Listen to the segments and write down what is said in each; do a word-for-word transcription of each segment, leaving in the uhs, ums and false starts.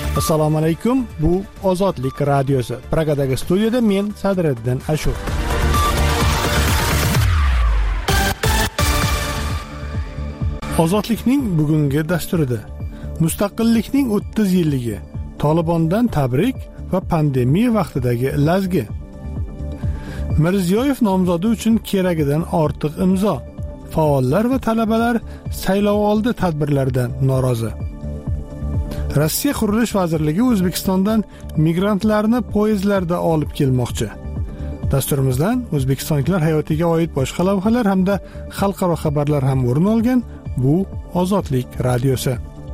Assalomu alaykum. Bu Ozodlik radiosi. Pragadagi studiyada men Sadriddin Ashur. Ozodlikning bugungi dasturida mustaqillikning o'ttiz yilligi, Tolibondan tabrik va pandemiya vaqtidagi lazgi. Mirziyoyev nomzodi uchun keragidan ortiq imzo. Faollar va talabalar saylovoldi tadbirlaridan norozi. Rossiya Qurilish vazirligi O'zbekistondan migrantlarni poyezdlarda olib kelmoqchi. Dasturimizdan o'zbekistonliklar hayotiga oid boshqa lavhalar hamda xalqaro xabarlar ham o'rin olgan. Bu Ozodlik radiosi.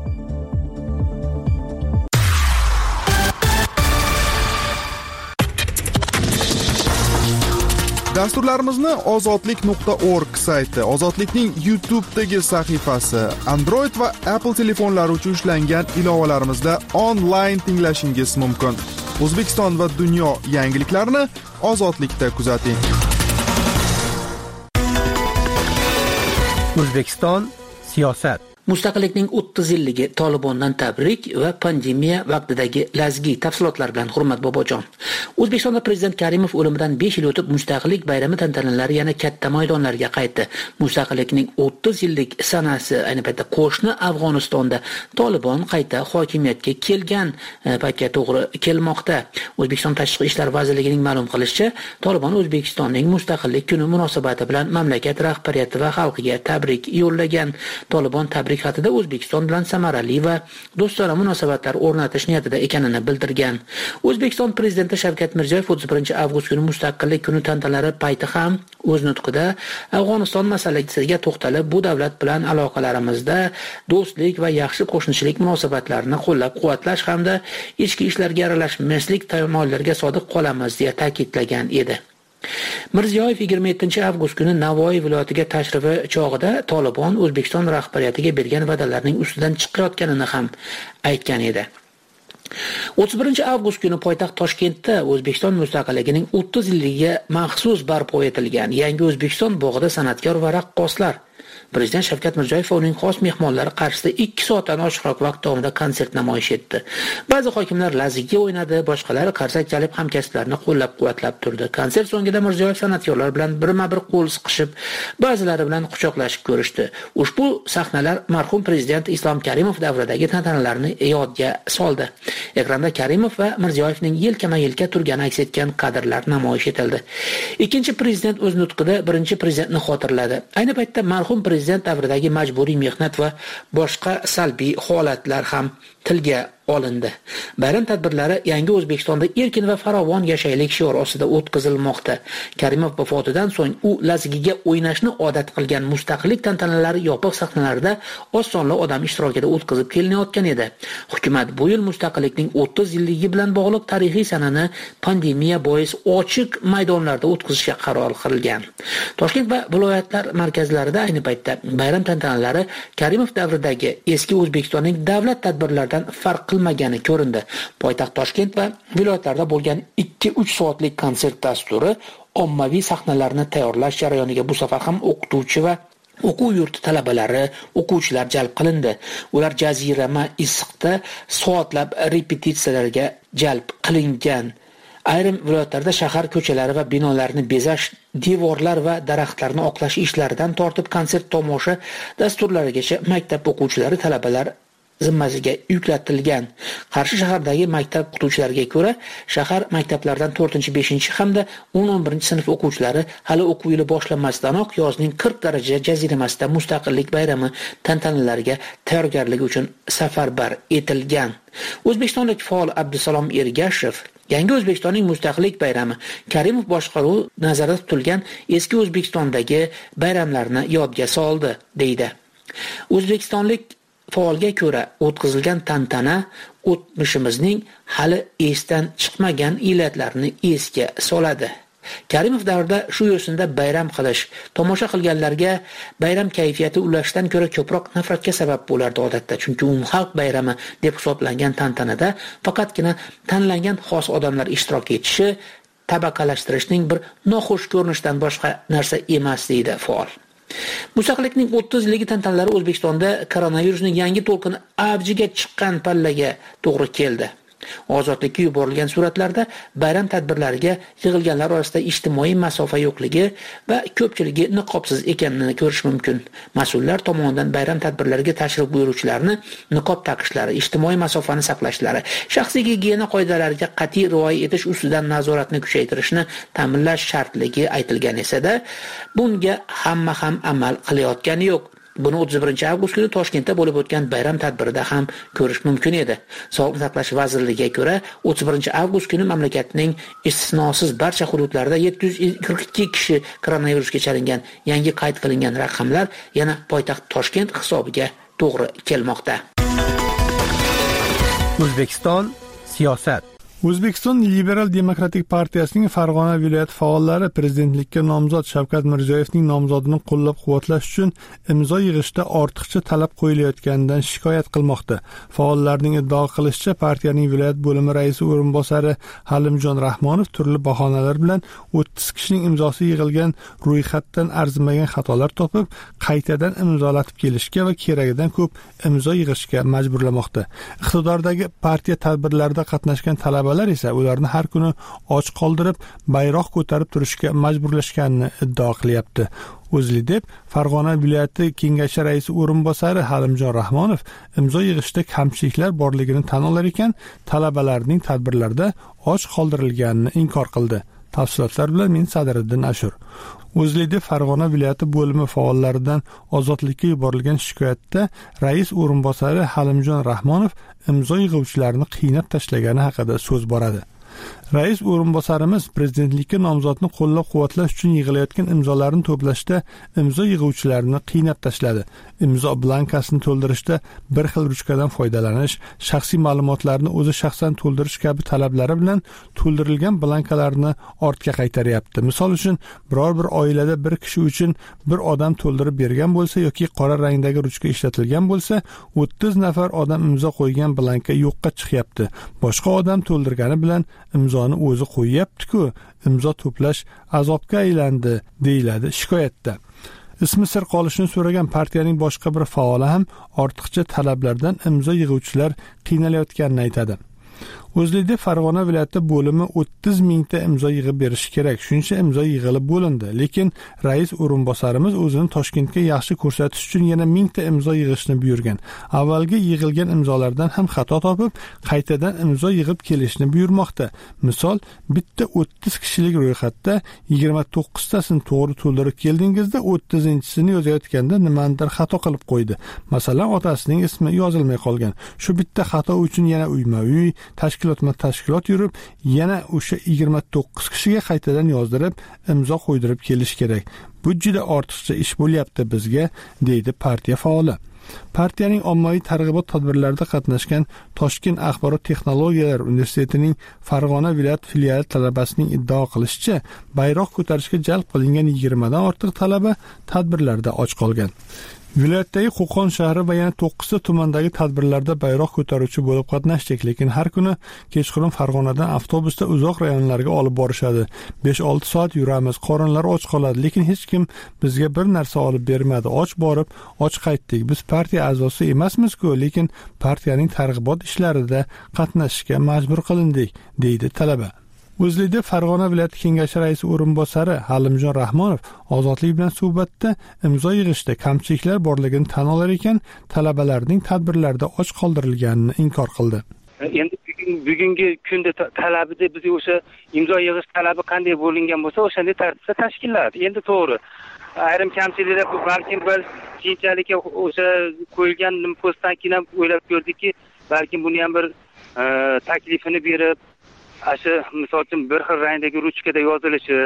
Dasturlarimizni ozodlik nuqta org sayti, Ozodlikning YouTube'dagi sahifasi, Android va Apple telefonlari uchun ishlangan ilovalarimizda onlayn tinglashingiz mumkin. O'zbekiston va dunyo yangiliklarini Ozodlikda kuzating. O'zbekiston siyosat. Mustaqillikning o'ttiz yilligi, Tolibondan tabrik va pandemiya vaqtidagi lazgi tafsilotlar bilan Hurmat Bobojon. O'zbekistonda prezident Karimov o'limidan besh yil o'tib Mustaqillik bayrami tantanalari yana katta maydonlarga qaytdi. Mustaqillikning o'ttiz yillik sanasi ayni paytda qo'shni Afg'onistonda Tolibon qayta hokimiyatga kelgan paytga to'g'ri kelmoqda. O'zbekiston Tashqi ishlar vazirligining ma'lum qilishicha, Tolibon O'zbekistonning Mustaqillik kuni munosabati bilan mamlakat rahbariyati va xalqiga tabrik yo'llagan. Tolibon tabrik xatida O'zbekiston bilan samarali va do'stona munosabatlar o'rnatish niyatida ekanini bildirgan. O'zbekiston prezidenti Shavkat Mirziyoyev o'ttiz birinchi avgust kuni Mustaqillik kuni tantanalari payti ham o'z nutqida Afg'oniston masalasiga to'xtalib, bu davlat bilan aloqalarimizda do'stlik va yaxshi qo'shnichilik munosabatlarini qo'llab-quvvatlash hamda ichki ishlarga aralashmaslik tamoyillariga sodiq qolamiz deya ta'kidlagan edi. Mirziyoyev yigirma yettinchi avgust kuni Navoiy viloyatiga tashrifi chog'ida Tolibon O'zbekiston rahbariyatiga bergan va'dalarning ustidan chiqayotganini ham aytgan edi. o'ttiz birinchi avgust kuni poytaxt Toshkentda O'zbekiston mustaqilligining o'ttiz yilligiga maxsus barpo etilgan Yangi O'zbekiston bog'ida san'atkor va raqqoslar Prezident Shavkat Mirziyoyev va uning xos mehmonlari qarshisida ikki soatdan oshiqroq vaqt davomida konsert namoyish etdi. Ba'zi hokimlar laziga o'ynadi, boshqalari qarsak chalib hamkasblarini qo'llab-quvvatlab turdi. Konsert so'ngida Mirziyoyev san'atkorlar bilan birma-bir qo'l siqishib, ba'zilari bilan quchoqlashib ko'rishdi. Ushbu sahnalar marhum prezident Islom Karimov davridagi tantanalarni yodga soldi. Ekranda Karimov va Mirziyoyevning yelkama-yelka turgani aks etgan kadrlar namoyish etildi. Ikkinchi prezident o'z nutqida birinchi prezidentni xotirladi. Ayni paytda marhum prezident davridagi majburiy mehnat va boshqa salbiy holatlar ham tilga olindi. Bayram tadbirlari Yangi O'zbekistonda erkin va farovon yashaylik shiori ostida o'tkazilmoqda. Karimov vafotidan so'ng u lazgiga o'ynashni odat qilgan Mustaqillik tantanalari yopiq sahnalarda oz sonli odam ishtirokida o'tkazib kelinayotgan edi. Hukumat bu yil Mustaqillikning o'ttiz yilligi bilan bog'liq tarixiy sanani pandemiya bois ochiq maydonlarda o'tkazishga qaror qilgan. Toshkent va viloyatlar markazlarida ayni paytda bayram tantanalari Karimov davridagi eski O'zbekistonning davlat tadbirlaridan farq qilmagani ko'rindi. Poytaxt Toshkent va viloyatlarda bo'lgan ikki uch soatlik konsert dasturi ommaviy sahnalarni tayyorlash jarayoniga bu safar ham o'qituvchi va o'quv yurti talabalari, o'quvchilar jalb qilindi. Ular jazirama issiqda soatlab repetitsiyalarga jalb qilingan. Ayrim viloyatlarda shahar ko'chalari va binolarni bezash, devorlar va daraxtlarni oqlash ishlaridan tortib konsert tomosha dasturlarigacha maktab o'quvchilari, talabalar zimmasiga yuklatilgan. Qarshi shahardagi maktab o'qituvchilariga ko'ra, shahar maktablaridan to'rtinchi, beshinchi hamda o'n o'n birinchi sinf o'quvchilari hali o'quv yili boshlanmasidanoq yozning qirq daraja jaziramasida Mustaqillik bayrami tantanalariga tayyorgarlik uchun safarbar etilgan. O'zbekistonlik faol Abdusalom Ergashev Yangi O'zbekistonning Mustaqillik bayrami Karimov boshqaruvi nazarda tutilgan eski O'zbekistondagi bayramlarni yodga soldi, deydi. O'zbekistonlik faolga ko'ra o'tkazilgan tantana o'tmishimizning hali esdan chiqmagan illatlarini esga soladi. Karimov davrida shu yo'sinda bayram qilish, tomosha qilganlarga bayram kayfiyati ulashdan ko'ra ko'proq nafratga sabab bo'lardi odatda. Chunki umumxalq bayrami deb hisoblangan tantanada faqatgina tanlangan xos odamlar ishtirok etishi tabaqalashtirishning bir noxush ko'rinishidan boshqa narsa emas, deydi faol. Mustaqillikning o'ttiz yilligi tantanalari O'zbekistonda koronavirusning yangi to'lqini avjiga chiqqan pallaga to'g'ri keldi. Ozodlikka yuborilgan suratlarda bayram tadbirlariga yig'ilganlar orasida ijtimoiy masofa yo'qligi va ko'pchiligi niqobsiz ekanini ko'rish mumkin. Mas'ullar tomonidan bayram tadbirlariga tashrif buyuruvchilarni niqob taqishlari, ijtimoiy masofani saqlashlari, shaxsiy gigiyena qoidalariga qat'iy rioya etish ustidan nazoratni kuchaytirishni ta'minlash shartligi aytilgan esa-da, bunga hamma ham amal qilayotgani yo'q. Buni o'ttiz birinchi avgust kuni Toshkentda bo'lib o'tgan bayram tadbirida ham ko'rish mumkin edi. Sog'liqni saqlash vazirligiga ko'ra, o'ttiz birinchi avgust kuni mamlakatning istisnosiz barcha hududlarida yetti yuz qirq ikki kishi koronavirusga chalingan. Yangi qayd qilingan raqamlar yana poytaxt Toshkent hisobiga to'g'ri kelmoqda. O'zbekiston siyosat. O'zbekiston Liberal Demokratik partiyasining Farg'ona viloyati faollari prezidentlikka nomzod Shavkat Mirziyoyevning nomzodini qo'llab-quvvatlash uchun imzo yig'ishda ortiqcha talab qo'yilayotganidan shikoyat qilmoqda. Faollarning iddao qilishicha, partiyaning viloyat bo'limi raisi o'rinbosari Halimjon Rahmonov turli bahonalar bilan o'ttiz kishining imzosi yig'ilgan ro'yxatdan arzimagan xatolar topib, qaytadan imzolatib kelishga va keragidan ko'p imzo yig'ishga majburlamoqda. Iqtidordagi partiya tadbirlarida qatnashgan talabalar esa ularni har kuni och qoldirib, bayroq ko'tarib turishga majburlashganini iddao qilyapti. O'zLiDep Farg'ona viloyati kengashi raisi o'rinbosari Halimjon Rahmonov imzo yig'ishda kamchiliklar borligini tan olar ekan, talabalarning tadbirlarda och qoldirilganini inkor qildi. Tafsilotlar bilan men Sadriddin Ashur. O'zLiDep Farg'ona viloyati bo'limi faollaridan ozodlikka yuborilgan shikoyatda rais o'rinbosari Halimjon Rahmonov imzo yig'uvchilarni qiynab tashlagani haqida so'z boradi. Rais o'rinbosarimiz prezidentlikka nomzodni qo'llab-quvvatlash uchun yig'ilayotgan imzolarni to'plashda imzo yig'uvchilarini qiynab tashladi. Imzo blankasini to'ldirishda bir xil ruchkadan foydalanish, shaxsiy ma'lumotlarni o'zi shaxsan to'ldirish kabi talablari bilan to'ldirilgan blankalarni ortga qaytaryapti. Misol uchun, biror bir oilada bir kishi uchun bir odam to'ldirib bergan bo'lsa yoki qora rangdagi ruchka ishlatilgan bo'lsa, o'ttiz nafar odam imzo qo'ygan blanka yo'qqa chiqyapti. Boshqa odam to'ldirgani bilan imzoni o'zi qo'yyapti-ku, imzo to'plash azobga aylandi, deyiladi shikoyatda. Ismi sir qolishini so'ragan partiyaning boshqa bir faoli ham ortiqcha talablardan imzo yig'uvchilar qiynalayotganini aytadi. O'zLiDep Farg'ona viloyati bo'limi o'ttiz mingta imzo yig'ib berishi kerak. Shuncha imzo yig'ilib bo'lindi, lekin rais o'rinbosarimiz o'zini Toshkentga yaxshi ko'rsatish uchun yana mingta imzo yig'ishni buyurgan. Avvalgi yig'ilgan imzolardan ham xato topib, qaytadan imzo yig'ib kelishni buyurmoqda. Misol, bitta o'ttiz kishilik ro'yxatda yigirma to'qqiztasini to'g'ri to'ldirib keldingizda, o'ttizinchisini yozayotganda nimanidir xato qilib qo'ydi. Masalan, otasining ismi yozilmay qolgan. Shu bitta xato uchun yana uyma-uy, tashkilot yurib, yana o'sha yigirma to'qqiz kishiga qaytadan yozdirib, imzo qo'ydirib kelish kerak. Bu juda ortiqcha ish bo'lyapti bizga, deydi partiya faoli. Partiyaning ommaviy targ'ibot tadbirlarida qatnashgan Toshkent axborot texnologiyalari universitetining Farg'ona viloyat filiali talabasining iddao qilishicha, bayroq ko'tarishga jalb qilingan yigirma dan ortiq talaba tadbirlarda och qolgan. Viloyatdagi Qo'qon shahri va yana to'qqizta tumandagi tadbirlarda bayroq ko'taruvchi bo'lib qatnashdik, lekin har kuni kechqurun Farg'onadan avtobusda uzoq rayonlarga olib borishadi. besh olti soat yuramiz, qorinlar och qoladi, lekin hech kim bizga bir narsa olib bermadi. Och borib, och qaytdik. Biz partiya a'zosi emasmiz-ku, lekin partiyaning targ'ibot ishlarida qatnashishga majbur qilindik, deydi talaba. O'zLiDep Farg'ona viloyati kengashi raisi o'rinbosari Halimjon Rahmonov ozodlik bilan suhbatda imzo yig'ishda kamchiliklar borligini tan olar ekan, talabalarning tadbirlarda och qoldirilganini inkor qildi. Endi bugungi kunda talabida biz o'sha imzo yig'ish talabi qanday bo'lingan bo'lsa, o'shanday tartibda tashkillanadi. Endi to'g'ri, ayrim kamchiliklar balkim bir keyinchalik o'sha qo'yilgan postdan keyin o'ylab ko'rdikki, balkim buni ham bir taklifini berib, asha misol uchun bir xil rangdagi ruchkada yozilishi,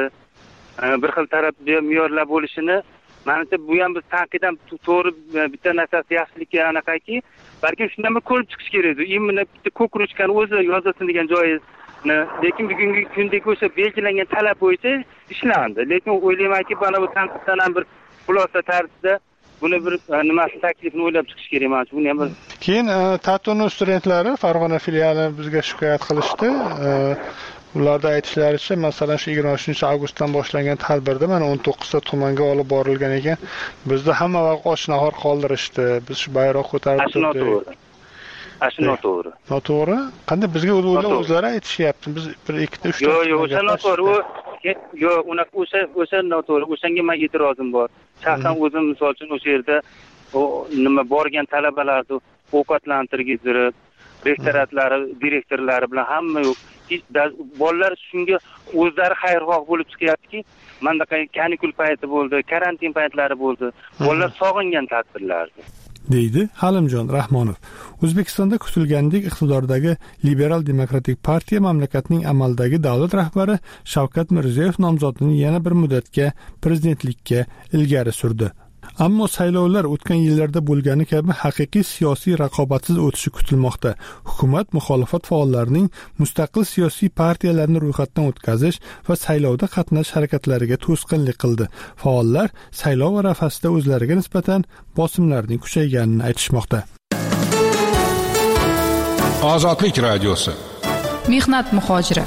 bir xil tarafda me'yorlar bo'lishini, menimcha bu ham biz tanqiddan to'g'ri bitta narsasi yaxshiligi anaqaki, balkim shundan bir ko'rib chiqish kerak edi. Imini bitta ko'k ruchkani o'zi yozilsin degan joyini, lekin bugungi kundagi o'sha belgilangan talab bo'yicha ishlandi. Lekin o'ylaymanki, mana bu tanqiddan ham bir xulosa tarzida buni bir nimasi taklifini o'ylab chiqish kerak menimcha. Buni ham bir Keyin Tatuni studentlari Farg'ona filiali bizga shikoyat qilishdi. ularda aytishlaricha, masalan shu yigirma uchinchi avgustdan boshlangan tadbirda mana o'n to'qqizta tumanga olib borilgan ekan. Bizda hamma vaqt och nahor qoldirishdi. Biz shu bayroq ko'tarib turdik. Ashi noto'g'ri. Noto'g'ri? Qanday bizga ular o'zlari aytishyapti. Biz bir ikkita uchta. Yo'q, yo'q, o'sha noto'g'ri. U yo'q, unaqa o'sha o'sha noto'g'ri. O'shanga men e'tirozim bor. Shaxsan o'zim misol uchun o'sha yerda o nima borgan talabalarni ovqatlantirgizib, rektoratlari, direktorlari bilan hamma yo'q. Bolalar shunga o'zlari xayrixoh bo'lib chiqyaptiki, mendaqa kanikul payti bo'ldi, karantin paytlari bo'ldi. Bolalar sog'ingan tadbirlardi. deydi Halimjon Rahmonov. O'zbekistonda kutilgandek iqtidordagi Liberal Demokratik partiya mamlakatning amaldagi davlat rahbari Shavkat Mirziyoyev nomzodini yana bir muddatga prezidentlikka ilgari surdi. Ammo saylovlar o'tgan yillarda bo'lgani kabi haqiqiy siyosiy raqobatsiz o'tishi kutilmoqda. Hukumat muxolifat faollarining mustaqil siyosiy partiyalarni ro'yxatdan o'tkazish va saylovda qatnashish harakatlariga to'sqinlik qildi. Faollar saylov arafasida o'zlariga nisbatan bosimlarning kuchayganini aytishmoqda. Ozodlik radiosi. Mehnat muhojiri.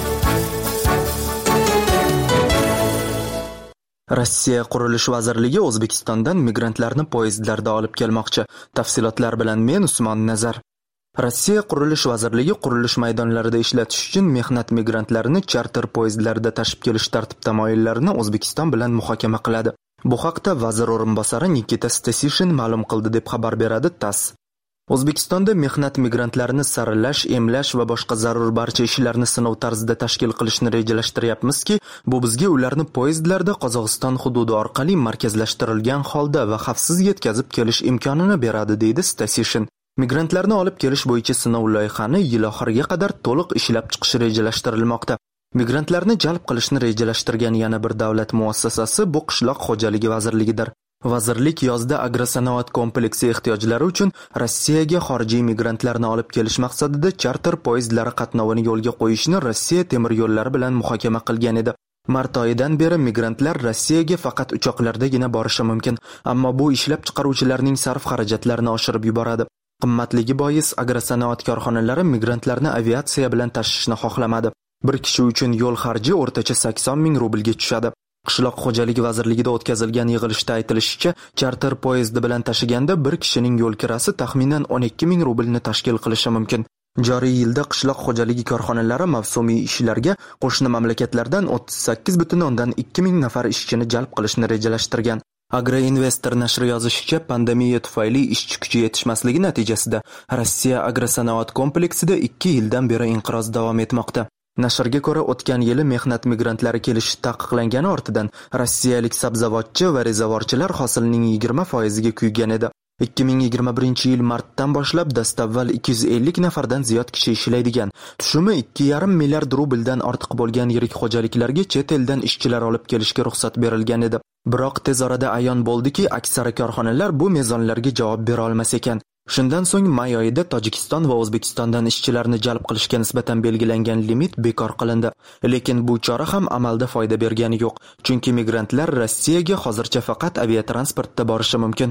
Rossiya Qurilish vazirligi O'zbekistondan migrantlarni poyezdlarda olib kelmoqchi. Tafsilotlar bilan men Usmon Nazar. Rossiya Qurilish vazirligi qurilish maydonlarida ishlatish uchun mehnat migrantlarini charter poyezdlarda tashib kelish tartib-tamoyillarini O'zbekiston bilan muhokama qiladi. Bu haqda vazir o'rinbosari Nikita Stasishin ma'lum qildi deb xabar beradi TASS. O'zbekistonda mehnat migrantlarini saralash, emlash va boshqa zarur barcha ishlarni sinov tarzida tashkil qilishni rejalashtiryapmizki, bu bizga ularni poyezdlarda Qozog'iston hududi orqali markazlashtirilgan holda va xavfsiz yetkazib kelish imkonini beradi, deydi Stasishin. Migrantlarni olib kelish bo'yicha sinov loyihani yil oxiriga qadar to'liq ishlab chiqish rejalashtirilmoqda. Migrantlarni jalb qilishni rejalashtirgan yana bir davlat muassasasi bu qishloq xo'jaligi vazirligidir. Vazirlik yozda agrosanoat kompleksi ehtiyojlari uchun Rossiyaga xorijiy migrantlarni olib kelish maqsadida charter poyezdlari qatnovini yo'lga qo'yishni Rossiya temir yo'llari bilan muhokama qilgan edi. Mart oyidan beri migrantlar Rossiyaga faqat uchoqlardagina borishi mumkin, ammo bu ishlab chiqaruvchilarning sarf xarajatlarini oshirib yuboradi. Qimmatligi bois agrosanoat korxonalari migrantlarni aviatsiya bilan tashishni xohlamadi. Bir kishi uchun yo'l xarji o'rtacha sakson ming rublga tushadi. Qishloq xo'jaligi vazirligida o'tkazilgan yig'ilishda aytilishicha, charter poyezdi bilan tashiganda bir kishining yo'l kirasi taxminan o'n ikki ming rublni tashkil qilishi mumkin. Joriy yilda qishloq xo'jaligi korxonalari mavsumiy ishlarga qo'shni mamlakatlardan o'ttiz sakkiz butun o'ndan ikki ming nafar ishchini jalb qilishni rejalashtirgan. Agroinvestor nashri yozishicha, pandemiya tufayli ishchi kuchi yetishmasligi natijasida Rossiya agrosanoat kompleksida ikki yildan beri inqiroz davom etmoqda. Nashrga ko'ra, o'tgan yili mehnat migrantlari kelishi taqiqlangani ortidan rossiyalik sabzavotchi va rezavorchilar hosilning yigirma foiziga kuygan edi. ikki ming yigirma birinchi yil martdan boshlab dastavval ikki yuz ellik nafardan ziyod kishi ishlaydigan, tushumi ikki yarim milliard rubldan ortiq bo'lgan yirik xo'jaliklarga chet eldan ishchilar olib kelishga ruxsat berilgan edi. Biroq tez orada ayon bo'ldiki, aksari korxonalar bu mezonlarga javob bera olmas ekan. Shundan so'ng may oyida Tojikiston va O'zbekistondan ishchilarni jalb qilishga nisbatan belgilangan limit bekor qilindi. Lekin bu chora ham amalda foyda bergani yo'q, chunki migrantlar Rossiyaga hozircha faqat aviatransportda borishi mumkin.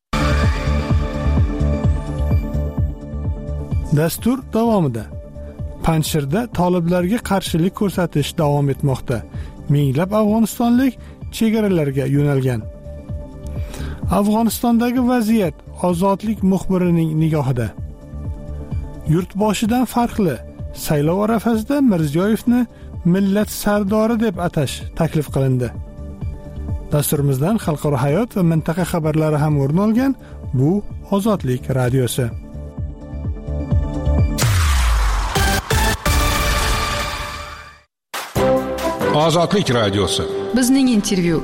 Dastur davomida Panjshirda toliblarga qarshilik ko'rsatish davom etmoqda. Minglab Afg'onistonlik chegaralarga yo'nalgan. Afg'onistondagi vaziyat Ozodlik muxbirining nigohida. Yurtboshidan farqli, saylov arafasida Mirziyoyevni millat sardori deb atash taklif qilindi. Dasturimizdan xalqaro hayot va mintaqa xabarlari ham o'rin olgan. Bu Ozodlik radiosi. Ozodlik radiosi. Bizning intervyu.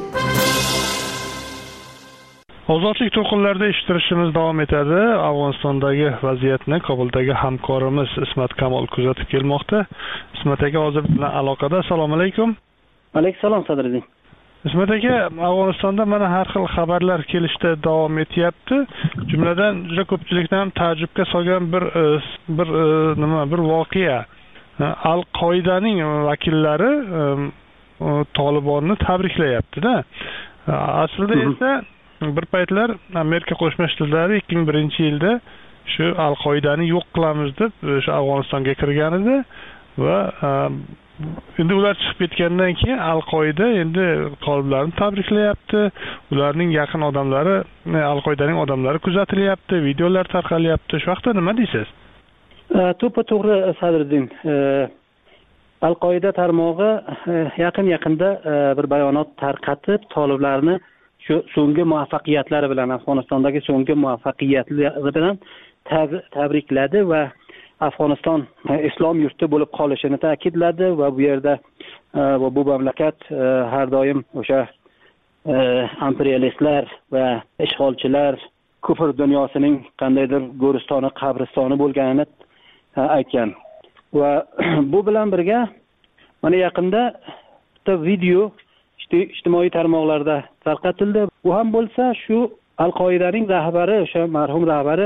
Ozodlik to'lqinlarida eshittirishimiz davom etadi. Afg'onistondagi vaziyatni Kobuldagi hamkorimiz Ismat Kamol kuzatib kelmoqda. Ismat aka hozir bilan aloqada. Assalomu alaykum. Alayhissalom Sadriddin. Ismat aka, Afg'onistonda mana har xil xabarlar kelishda davom etyapti. Jumladan juda ko'pchilikni ta'jubga solgan bir bir nima, bir voqea. Al-Qoidaning vakillari Tolibonni tabriklayapti-da. Aslida esa bir paytlar Amerika Qo'shma Shtatlari ikki ming birinchi yilda shu Al-Qoidani yo'q qilamiz deb shu Afg'onistonga kirgan edi va endi ular chiqib ketgandan keyin Al-Qoida endi toliblarni tabriklayapti. Ularning yaqin odamlari, Al-Qoidaning odamlari kuzatilyapti, videolar tarqalyapti. Shu vaqtda nima deysiz? To'ppa to'g'ri Sadriddin. Al-Qoida tarmog'i yaqin-yaqinda bir bayonot tarqatib, toliblarni shu so'nggi muvaffaqiyatlari bilan, Afg'onistondagi so'nggi muvaffaqiyatlari bilan tabrikladi va Afg'oniston islom yurti bo'lib qolishini ta'kidladi va bu yerda va bu mamlakat har doim o'sha imperialistlar va ishg'olchilar kufr dunyosining qandaydir go'ristoni, qabristoni bo'lganini aytgan. Va bu bilan birga mana yaqinda bitta video ijtimoiy tarmoqlarda tarqatildi. Bu ham bo'lsa shu Al-Qoidaning rahbari, o'sha marhum rahbari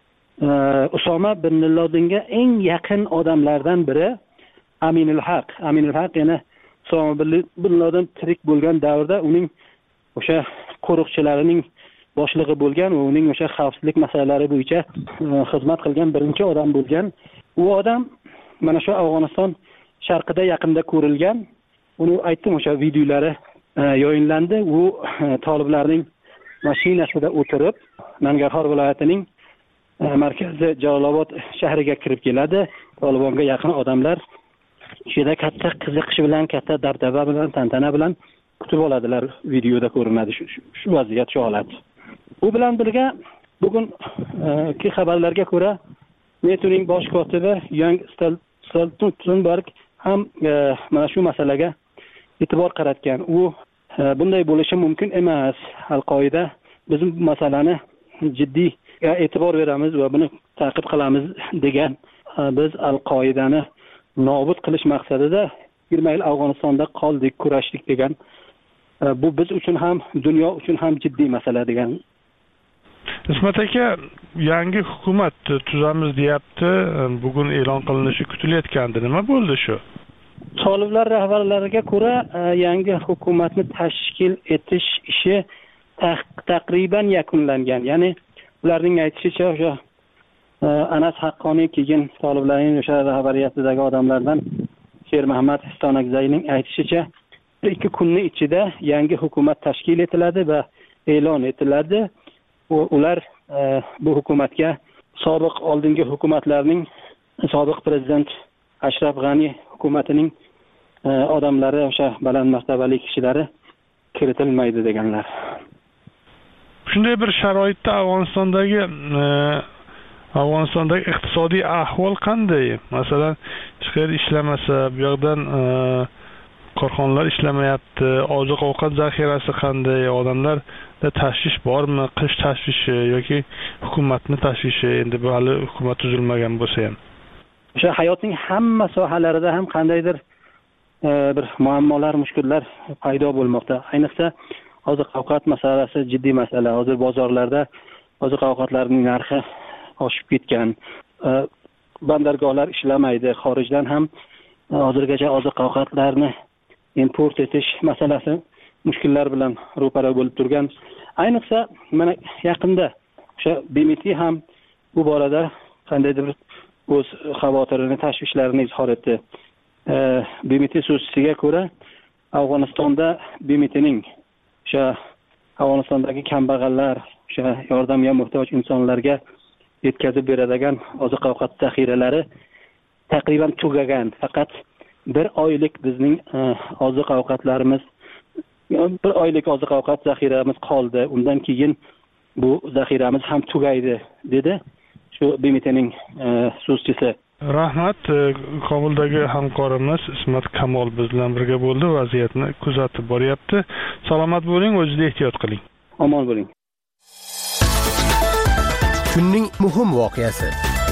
Usoma bin Ladinga eng yaqin odamlardan biri Aminul Haq. Aminul Haq yana Usoma bin Ladin tirik bo'lgan davrda uning o'sha qo'riqchilarining boshlig'i bo'lgan va uning o'sha xavfsizlik masalalari bo'yicha xizmat qilgan birinchi odam bo'lgan. U odam mana shu Afg'oniston sharqida yaqinda ko'rilgan. Uni aytdim, o'sha videolari yo'inlandi. U toliblarning mashinasida o'tirib Nangarxor viloyatining markazi Jalolobod shahriga kirib keladi. Tolibonga yaqin odamlar ishida katta qiziqish bilan, katta dabdaba bilan, tantana bilan kutib oladilar. Videoda ko'rinadi shu shu vaziyat, shu holat. Bu bilan birga bugun ki xabarlarga ko'ra NATOning bosh kotibi Jens Stoltenberg ham mana shu masalaga e'tibor qaratgan. U bunday bo'lishi mumkin emas. Al-Qoida biz bu masalani jiddiy e'tibor beramiz va buni ta'qib qilamiz degan. Biz Al-Qoidani nobud qilish maqsadida yigirma yil Afg'onistonda qoldik, kurashdik degan. Bu biz uchun ham, dunyo uchun ham jiddiy masala degan. Ismat aka, yangi hukumat tuzamiz deyapti. Bugun e'lon qilinishi kutilayotgandi. Nima bo'ldi shu? Toliblar rahbarlariga ko'ra, yangi hukumatni tashkil etish ishi taqriban yakunlangan. Ya'ni ularning aytishicha, o'sha Anas Haqqoniy keyin toliblarning o'sha rahbariyatidagi odamlardan Sher Muhammad Istonakzayning aytishicha, ikki kunning ichida yangi hukumat tashkil etiladi va e'lon etiladi. Ular bu hukumatga sobiq oldingi hukumatlarning, sobiq prezident Ashraf G'ani hukumatining odamlari, o'sha baland martabali kishilari kiritilmaydi deganlar. Shunday bir sharoitda Afg'onistondagi Afg'onistondagi iqtisodiy ahvol qanday? Masalan, ishlar ishlamasa, bu yoqdan korxonalar ishlamayapti, oziq-ovqat zaxirasi qanday? Odamlarda tashvish bormi? Qish tashvishi yoki hukumatni tashvishi? Endi bu hali hukumat tuzilmagan bo'lsa ham. O'sha hayotning hamma sohalarida ham qandaydir bir muammolar, mushkullar paydo bo'lmoqda. Ayniqsa oziq-ovqat masalasi jiddiy masala. Hozir bozorlarda oziq-ovqatlarning narxi oshib ketgan. Bandargohlar ishlamaydi. Xorijdan ham hozirgacha oziq-ovqatlarni import etish masalasi mushkullar bilan ro'para bo'lib turgan. Ayniqsa mana yaqinda o'sha B M T ham bu borada qandaydir o'z xavotirini, tashvishlarini izhor etdi. B M T so'zchisiga ko'ra, Afg'onistonda B M T'ning o'sha Afg'onistondagi kambag'allar, o'sha yordamga muhtoj insonlarga yetkazib beradigan oziq-ovqat zaxiralari taqriban tugagan. Faqat bir oylik bizning oziq-ovqatlarimiz, bir oylik oziq-ovqat zaxiramiz qoldi. Undan keyin bu zaxiramiz ham tugaydi, dedi shu B M T'ning so'zchisi. Rahmat, Kobuldagi hamkorimiz Ismat Kamol biz bilan birga bo'ldi, vaziyatni kuzatib boryapti. Salomat bo'ling, o'zingizni ehtiyot qiling. Omon bo'ling. Kunning muhim voqeasi.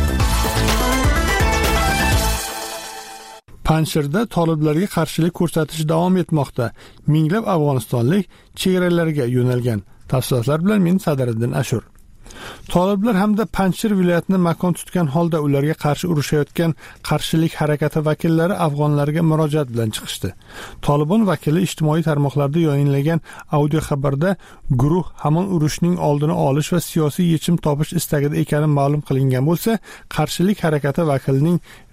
Panjshirda toliblarga qarshilik ko'rsatish davom etmoqda. Minglab afg'onistonlik chegaralarga yo'nalgan. Tafsilotlar bilan men Sadriddin Ashur. Toliblar hamda Panjshir viloyatini makon tutgan holda ularga qarshi urushayotgan qarshilik harakati vakillari afg'onlarga murojaat bilan chiqishdi. Tolibon vakili ijtimoiy tarmoqlarda yayinlagan audio xabarda guruh hamon urushning oldini olish va siyosiy yechim topish istagida ekani ma'lum qilingan bo'lsa, qarshilik harakati vakilining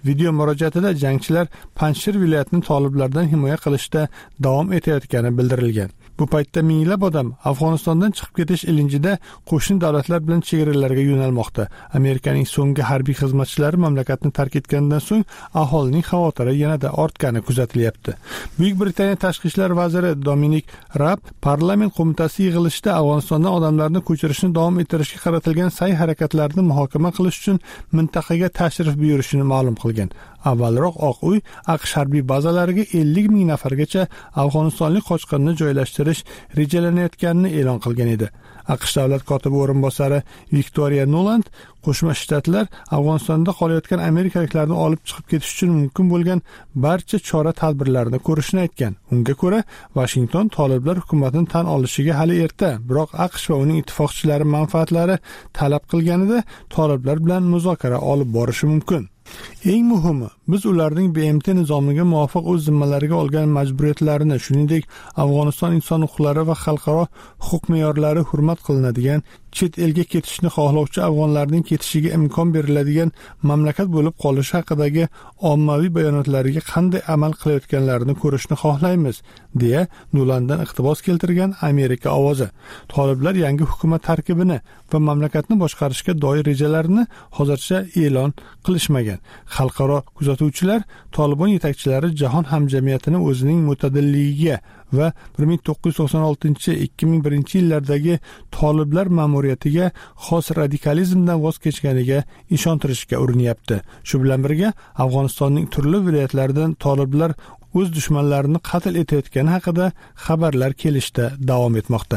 Video murojaatida jangchilar Panjshir viloyatini toliblardan himoya qilishda davom etayotgani bildirilgan. Bu paytda minglab odam Afg'onistondan chiqib ketish ilinjida qo'shni davlatlar bilan chegaralarga yo'nalmoqda. Amerikaning so'nggi harbiy xizmatchilari mamlakatni tark etgandan so'ng aholining xavotiri yanada ortgani kuzatilyapti. Buyuk Britaniya tashqi ishlar vaziri Dominic Raab parlament qo'mitasi yig'ilishida Afg'onistondan odamlarni ko'chirishni davom ettirishga qaratilgan sa'y harakatlarini muhokama qilish uchun mintaqaga tashrif buyurishini ma'lum qilgan. Avvalroq Oq uy AQSh harbiy bazalariga ellik ming nafargacha afg'onistonlik qochqinni joylashtirish rejalanayotganini e'lon qilgan edi. AQSh davlat kotibi o'rinbosari Victoria Nuland Qo'shma Shtatlar Afg'onistonda qolayotgan amerikaliklarni olib chiqib ketish uchun mumkin bo'lgan barcha chora-tadbirlarni ko'rishni aytgan. Unga ko'ra, Washington toliblar hukumatini tan olishiga hali erta, biroq AQSh va uning ittifoqchilari manfaatlari talab qilganida toliblar bilan muzokara olib borishi mumkin. Eng muhimi, biz ularning B M T nizomiga muvofiq o'z zimmalariga olgan majburiyatlarini, shuningdek, Afg'oniston inson huquqlari va xalqaro huquq me'yorlari hurmat qilinadigan, chet elga ketishni xohlovchi afg'onlarning ketishiga imkon beriladigan mamlakat bo'lib qolishi haqidagi ommaviy bayonotlariga qanday amal qilayotganlarini ko'rishni xohlaymiz, deya Nulanddan iqtibos keltirgan Amerika ovozi. Toliblar yangi hukumat tarkibini va mamlakatni boshqarishga doir rejalarini hozircha e'lon qilishmagan. Xalqaro kuzatuvchilar Tolibon yetakchilari jahon hamjamiyatini o'zining mo'tadilligiga va bir ming to'qqiz yuz to'qson oltinchi - ikki ming birinchi yillardagi toliblar ma'muriyatiga xos radikalizmdan voz kechganiga ishontirishga urinyapti. Shu bilan birga Afg'onistonning turli viloyatlaridan toliblar o'z dushmanlarini qatl etayotgani haqida xabarlar kelishda davom etmoqda.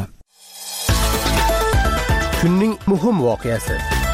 Kunning muhim voqeasi.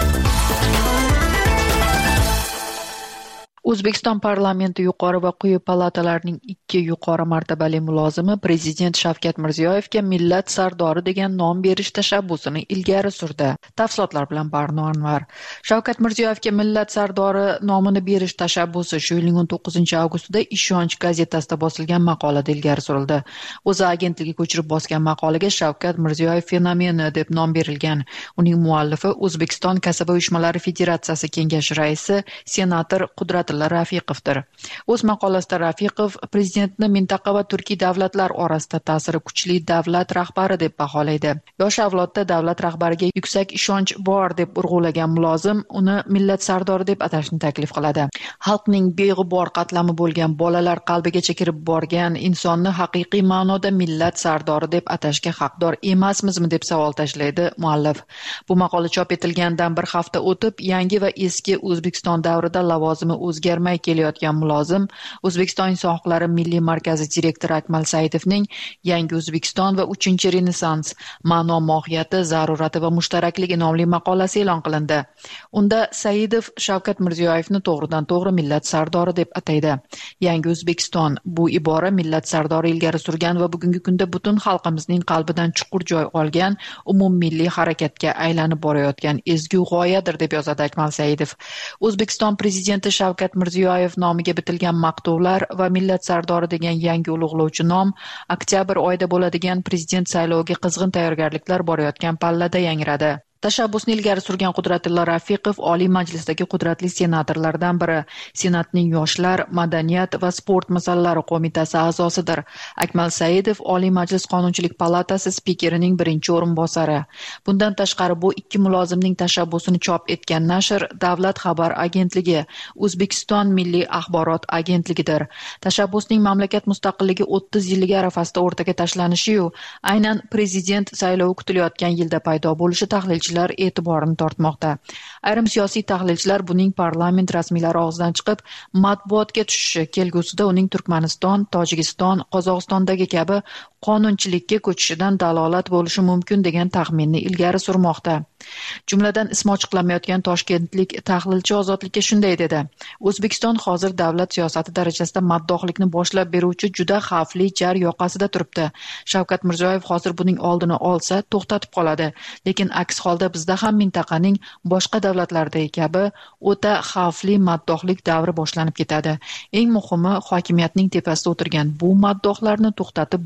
O'zbekiston parlamenti yuqori va quyi palatalarining ikki yuqori martabali mulozimi Prezident Shavkat Mirziyoyevga millat sardori degan nom berish tashabbusini ilgari surdi. Tafsilotlar bilan Barno Anvar. Shavkat Mirziyoyevga millat sardori nomini berish tashabbusi shu yilning o'n to'qqizinchi avgustida Ishonch gazetasida bosilgan maqolada ilgari surildi. O'za agentligi ko'chirib bosgan maqolaga Shavkat Mirziyoyev fenomeni deb nom berilgan. Uning muallifi O'zbekiston Kasaba uyushmalari Federatsiyasi kengashi raisi, senator Qudrat Rafiqovdir. O'z maqolasida Rafiqov prezidentni mintaqa va turkiy davlatlar orasida ta'siri kuchli davlat rahbari deb baholaydi. Yosh avlodda davlat rahbariga yuksak ishonch bor deb urg'ulagan mulozim uni millat sardori deb atashni taklif qiladi. Xalqning beg'ubor qatlami bo'lgan bolalar qalbigacha kirib borgan insonni haqiqiy ma'noda millat sardori deb atashga haqdor emasmizmi deb savol tashlaydi muallif. Bu maqola chop etilgandan bir hafta o'tib, yangi va eski O'zbekiston davrida lavozimi o'zgarmay kelayotgan mulozim O'zbekiston inson huquqlari milliy markazi direktori Akmal Saidovning Yangi O'zbekiston va uchinchi Renessans: ma'no, mohiyati, zarurati va mushtarakligi nomli maqolasi e'lon qilindi. Unda Saidov Shavkat Mirziyoyevni to'g'ridan to'g'ri millat sardori deb ataydi. Yangi O'zbekiston bu ibora millat sardori ilgari surgan va bugungi kunda butun xalqimizning qalbidan chuqur joy olgan umummilliy harakatga aylanib borayotgan ezgu g'oyadir deb yozadi Akmal Saidov. O'zbekiston prezidenti Shavkat Mirziyoyev nomiga bitilgan maqtovlar va millat sardori degan yangi ulug'lovchi nom oktyabr oyida bo'ladigan prezident sayloviga qizg'in tayyorgarliklar borayotgan pallada yangradi. Tashabbusni ilgari surgan Qudratilla Rafiqov Oliy Majlisdagi qudratli senatorlardan biri, Senatning Yoshlar, Madaniyat va sport masalalari qo'mitasi a'zosidir. Akmal Saidov Oliy Majlis Qonunchilik palatasi spikerining birinchi o'rinbosari. Bundan tashqari bu ikki mulozimning tashabbusini chop etgan nashr Davlat xabar agentligi, O'zbekiston Milliy axborot agentligidir. Tashabbusning mamlakat mustaqilligi o'ttiz yilligi arafasida o'rtaga tashlanishi-yu, aynan prezident saylovi kutilayotgan yilda paydo bo'lishi tahlilchi e'tiborini tortmoqda. Ayrim siyosiy tahlilchilar buning parlament rasmiylari og'zidan chiqib matbuotga tushishi kelgusida uning Turkmaniston, Tojikiston, Qozog'istondagi kabi qonunchilikka ko'chishidan dalolat bo'lishi mumkin degan taxminni ilgari surmoqda. Jumladan ismi ochiqlanmayotgan toshkentlik tahlilchi Ozodlikka shunday dedi: O'zbekiston hozir davlat siyosati darajasida maddohlikni boshlab beruvchi juda xavfli jar yoqasida turibdi. Shavkat Mirziyoyev hozir buning oldini olsa to'xtatib qoladi, lekin aks holda bizda ham mintaqaning boshqa davlatlardagi kabi o'ta xavfli maddohlik davri boshlanib ketadi. Eng muhimi, hokimiyatning tepasida o'tirgan bu maddohlarni to'xtatib bo'lmaydi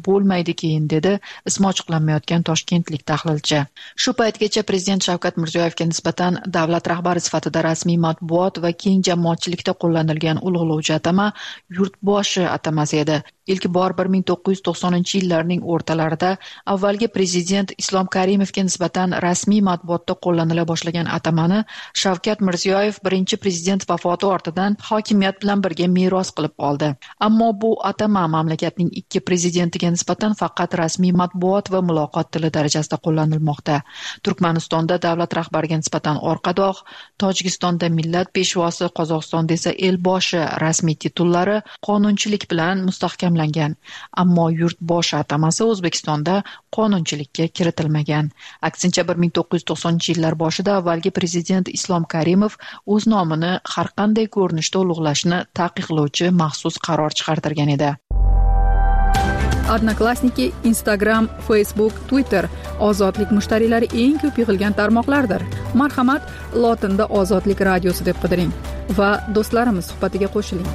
bo'lmaydi keyin, dedi ismi ochiqlanmayotgan toshkentlik tahlilchi. Shu paytgacha prezident Shavkat Mirziyoyevga nisbatan davlat rahbari sifatida rasmiy matbuot va keng jamoatchilikda qo'llanilgan ulug'lovchi atama yurtboshi atamasi edi. Ilk bor bir ming to'qqiz yuz to'qsoninchi yillarning o'rtalarida avvalgi prezident Islom Karimovga nisbatan rasmiy matbuotda qo'llanila boshlagan atamani Shavkat Mirziyoyev birinchi prezident vafoti ortidan hokimiyat bilan birga meros qilib oldi. Ammo bu atama mamlakatning ikki prezidentiga nisbatan faqat rasmiy matbuot va muloqot tili darajasida qo'llanilmoqda. Turkmanistonda davlat rahbariga nisbatan orqadoq, Tojikistonda millat peshvosi, Qozog'istonda esa elboshi rasmiy titullari qonunchilik bilan mustahkam ammo yurtboshi atamasi O'zbekistonda qonunchilikka kiritilmagan. Aksincha bir ming to'qqiz yuz to'qsoninchi yillar boshida avvalgi prezident Islom Karimov o'z nomini har qanday ko'rinishda ulug'lashni taqiqlovchi maxsus qaror chiqartirgan edi. Odnoklassniki, Instagram, Facebook, Twitter ozodlik mushtariylari eng ko'p yig'ilgan tarmoqlardir. Marhamat, lotinda Ozodlik radiosi deb qidiring va do'stlarimiz suhbatiga qo'shiling.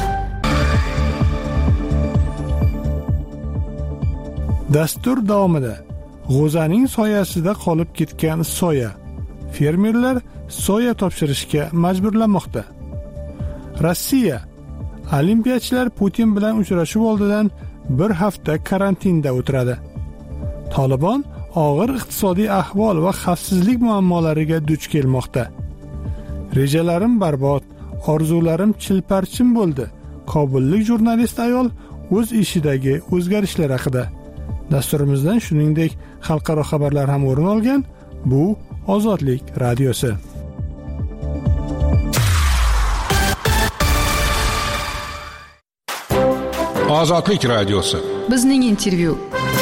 Dastur davomida g'o'zaning soyasida qolib ketgan soya. Fermerlar soya topshirishga majburlanmoqda. Rossiya olimpiyachilar Putin bilan uchrashuv oldidan bir hafta karantinda o'tiradi. Tolibon og'ir iqtisodiy ahvol va xavfsizlik muammolariga duch kelmoqda. Rejalarim barbod, orzularim chilparchin bo'ldi. Kobullik jurnalist ayol o'z ishidagi o'zgarishlar haqida. Dasturimizdan shuningdek xalqaro xabarlar ham o'rin olgan. Bu Ozodlik radiosi. Ozodlik radiosi. Bizning intervyu.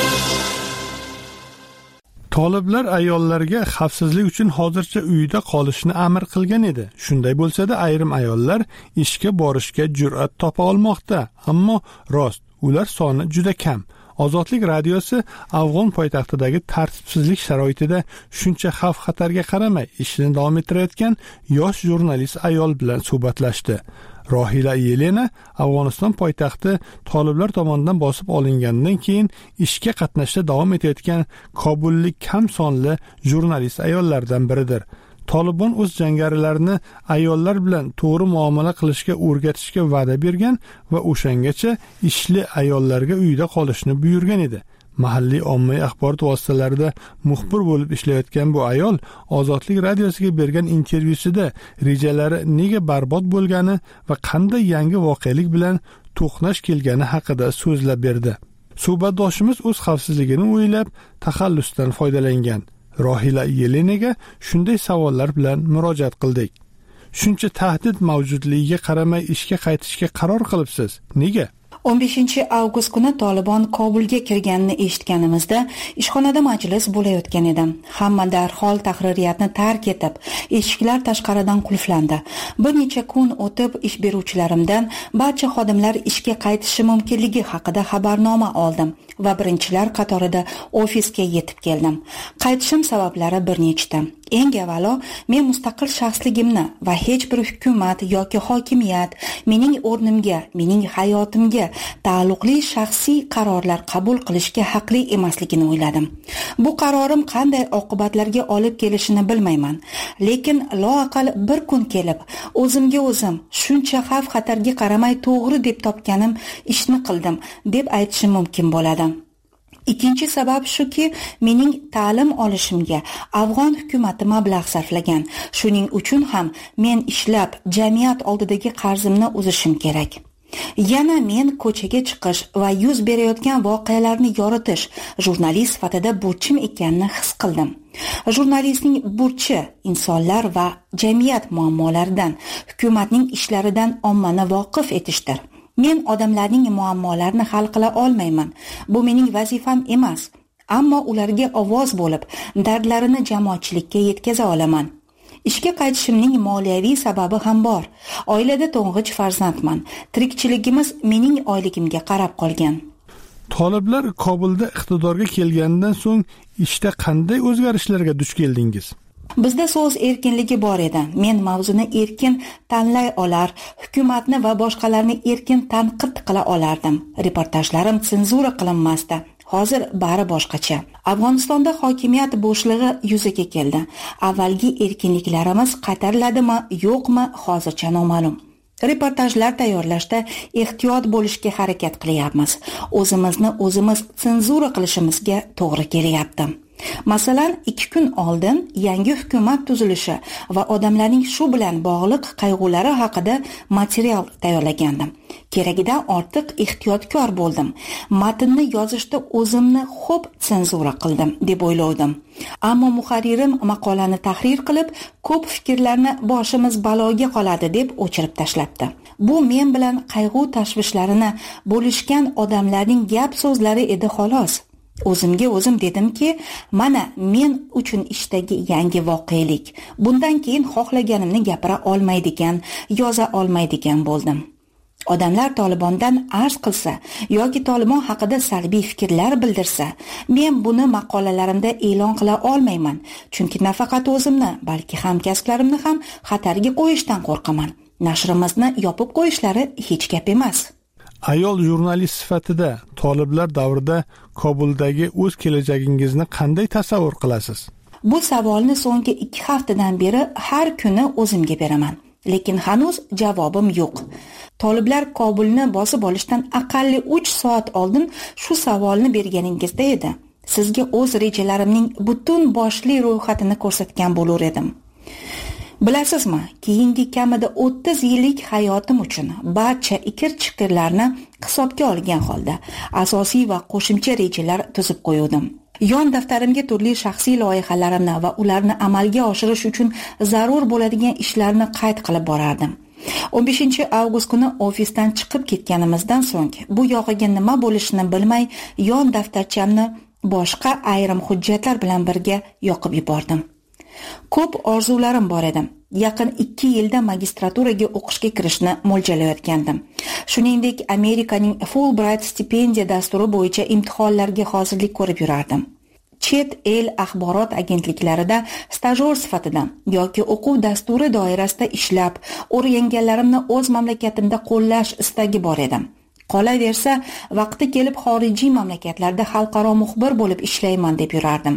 Toliblar ayollarga xavfsizlik uchun hozircha uyda qolishni amr qilgan edi. Shunday bo'lsa-da, ayrim ayollar ishga borishga jur'at topa olmoqda, ammo rost, ular soni juda kam. Ozodlik radiosi Afg'on poytaxtidagi tartibsizlik sharoitida shuncha xavf-xatarga qaramay ishini davom ettirayotgan yosh jurnalist ayol bilan suhbatlashdi. Rohila Yelena Afg'oniston poytaxti toliblar tomonidan bosib olingandan keyin ishga qatnashda davom etayotgan Kobullik kam sonli jurnalist ayollardan biridir. Tolibon o'z jangarilarini ayollar bilan to'g'ri muomala qilishga o'rgatishga va'da bergan va o'shangacha ishli ayollarga uyda qolishni buyurgan edi. Mahalliy ommaviy axborot vositalarida muxbir bo'lib ishlayotgan bu ayol Ozodlik radiosiga bergan intervyusida rejalari nega barbod bo'lgani va qanday yangi voqelik bilan to'qnash kelgani haqida so'zlab berdi. Suhbatdoshimiz o'z xavfsizligini o'ylab taxallusdan foydalangan. Rohila Yelenaga shunday savollar bilan murojaat qildik. Shuncha tahdid mavjudligiga qaramay ishga qaytishga qaror qilibsiz. Nega? o'n beshinchi avgust kuni Tolibon Kobulga kirganini eshitganimizda ishxonada majlis bo'layotgan edi. Hamma darhol tahririyatni tark etib, eshiklar tashqaridan qulflandi. Bir necha kun o'tib ish beruvchilarimdan barcha xodimlar ishga qaytishi mumkinligi haqida xabarnoma oldim va birinchilar qatorida ofisga yetib keldim. Qaytishim sabablari bir nechta. Eng avvalo, men mustaqil shaxsligimni va hech bir hukumat yoki hokimiyat mening o'rnimga, mening hayotimga taalluqli shaxsiy qarorlar qabul qilishga haqli emasligini o'yladim. Bu qarorim qanday oqibatlarga olib kelishini bilmayman, lekin loaqal bir kun kelib, o'zimga o'zim shuncha xavf-xatarga qaramay to'g'ri deb topganim ishni qildim deb aytishim mumkin bo'ladi. Ikkinchi sabab shuki, mening ta'lim olishimga Afg'on hukumati mablag' sarflagan. Shuning uchun ham men ishlab jamiyat oldidagi qarzimni uzishim kerak. Yana men ko'chaga chiqish va yuz berayotgan voqealarni yoritish jurnalist sifatida burchim ekanini his qildim. Jurnalistning burchi insonlar va jamiyat muammolaridan, hukumatning ishlaridan ommani voqif etishdir. Men odamlarning muammolarini hal qila olmayman. Bu mening vazifam emas. Ammo ularga ovoz bo'lib, dardlarini jamoatchilikka yetkaza olaman. Ishga qaytishimning moliyaviy sababi ham bor. Oilada to'ng'ich farzandman. Tirikchiligimiz mening oyligimga qarab qolgan. Toliblar Kobulda iqtidorga kelgandan so'ng ishda qanday o'zgarishlarga duch keldingiz? Bizda so'z erkinligi bor edi. Men mavzuni erkin tanlay olar, hukumatni va boshqalarni erkin tanqid qila olardim. Reportajlarim senzura qilinmasdi. Hozir bari boshqacha. Afg'onistonda hokimiyat bo'shlig'i yuzaga keldi. Avvalgi erkinliklarimiz qaytariladimi, yo'qmi, hozircha noma'lum. Reportajlar tayyorlashda ehtiyot bo'lishga harakat qilyapmiz. O'zimizni o'zimiz senzura qilishimizga to'g'ri kelyapti. Masalan, ikki kun oldin yangi hukumat tuzilishi va odamlarning shu bilan bog'liq qayg'ulari haqida material tayyorlagandim. Keragidan ortiq ehtiyotkor bo'ldim. Matnni yozishda o'zimni xo'p senzura qildim deb o'ylovdim. Ammo muharririm maqolani tahrir qilib, ko'p fikrlarni boshimiz baloga qoladi deb o'chirib tashlabdi. Bu men bilan qayg'u tashvishlarini bo'lishgan odamlarning gap so'zlari edi xolos. O'zimga o'zim dedimki, mana men uchun ishdagi yangi voqelik. Bundan keyin xohlaganimni gapira olmaydigan, yoza olmaydigan bo'ldim. Odamlar Tolibondan arz qilsa yoki Tolibon haqida salbiy fikrlar bildirsa, men buni maqolalarimda e'lon qila olmayman, chunki nafaqat o'zimni, balki hamkasblarimni ham xatarga qo'yishdan qo'rqaman. Nashrimizni yopib qo'yishlari hech gap emas. Ayol jurnalist sifatida toliblar davrida Kobuldagi o'z kelajagingizni qanday tasavvur qilasiz? Bu savolni so'nggi ikki haftadan beri har kuni o'zimga beraman, lekin hanuz javobim yo'q. Toliblar Kobulni bosib olishdan aqalli uch soat oldin shu savolni berganingizda edi. Sizga o'z rejalarimning butun boshli ro'yxatini ko'rsatgan bo'lar edim. Bilasizmi, keyingi kamida o'ttiz yillik hayotim uchun barcha ikir-chiqirlarni hisobga olgan holda asosiy va qo'shimcha rejalar tuzib qo'ydim. Yon daftarimga turli shaxsiy loyihalarimni va ularni amalga oshirish uchun zarur bo'ladigan ishlarni qayd qilib borardim. o'n beshinchi avgust kuni ofisdan chiqib ketganimizdan so'ng bu yog'iga nima bo'lishini bilmay, yon daftarchamni boshqa ayrim hujjatlar bilan birga yoqib yubordim. Ko'p orzularim bor edi. Yaqin ikki yilda magistraturaga o'qishga kirishni mo'ljallayotgandim. Shuningdek, Amerikaning Fulbright stipendiya dasturi bo'yicha imtihonlarga hozirlik ko'rib yurardim. Chet el axborot agentliklarida stajyor sifatida yoki o'quv dasturi doirasida ishlab, o'rganganlarimni o'z mamlakatimda qo'llash istagi bor edi. Qolaversa, vaqti kelib xorijiy mamlakatlarda xalqaro muxbir bo'lib ishlayman deb yurardim.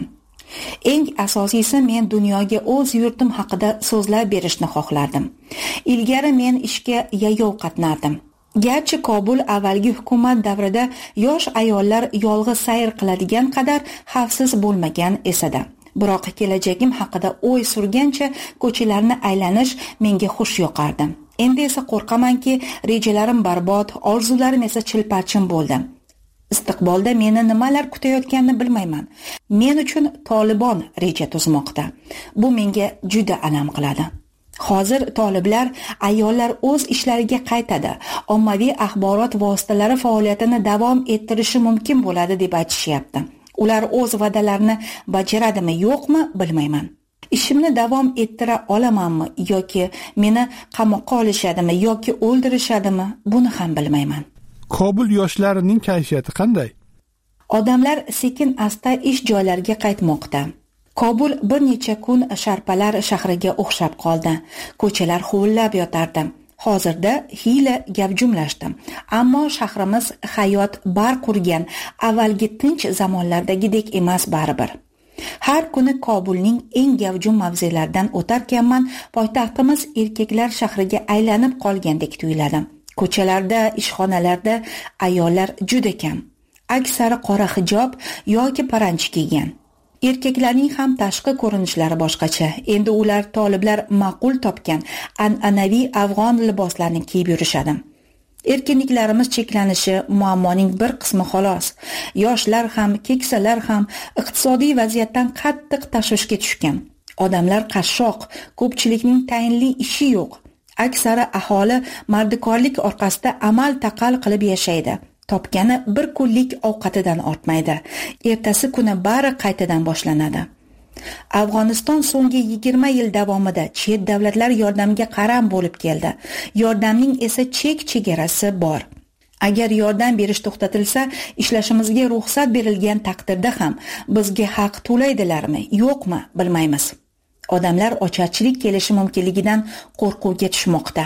Eng asosiysi, men dunyoga o'z yurtim haqida so'zlab berishni xohlardim. Ilgari men ishga yayov qatnardim. Garchi Kobul avvalgi hukumat davrida yosh ayollar yolg'iz sayr qiladigan qadar xavfsiz bo'lmagan esa-da. Biroq kelajagim haqida o'y surgancha ko'chalarni aylanish menga xush yoqardi. Endi esa qo'rqamanki, rejalarim barbod, orzularim esa chilparchin bo'ldi. Istiqbolda meni nimalar kutayotganini bilmayman. Men uchun Tolibon reja tuzmoqda. Bu menga juda alam qiladi. Hozir toliblar ayollar o'z ishlariga qaytadi, ommaviy axborot vositalari faoliyatini davom ettirishi mumkin bo'ladi deb aytishyapti. Ular o'z va'dalarini bajaradimi, yo'qmi bilmayman. Ishimni davom ettira olamanmi yoki meni qamoqqa olishadimi yoki o'ldirishadimi, buni ham bilmayman. Kobul yoshlarining kayfiyati qanday? Odamlar sekin-asta ish joylariga qaytmoqda. Kobul bir necha kun sharpalar shahriga o'xshab qoldi. Ko'chalar huvillab yotardi. Hozirda hiyla gavjumlashdi. Ammo shahrimiz hayot barq urgan avvalgi tinch zamonlardagidek emas baribir. Har kuni Kobulning eng gavjum mavzelaridan o'tarkanman, poytaxtimiz erkaklar shahriga aylanib qolgandek tuyuladi. Ko'chalarda, ishxonalarda ayollar juda kam. Aksari qora hijob yoki paranji kiygan. Erkaklarning ham tashqi ko'rinishlari boshqacha. Endi ular toliblar ma'qul topgan an'anaviy afg'on liboslarni kiyib yurishadi. Erkinliklarimiz cheklanishi muammoning bir qismi xolos. Yoshlar ham, keksalar ham iqtisodiy vaziyatdan qattiq tashvishga tushgan. Odamlar qashshoq, ko'pchilikning tayinli ishi yo'q. Aksari aholi mardikorlik orqasida amal taqal qilib yashaydi. Topgani bir kunlik ovqatidan ortmaydi. Ertasi kuni bari qaytadan boshlanadi. Afg'oniston so'nggi yigirma yil davomida chet davlatlar yordamiga qaram bo'lib keldi. Yordamning esa chek-chegarasi bor. Agar yordam berish to'xtatilsa, ishlashimizga ruxsat berilgan taqdirda ham bizga haq to'laydilarmi, yo'qmi bilmaymiz. Odamlar ocharchilik kelishi mumkinligidan qo'rquvga tushmoqda.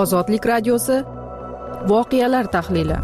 Ozodlik radiosi voqealar tahlili.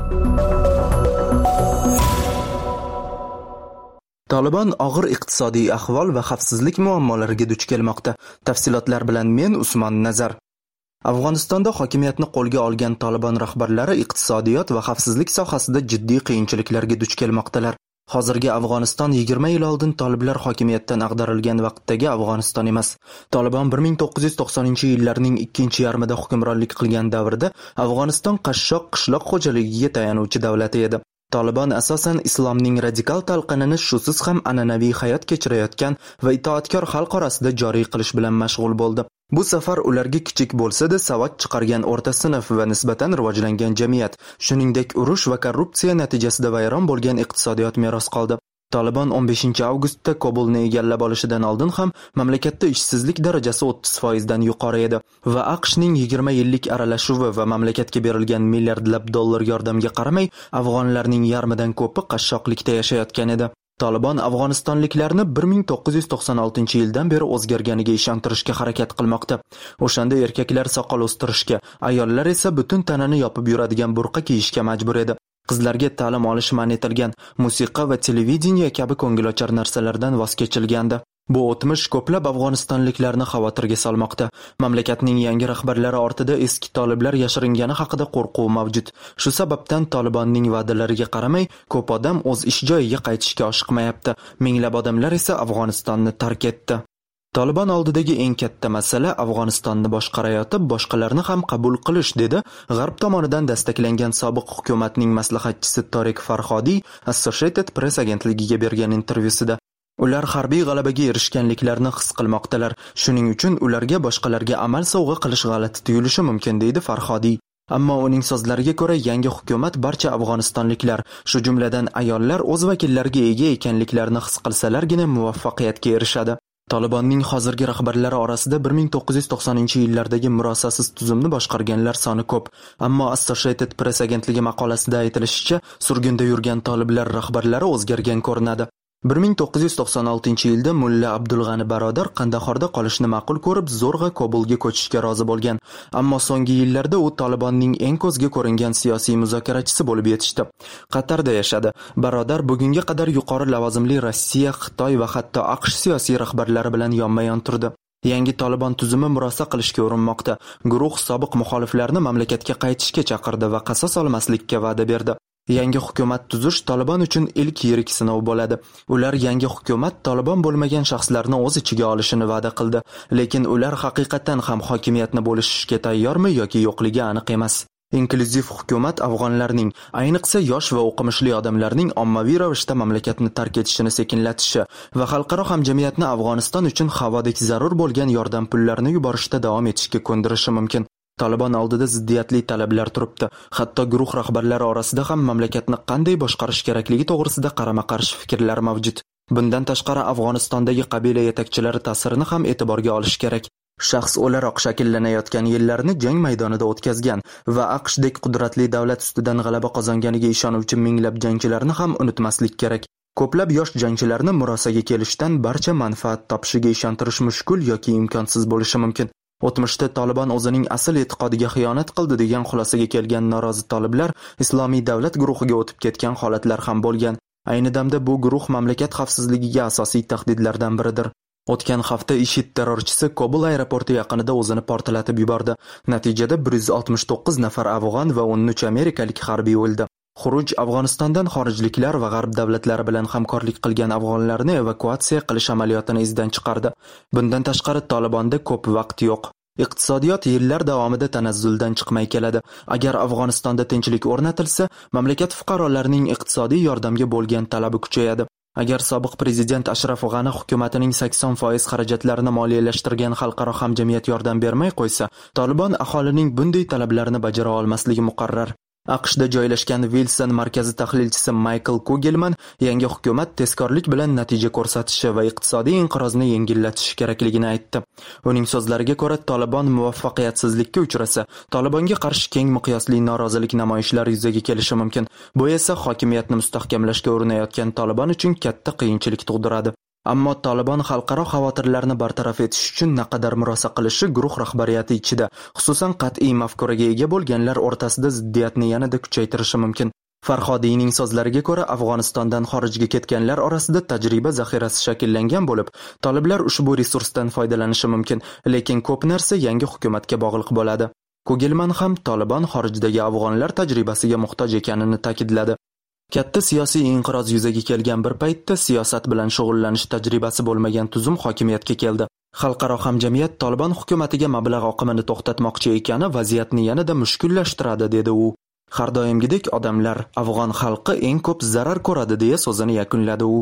Taliban og'ir iqtisodiy ahvol va xavfsizlik muammolariga duch kelmoqda. Tafsilotlar bilan men Usmon Nazar. Afg'onistonda hokimiyatni qo'lga olgan Taliban rahbarlari iqtisodiyot va xavfsizlik sohasida jiddiy qiyinchiliklarga duch kelmoqdalar. Hozirgi Afg'oniston yigirma yil oldin toliblar hokimiyatdan ag'darilgan vaqtdagi Afg'oniston emas. Taliban bir ming to'qqiz yuz to'qsoninchi yillarning ikkinchi yarmida hukmronlik qilgan davrda Afg'oniston qashshoq qishloq xo'jaligiga tayanuvchi davlat edi. Taliban asosan islomning radikal talqinini shusiz ham an'anaviy hayot kechirayotgan va itoatkor xalq orasida joriy qilish bilan mashg'ul bo'ldi. Bu safar ularga kichik bo'lsa-da savod chiqargan o'rta sinf va nisbatan rivojlangan jamiyat, shuningdek urush va korrupsiya natijasida vayron bo'lgan iqtisodiyot meros qoldi. Taliban o'n beshinchi avgustda Kobulni egallab olishidan oldin ham mamlakatda ishsizlik darajasi o'ttiz foiz dan yuqori edi va AQShning yigirma yillik aralashuvi va mamlakatga berilgan milliardlab dollar yordamga qaramay, afg'onlarning yarmidan ko'pi qashshoqlikda yashayotgan edi. Taliban afg'onistonliklarni bir ming to'qqiz yuz to'qson oltinchi yildan beri o'zgarganiga ishontirishga harakat qilmoqda. O'shanda erkaklar soqol o'stirishga, ayollar esa butun tanani yopib yuradigan burqa kiyishga majbur edi. Qizlarga ta'lim olish man etilgan, musiqa va televideniya kabi ko'ngilochar narsalardan voz kechilgandi. Bu o'tmish ko'plab afg'onistonliklarni xavotirga solmoqda. Mamlakatning yangi rahbarlari ortida eski toliblar yashiringani haqida qo'rquv mavjud. Shu sababdan Talibanning va'dalariga qaramay, ko'p odam o'z ish joyiga qaytishga oshiqmayapti. Minglab odamlar esa Afg'onistonni tark etdi. Taliban oldidagi eng katta masala Afg'onistonni boshqarayotib, boshqalarni ham qabul qilish, dedi G'arb tomonidan dastaklangan sobiq hukumatning maslahatchisi Torik Farhodiy Associated Press agentligiga bergan intervyusida. Ular harbiy g'alabaga erishganliklarini his qilmoqdalar. Shuning uchun ularga boshqalarga amal sovg'a qilish g'alati tuyulishi mumkin, deydi Farhodiy. Ammo uning so'zlariga ko'ra, yangi hukumat barcha afg'onistonliklar, shu jumladan ayollar o'z vakillariga ega ekanliklarini his qilsalargina muvaffaqiyatga erishadi. Talibanning hozirgi rahbarlari orasida bir ming to'qqiz yuz to'qsoninchi yillardagi murosasiz tuzumni boshqarganlar soni ko'p. Ammo Associated Press agentligi maqolasida aytilishicha, surgunda yurgan toliblar rahbarlari o'zgargan ko'rinadi. bir ming to'qqiz yuz to'qson oltinchi yilda Mulla Abdulg'ani Barodar Qandahorda qolishni ma'qul ko'rib, zo'rg'a Kobulga ko'chishga rozi bo'lgan. Ammo so'nggi yillarda u Talibanning eng ko'zga ko'ringan siyosiy muzokarachisi bo'lib yetishdi. Qatarda yashadi. Barodar bugunga qadar yuqori lavozimli Rossiya, Xitoy va hatto AQSh siyosiy rahbarlari bilan yonma-yon turdi. Yangi Taliban tuzumi murosa qilishga urinmoqda. Guruh sobiq muxoliflarni mamlakatga qaytishga chaqirdi va qasos olmaslikka va'da berdi. Yangi hukumat tuzish Taliban uchun ilk yirik sinov bo'ladi. Ular yangi hukumat Taliban bo'lmagan shaxslarni o'z ichiga olishini va'da qildi, lekin ular haqiqatan ham hokimiyatni bo'lishishga tayyormi yoki yo'qligi aniq emas. Inklyuziv hukumat afg'onlarning, ayniqsa yosh va o'qimishli odamlarning ommaviy ravishda mamlakatni tark etishini sekinlatishi va xalqaro hamjamiyatni Afg'oniston uchun havodek zarur bo'lgan yordam pullarini yuborishda davom etishga ko'ndirishi mumkin. Taliban oldida ziddiyatli talablar turibdi. Hatto guruh rahbarlari orasida ham mamlakatni qanday boshqarish kerakligi to'g'risida qarama-qarshi fikrlar mavjud. Bundan tashqari Afg'onistondagi qabila yetakchilari ta'sirini ham e'tiborga olish kerak. Shaxs o'laroq shakllanayotgan yillarni jang maydonida o'tkazgan va AQShdek qudratli davlat ustidan g'alaba qozonganiga ishonuvchi minglab jangchilarni ham unutmaslik kerak. Ko'plab yosh jangchilarni murosaga kelishdan barcha manfaat topishiga ishontirish mushkul yoki imkonsiz bo'lishi mumkin. O'tmishda Taliban o'zining asl e'tiqodiga xiyonat qildi degan xulosaga kelgan norozi toliblar Islomiy davlat guruhiga o'tib ketgan holatlar ham bo'lgan. Ayni damda bu guruh mamlakat xavfsizligiga asosiy tahdidlardan biridir. O'tgan hafta IShID terrorchisi Kobul aeroporti yaqinida o'zini portlatib yubordi. Natijada bir yuz oltmish to'qqiz nafar afg'on va o'n uch amerikalik harbiy o'ldi. Xuruj Afg'onistondan xorijliklar va g'arb davlatlari bilan hamkorlik qilgan afg'onlarni evakuatsiya qilish amaliyotini izdan chiqardi. Bundan tashqari Talibanda ko'p vaqt yo'q. Iqtisodiyot yillar davomida tanazzuldan chiqmay keladi. Agar Afg'onistonda tinchlik o'rnatilsa, mamlakat fuqarolarining iqtisodiy yordamga bo'lgan talabi kuchayadi. Agar sobiq prezident Ashraf G'ani hukumatining sakson foiz xarajatlarini moliyalashtirgan xalqaro hamjamiyat yordam bermay qo'ysa, Taliban aholining bunday talablarini bajara olmasligi muqarrar. AQShda joylashgan Wilson markazi tahlilchisi Michael Kugelman yangi hukumat tezkorlik bilan natija ko'rsatishi va iqtisodiy inqirozni yengillatishi kerakligini aytdi. Uning so'zlariga ko'ra, Taliban muvaffaqiyatsizlikka uchrasa, Talibanga qarshi keng miqyosli norozilik namoyishlari yuzaga kelishi mumkin. Bu esa hokimiyatni mustahkamlashga urinayotgan Taliban uchun katta qiyinchilik tug'diradi. Ammo Taliban xalqaro xavotirlarni bartaraf etish uchun naqadar murosa qilishi guruh rahbariyati ichida, xususan qat'iy mafkuraga ega bo'lganlar o'rtasida ziddiyatni yanada kuchaytirishi mumkin. Farhodiyning so'zlariga ko'ra, Afg'onistondan xorijga ketganlar orasida tajriba zaxirasi shakllangan bo'lib, toliblar ushbu resursdan foydalanishi mumkin, lekin ko'p narsa yangi hukumatga bog'liq bo'ladi. Ko'gilman ham Taliban xorijdagi afg'onlar tajribasiga muhtoj ekanini ta'kidladi. Katta siyosiy inqiroz yuzaga kelgan bir paytda siyosat bilan shug'ullanish tajribasi bo'lmagan tuzum hokimiyatga keldi. Xalqaro hamjamiyat Taliban hukumatiga mablag' oqimini to'xtatmoqchi ekani vaziyatni yanada mushkullashtiradi, dedi u. Har doimgidek odamlar, afg'on xalqi eng ko'p zarar ko'radi, deya so'zini yakunladi u.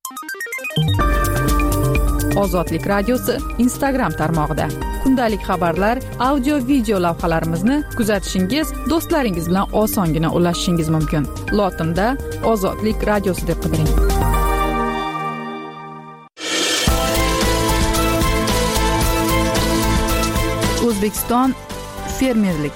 Ozodlik radiosi Instagram tarmog'ida kundalik xabarlar, audio video lavhalarimizni kuzatishingiz, do'stlaringiz bilan osongina ulashishingiz mumkin. Lotinda Ozodlik radiosi deb qidiring. O'zbekiston fermerlik.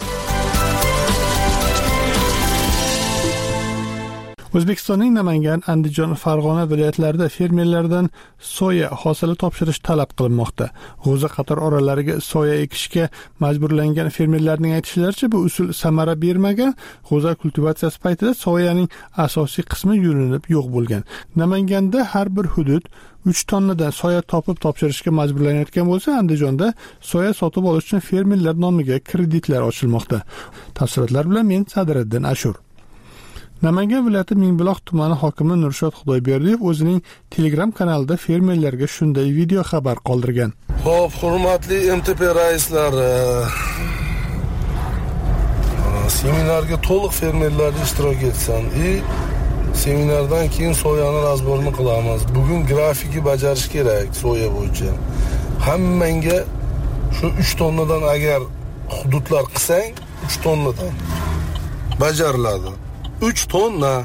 O'zbekistonning Namangan, Andijon, Farg'ona viloyatlarida fermerlardan soya hosili topshirish talab qilinmoqda. G'o'za qator oralariga soya ekishga majburlangan fermerlarning aytishlaricha, bu usul samara bermagan. G'o'za kultivatsiyasi paytida soyaning asosiy qismi yulinib yo'q bo'lgan. Namanganda har bir hudud uch tonnadan soya topib topshirishga majburlanayotgan bo'lsa, Andijonda soya sotib olish uchun fermerlar nomiga kreditlar ochilmoqda. Tafsilotlar bilan men Sadiriddin Ashur. Namangan viloyati Mingbuloq tumani hokimi Nurshod Xudoyberdiyev o'zining Telegram kanalida fermerlarga shunday video xabar qoldirgan. Xo'p, hurmatli M T P raislari, seminarga to'liq fermerlar ishtirok etsin. И seminardan keyin soyani razborini qilamiz. Bugun grafiki bajarish kerak soya bo'yicha. Hammanga shu uch tonnadan agar hududlar qilsang, uch tonnadan bajariladi. uch tonna.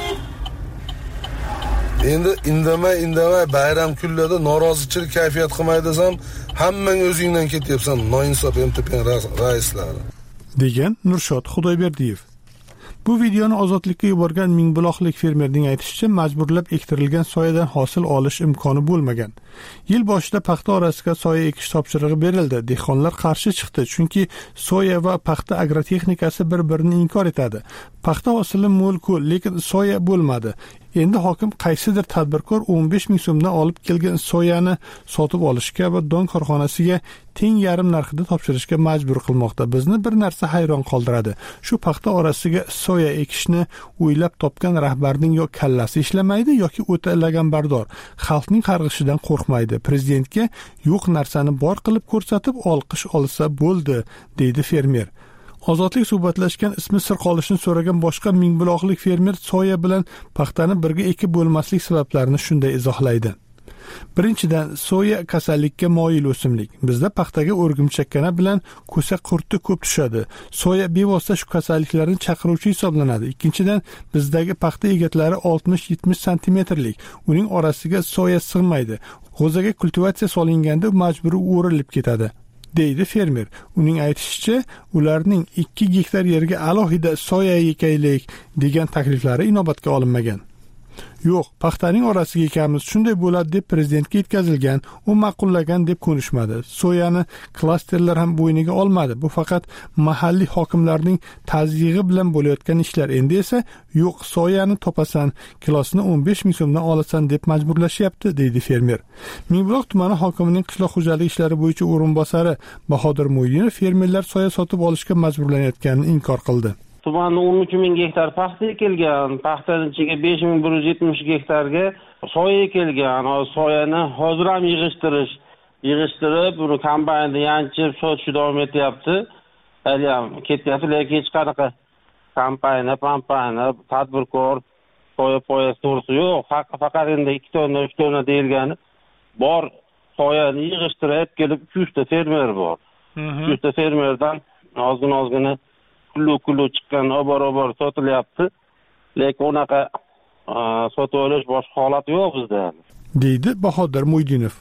Endi indamay indamay bayram kunlarida norozichilik kayfiyat qilmay desam, hammang o'zingdan ketyapsan, noinsof M T P raislari, degan Nurshod Xudoyberdiyev. Bu videoni Ozodlikka yuborgan Mingbuloqlik fermerning aytishicha, majburlab ektirilgan soyadan hosil olish imkoni bo'lmagan. Yil boshida paxta orasiga soya ekish topshirig'i berildi. Dehqonlar qarshi chiqdi, chunki soya va paxta agrotexnikasi bir-birini inkor etadi. Paxta hosili mo'l-ku, lekin soya bo'lmadi. Endi hokim qaysidir tadbirkor o'n besh ming so'mdan olib kelgan soyani sotib olishga va don korxonasiga teng yarim narxida topshirishga majbur qilmoqda. Bizni bir narsa hayron qoldiradi. Shu paxta orasiga soya ekishni o'ylab topgan rahbarning yo kallasi ishlamaydi yoki o'ta laganbardor, xalqning qarg'ishidan qo'rqmaydi. Prezidentga yo'q narsani bor qilib ko'rsatib olqish olsa bo'ldi, deydi fermer. Ozodlik suhbatlashgan ismi sir qolishini so'ragan boshqa Mingbuloqlik fermer soya bilan paxtani birga ekib bo'lmaslik sabablarini shunday izohlaydi. Birinchidan, soya kasallikka moyil o'simlik. Bizda paxtaga o'rgimchakkana bilan ko'sa qurti ko'p tushadi. Soya bevosita shu kasalliklarni chaqiruvchi hisoblanadi. Ikkinchidan, bizdagi paxta egatlari oltmish yetmish santimetrlik. Uning orasiga soya sig'maydi. G'o'zaga kultivatsiya solinganda majburiy o'rilib ketadi, deydi fermer. Uning aytishicha, ularning ikki gektar yerga alohida soya ekaylik degan takliflari inobatga olinmagan. Yo'q, paxtaning orasiga ekamiz, shunday bo'ladi deb prezidentga yetkazilgan, u ma'qullagan deb ko'nishmadi. Soyani klasterlar ham bo'yniga olmadi. Bu faqat mahalliy hokimlarning tazyig'i bilan bo'layotgan ishlar. Endi esa yo'q, soyani topasan, kilosini o'n besh ming so'mdan olasan deb majburlashyapti, deydi fermer. Mingbuloq tumani hokimining qishloq xo'jaligi ishlari bo'yicha o'rinbosari Bahodir Mo'ydinov fermerlar soya sotib olishga majburlanayotganini inkor qildi. Tumanning o'n uch ming gektar paxta ekilgan, paxtaning ichiga besh ming bir yuz yetmish gektarga soya ekilgan. Soyani hozir ham yig'ishtirish, yig'ishtirib, buni kombaynda yanchib sotishni davom etyapti. Hali ham ketyapti, lekin hech qanaqa kompaniya, kompaniya, tadbirkor soya poya so'risi yo'q. Faqat endi ikki tonna, uch tonna deyilgani bor. Soyani yig'ishtirib kelib uch yuz ta fermer bor. uch yuz ta fermerdan ozgina-ozgina kullu-kullu chiqqan obor-obor sotilyapti. Lekin unaqa sotib olish boshqa holat yo'q bizda, deydi Bahodir Mo'ydinov.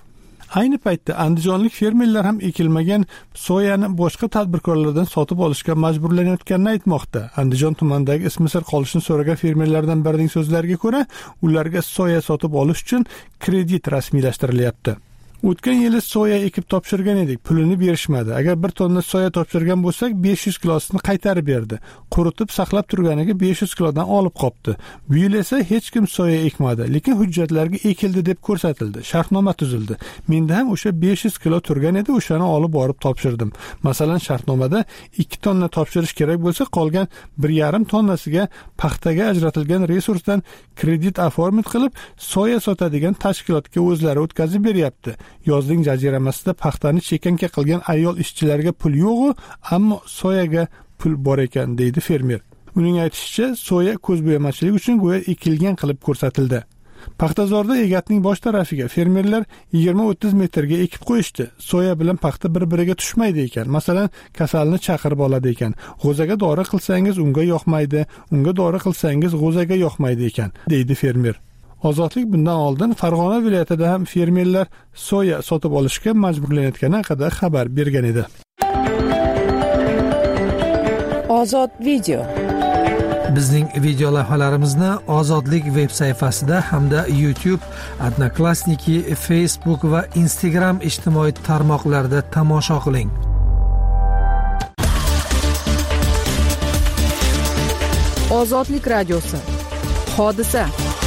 Ayni paytda andijonlik fermerlar ham ekilmagan soyani boshqa tadbirkorlardan sotib olishga majburlanayotganini aytmoqda. Andijon tumanidagi Ismisir qolishini so'ragan fermerlardan birining so'zlariga ko'ra, ularga soya sotib olish uchun kredit rasmiylashtirilyapti. O'tgan yili soya ekib topshirgan edik, pulini berishmadi. Agar bir tonna soya topshirgan bo'lsak, besh yuz kilosini qaytarib berdi. Quritib saqlab turganiga besh yuz kilodan olib qopti. Bu yil esa hech kim soya ekmadi, lekin hujjatlarga ekildi deb ko'rsatildi. Shartnoma tuzildi. Menda ham o'sha besh yuz kilo turgan edi, o'shani olib borib topshirdim. Masalan, shartnomada ikki tonna topshirish kerak bo'lsa, qolgan bir yarim tonnasiga paxtaga ajratilgan resursdan kredit oformit qilib, soya sotadigan tashkilotga o'zlari o'tkazib beryapti. Yozning jaziramasida paxtani chekanka qilgan ayol ishchilarga pul yo'q, ammo soyaga pul bor ekan, deydi fermer. Uning aytishicha, soya ko'zbo'yamachilik uchun go'yo ekilgan qilib ko'rsatildi. Paxtazorda egatning bosh tarafiga fermerlar yigirma o'ttiz metrga ekib qo'yishdi. Soya bilan paxta bir-biriga tushmaydi ekan. Masalan, kasalni chaqirib oladi ekan. G'o'zaga dori qilsangiz unga yoqmaydi, unga dori qilsangiz g'o'zaga yoqmaydi ekan, deydi fermer. Ozodlik bundan oldin Farg'ona viloyatida ham fermerlar soya sotib olishga majburlanayotgani haqida xabar bergan edi. Ozod video. Bizning video lavhalarimizni Ozodlik veb sayfasida hamda YouTube, Odnoklassniki, Facebook va Instagram ijtimoiy tarmoqlarida tomosha qiling. Ozodlik radiosi. Hodisa.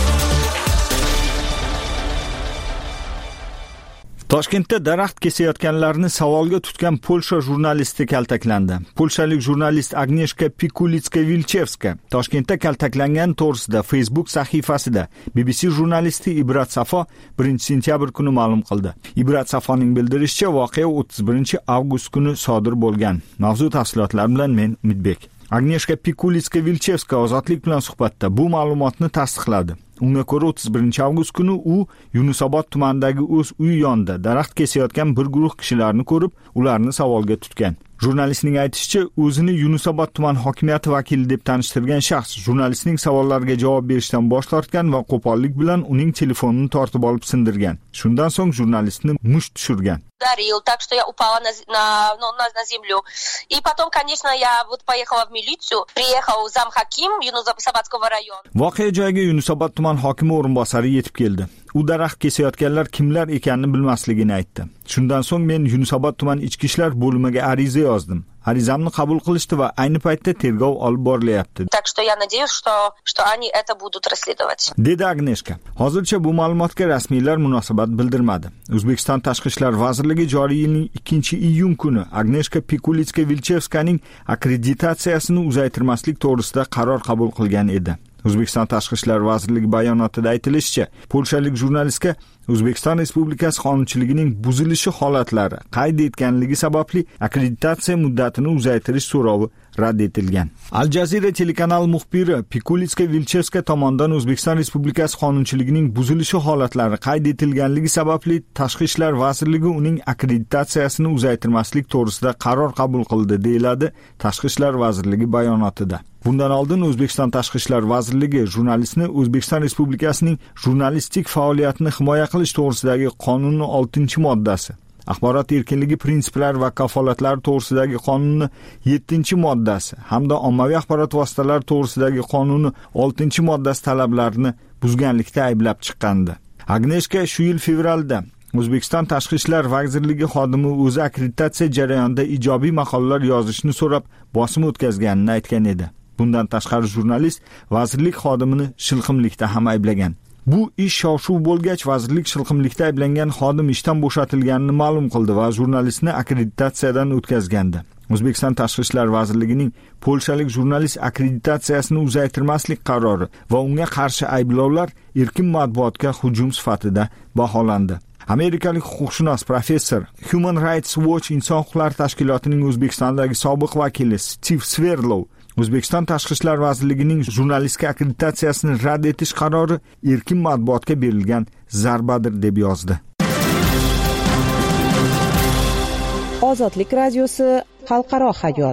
Toshkentda daraxt kesayotganlarni savolga tutgan Polsha jurnalisti kaltaklandi. Polshalik jurnalist Agneshka Pikulitska-Vilchevska Toshkentda kaltaklangan to'g'risida Facebook sahifasida B B C jurnalisti Ibrat Safo birinchi sentyabr kuni ma'lum qildi. Ibrat Safoning bildirishicha, voqea o'ttiz birinchi avgust kuni sodir bo'lgan. Mavzu tafsilotlar bilan men Umidbek. Agneshka Pikulitska-Vilchevska Ozodlik bilan suhbatda bu ma'lumotni tasdiqladi. Unga ko'ra o'ttiz birinchi avgust kuni u Yunusobod tumanidagi o'z uyi yonida daraxt kesayotgan bir guruh kishilarni ko'rib, ularni savolga tutgan. Jurnalistning aytishicha, o'zini Yunusobod tuman hokimiyati vakili deb tanishtirgan shaxs jurnalistning savollariga javob berishdan bosh tortgan va qo'pollik bilan uning telefonini tortib olib sindirgan. Shundan so'ng jurnalistni musht tushirgan. Ударил, так что я упала на, на, ну, на, на землю. И потом, конечно, я вот поехала в милицию. Приехал замхаким Юнусободского района. Voqea joyiga Yunusobod tuman hokimi o'rinbosari yetib keldi. U daraxt kesayotganlar kimlar ekanini bilmasligini aytdi. Shundan so'ng men Yunusobod tuman ichki ishlar bo'limiga ariza yozdim. Arizamni qabul qilishdi va ayni paytda tergov olib borilyapti. Так что я надеюсь, что что они это будут расследовать. Dedi Agneshka. Hozircha bu ma'lumotga rasmiylar munosabat bildirmadi. O'zbekiston Tashqi ishlar vazirligi joriy yilning ikkinchi iyun kuni Agneshka Pikulitska-Vilchevskaning akkreditatsiyasini uzaytirmaslik to'g'risida qaror qabul qilgan edi. O'zbekiston Tashqi ishlar vazirligi bayonotida aytilishicha, polshalik jurnalistga O'zbekiston Respublikasi qonunchiligining buzilishi holatlari qayd etganligi sababli akkreditatsiya muddatini uzaytirish so'rovi rad etilgan. Al Jazeera telekanal muxbiri Pikulitska-Vilchevska tomonidan O'zbekiston Respublikasi qonunchiligining buzilishi holatlari qayd etilganligi sababli Tashqi ishlar vazirligi uning akkreditatsiyasini uzaytirmaslik to'g'risida qaror qabul qildi, deyiladi Tashqi ishlar vazirligi bayonotida. Bundan oldin O'zbekiston Tashqi ishlar vazirligi jurnalistni O'zbekiston Respublikasining jurnalistik faoliyatini himoya qilish to'g'risidagi qonunning oltinchi moddasi, axborot erkinligi prinsiplari va kafolatlari to'g'risidagi qonunning yettinchi moddasi hamda ommaviy axborot vositalari to'g'risidagi qonunning oltinchi moddasi talablarini buzganlikda ayblab chiqqandi. Agneshka shu yil fevralda O'zbekiston Tashqi ishlar vazirligi xodimi o'zi akkreditatsiya jarayonida ijobiy maqolalar yozishni so'rab bosim o'tkazganini aytgan edi. Bundan tashqari jurnalist vazirlik xodimini shilqimlikda ham ayblagan. Bu ish shov-shuv bo'lgach, vazirlik shilqimlikda ayblangan xodim ishdan bo'shatilganini ma'lum qildi va jurnalistni akkreditatsiyadan o'tkazgandi. O'zbekiston Tashqi ishlar vazirligining polshalik jurnalist akkreditatsiyasini uzaytirmaslik qarori va unga qarshi ayblovlar erkin matbuotga hujum sifatida baholandi. Amerikalik huquqshunos professor, Human Rights Watch inson huquqlari tashkilotining O'zbekistondagi sobiq vakili Steve Sverlov O'zbekiston Tashqi ishlar vazirligining jurnalistga akkreditatsiyasini rad etish qarori erkin matbuotga berilgan zarbadir deb yozdi. Ozodlik radiosi xalqaro hayot.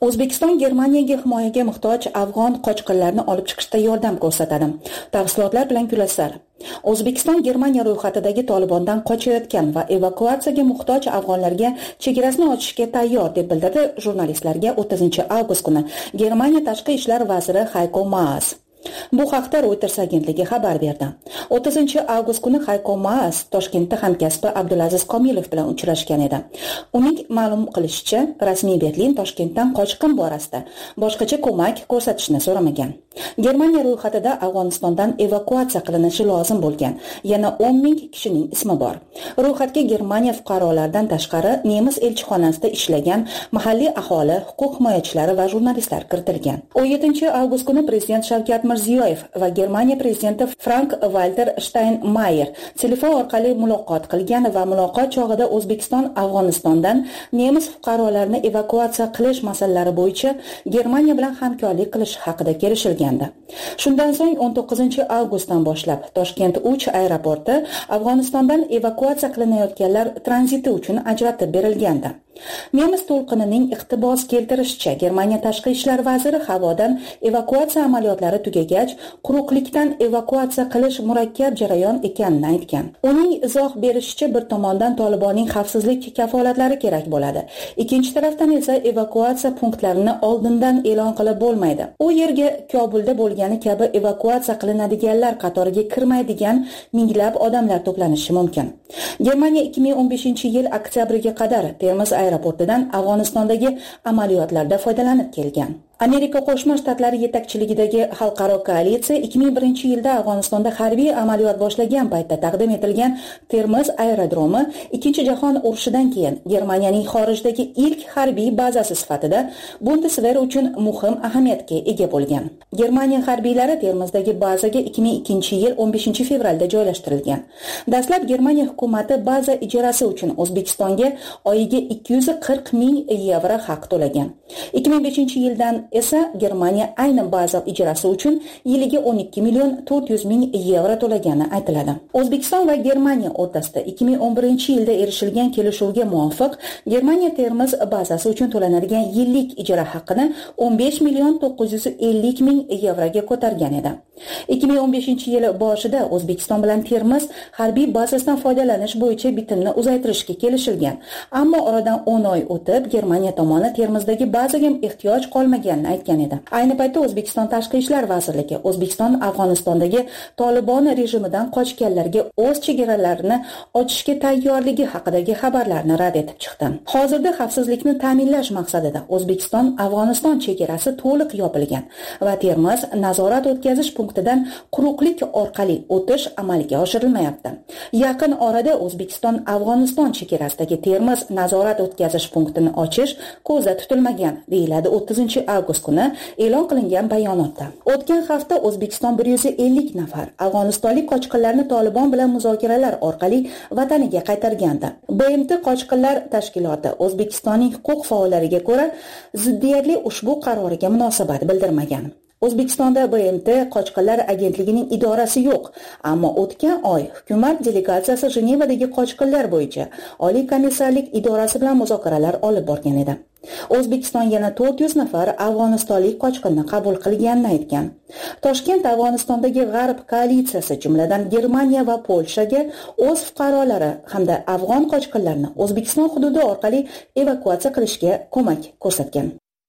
O'zbekiston Germaniyaga himoyaga muhtoj afg'on qochqinlarni olib chiqishda yordam ko'rsatadi. Tafsilotlar bilan Gulasar. O'zbekiston Germaniya ro'yxatidagi Tolibondan qochayotgan va evakuatsiyaga muhtoj afg'onlarga chegarasini ochishga tayyor deb bildirdi jurnalistlarga o'ttizinchi avgust kuni Germaniya tashqi ishlar vaziri Hayko Maas. Bu haqda Reuters agentligi xabar berdi. o'ttizinchi avgust kuni Hayko Maas Toshkentda hamkasbi Abdulaziz Komilov bilan uchrashgan edi. Uning ma'lum qilishicha, rasmiy Berlin Toshkentdan qochqin borasida boshqacha ko'mak ko'rsatishni so'ramagan. Germaniya ro'yxatida Afg'onistondan evakuatsiya qilinishi lozim bo'lgan yana o'n ming kishining ismi bor. Ro'yxatga Germaniya fuqarolaridan tashqari nemis elchixonasida ishlagan mahalliy aholi, huquq himoyachilari va jurnalistlar kiritilgan. o'n yettinchi avgust kuni prezident Shavkat Mirziyoyev va Germaniya prezidenti Frank Walter Steinmeier telefon orqali muloqot qilgan va muloqot chog'ida O'zbekiston Afg'onistondan nemis fuqarolarini evakuatsiya qilish masalalari bo'yicha Germaniya bilan hamkorlik qilish haqida kelishilgandi. Shundan so'ng o'n to'qqizinchi avgustdan boshlab Toshkent uch aeroporti Afg'onistondan evakuatsiya qilinayotganlar tranziti uchun ajratib berilgandi. Nemis to'lqinining iqtibos keltirishicha, Germaniya tashqi ishlar vaziri havodan evakuatsiya amaliyotlari tugagach, quruqlikdan evakuatsiya qilish murakkab jarayon ekanini aytgan. Uning izoh berishicha, bir tomondan Tolibonning xavfsizlik kafolatlari kerak bo'ladi. Ikkinchi tarafdan esa evakuatsiya punktlarini oldindan e'lon qilib bo'lmaydi. U yerga Kobulda bo'lgani kabi evakuatsiya qilinadiganlar qatoriga kirmaydigan minglab odamlar to'planishi mumkin. Germaniya ikki ming o'n beshinchi yil oktyabriga qadar Termiz aeroportidan Afg'onistondagi amaliyotlarda foydalanib kelgan. Amerika Qo'shma Shtatlari yetakchiligidagi xalqaro koalitsiya ikki ming birinchi yilda Afg'onistonda harbiy amaliyot boshlagan paytda taqdim etilgan Termiz aerodromi Ikkinchi jahon urushidan keyin Germaniyaning xorijdagi ilk harbiy bazasi sifatida Bundeswehr uchun muhim ahamiyatga ega bo'lgan. Germaniya harbiylari Termizdagi bazaga ikki ming ikkinchi yil o'n beshinchi fevralda joylashtirilgan. Dastlab Germaniya hukumati baza ijarasi uchun O'zbekistonga oyiga ikki yuz qirq ming yevro haq to'lagan. ikki ming beshinchi yildan esa Germaniya ayni baza ijarasi uchun yiliga o'n ikki million to'rt yuz ming yevro to'lagani aytiladi. O'zbekiston va Germaniya o'rtasida ikki ming o'n birinchi yilda erishilgan kelishuvga muvofiq Germaniya Termiz bazasi uchun to'lanadigan yillik ijara haqini o'n besh million to'qqiz yuz ellik ming yevroga ko'targan edi. ikki ming o'n beshinchi yil boshida O'zbekiston bilan Termiz harbiy bazasidan foydalanish bo'yicha bitimni uzaytirishga kelishilgan. Ammo oradan o'n oy o'tib Germaniya tomoni Termizdagi bazaga ehtiyoj qolmagan aytgan edi. Ayni paytda O'zbekiston Tashqi ishlar vazirligi O'zbekiston Afg'onistondagi Tolibon rejimidan qochganlarga o'z chegaralarini ochishga tayyorligi haqidagi xabarlarni rad etib chiqdi. Hozirda xavfsizlikni ta'minlash maqsadida O'zbekiston Afg'oniston chegarasi to'liq yopilgan va Termiz nazorat o'tkazish punktidan quruqlik orqali o'tish amalga oshirilmayapti. Yaqin orada O'zbekiston Afg'oniston chegarasidagi Termiz nazorat o'tkazish punktini ochish ko'zda tutilmagan, deyiladi o'ttizinchi avgust kuni e'lon qilingan bayonotda. O'tgan hafta O'zbekiston bir yuz ellik nafar afg'onistonlik qochqinlarni Tolibon bilan muzokaralar orqali vataniga qaytargandi. B M T Qochqinlar tashkiloti O'zbekistonning huquq faollariga ko'ra ziddiyatli ushbu qaroriga munosabat bildirmagan. O'zbekistonda B M T Qochqinlar agentligining idorasi yo'q, ammo o'tgan oy hukumat delegatsiyasi Jenevadagi qochqinlar bo'yicha Oliy komissarlik idorasi bilan muzokaralar olib borgan edi. O'zbekiston yana to'rt yuz nafar afg'onistonlik qochqinni qabul qilganini aytgan. Toshkent Afg'onistondagi G'arb koalitsiyasi, jumladan Germaniya va Polshaga o'z fuqarolari hamda afg'on qochqinlarni O'zbekiston hududi orqali evakuatsiya qilishga ko'mak ko'rsatgan.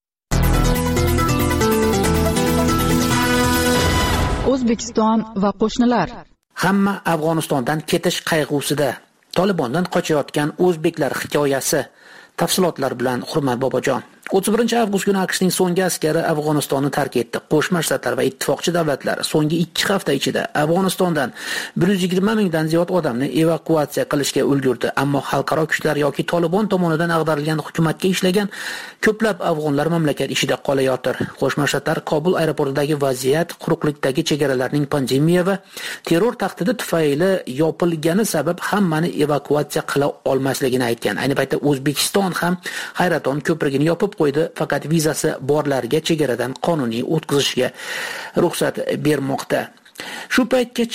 O'zbekiston va qo'shnilar. Hamma Afg'onistondan ketish qayg'usida. Tolibondan qochayotgan o'zbeklar hikoyasi. Tafsilotlar bilan Hurmat Bobojon. o'ttiz birinchi avgust kuni AQShning so'nggi askari Afg'onistonni tark etdi. Qo'shma Shtatlar va ittifoqchi davlatlar so'nggi ikki hafta ichida Afg'onistondan bir yuz yigirma mingdan ziyod odamni evakuatsiya qilishga ulgurdi. Ammo xalqaro kuchlar yoki Tolibon tomonidan ag'darilgan hukumatga ishlagan ko'plab afg'onlar mamlakat ishida qolayotir. Qo'shma Shtatlar Kobul aeroportidagi vaziyat, quruqlikdagi chegaralarning pandemiya va terror tahdidi tufayli yopilgani sabab hammani evakuatsiya qila olmasligini aytgan. Ayni paytda O'zbekiston ham Hayraton ko'prigini yopib qo'ydi, faqat vizasi borlarga chegaradan qonuniy o'tkazishga ruxsat bermoqda. Shu paytgacha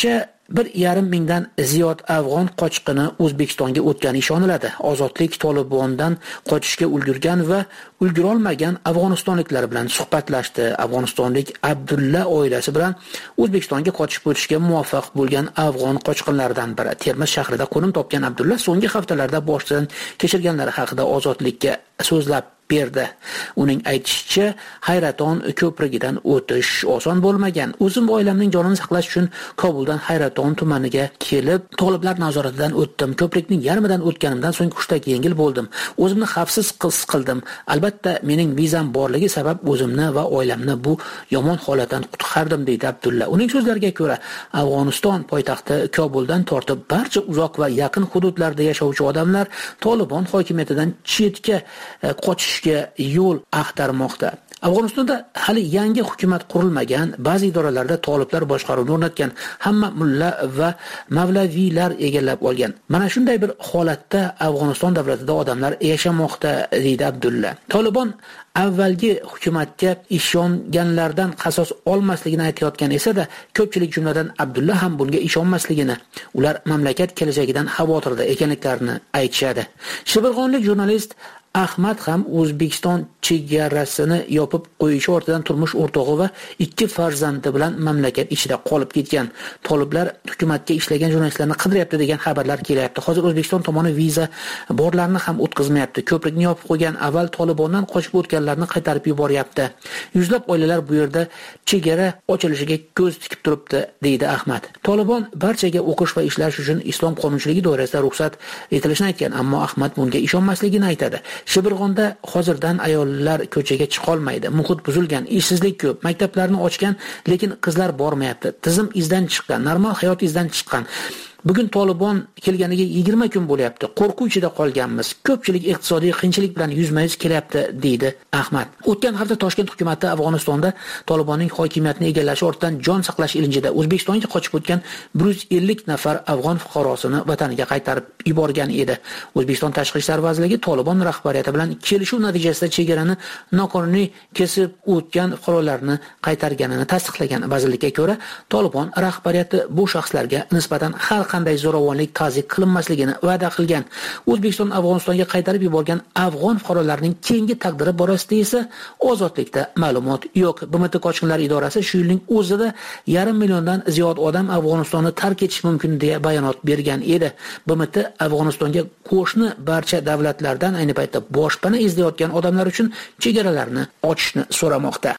bir yarim mingdan ziyod afg'on qochqini O'zbekistonga o'tgani ishoniladi. Ozodlik Tolibondan qochishga ulgurgan va ulgurolmagan afg'onistonliklar bilan suhbatlashdi. Afg'onistonlik Abdulla oilasi bilan O'zbekistonga qochib o'tishga muvaffaq bo'lgan afg'on qochqinlaridan biri. Termiz shahrida qo'nim topgan Abdulla so'nggi haftalarda boshidan kechirganlari haqida Ozodlikka so'zlab berdi. Uning aytishicha, Hayraton ko'prigidan o'tish oson bo'lmagan. O'zim oilamning jonini saqlash uchun Kobuldan Hayraton tumaniga kelib, toliblar nazoratidan o'tdim. Ko'prikning yarmidan o'tganimdan so'ng hushtak yengil bo'ldim. O'zimni xavfsiz his qildim. Albatta, mening vizam borligi sabab o'zimni va oilamni bu yomon holatdan qutqardim, deydi Abdulla. Uning so'zlariga ko'ra, Afg'oniston poytaxti Kobuldan tortib barcha uzoq va yaqin hududlarda yashovchi odamlar Tolibon hokimiyatidan chetga qochish yo'l axtarmoqda. Afg'onistonda hali yangi hukumat qurilmagan, ba'zi idoralarda toliblar boshqaruvni o'rnatgan, hamma mulla va mavlaviylar egallab olgan. Mana shunday bir holatda Afg'oniston davlatida odamlar yashamoqda, deydi Abdulla. Tolibon avvalgi hukumatga ishonganlardan qasos olmasligini aytayotgan esa-da, ko'pchilik jumladan Abdulla ham bunga ishonmasligini, ular mamlakat kelajagidan xavotirda ekanliklarini aytishadi. Shibirg'onlik jurnalist Ahmad ham O'zbekiston chegarasini yopib qo'yishi ortidan turmush o'rtog'i va ikki farzandi bilan mamlakat ichida qolib ketgan. Toliblar hukumatga ishlagan jurnalistlarni qidiryapti degan xabarlar kelyapti. Hozir O'zbekiston tomoni viza borlarni ham o'tkazmayapti. Ko'prikni yopib qo'ygan, avval Tolibondan qochib o'tganlarni qaytarib yuboryapti. Yuzlab oilalar bu yerda chegara ochilishiga ko'z tikib turibdi, deydi Ahmad. Tolibon barchaga o'qish va ishlash uchun islom qonunchiligi doirasida ruxsat etilishini aytgan, ammo Ahmad bunga ishonmasligini aytadi. Shibirg'onda hozirdan ayollar ko'chaga chiqa olmaydi. Muhit buzilgan, ishsizlik ko'p, maktablarni ochgan, lekin qizlar bormayapti. Tizim izdan chiqqan, normal hayot izdan chiqqan. Bugun Tolibon kelganiga yigirma kun bo'lyapti. Qo'rquv ichida qolganmiz. Ko'pchilik iqtisodiy qiyinchilik bilan yuzma-yuz kelyapti, deydi Ahmad. O'tgan hafta Toshkent hukumatı Afg'onistonda Tolibonning hokimiyatni egallashi ortidan jon saqlash ilinjida O'zbekistonga qochib o'tgan bir yuz ellik nafar afg'on fuqarosini vataniga qaytarib yuborgan edi. O'zbekiston Tashqi ishlar vazirligi Tolibon rahbariyati bilan kelishuv natijasida chegarani noqonuniy kesib o'tgan fuqarolarni qaytarganini tasdiqlagan. Vazirlikka ko'ra, Tolibon rahbariyati bu shaxslarga nisbatan har qanday zo'ravonlik ta'zir qilinmasligini va'da qilgan. O'zbekiston Afg'onistonga qaytarib yuborgan afg'on fuqarolarning keyingi taqdiri borasida esa ozodlikda ma'lumot yo'q. B M T qochqinlar idorasi shu yilning o'zida yarim milliondan ziyod odam Afg'onistonni tark etishi mumkin deya bayonot bergan edi. B M T Afg'onistonga qo'shni barcha davlatlardan ayni paytda boshpana izlayotgan odamlar uchun chegaralarni ochishni so'ramoqda.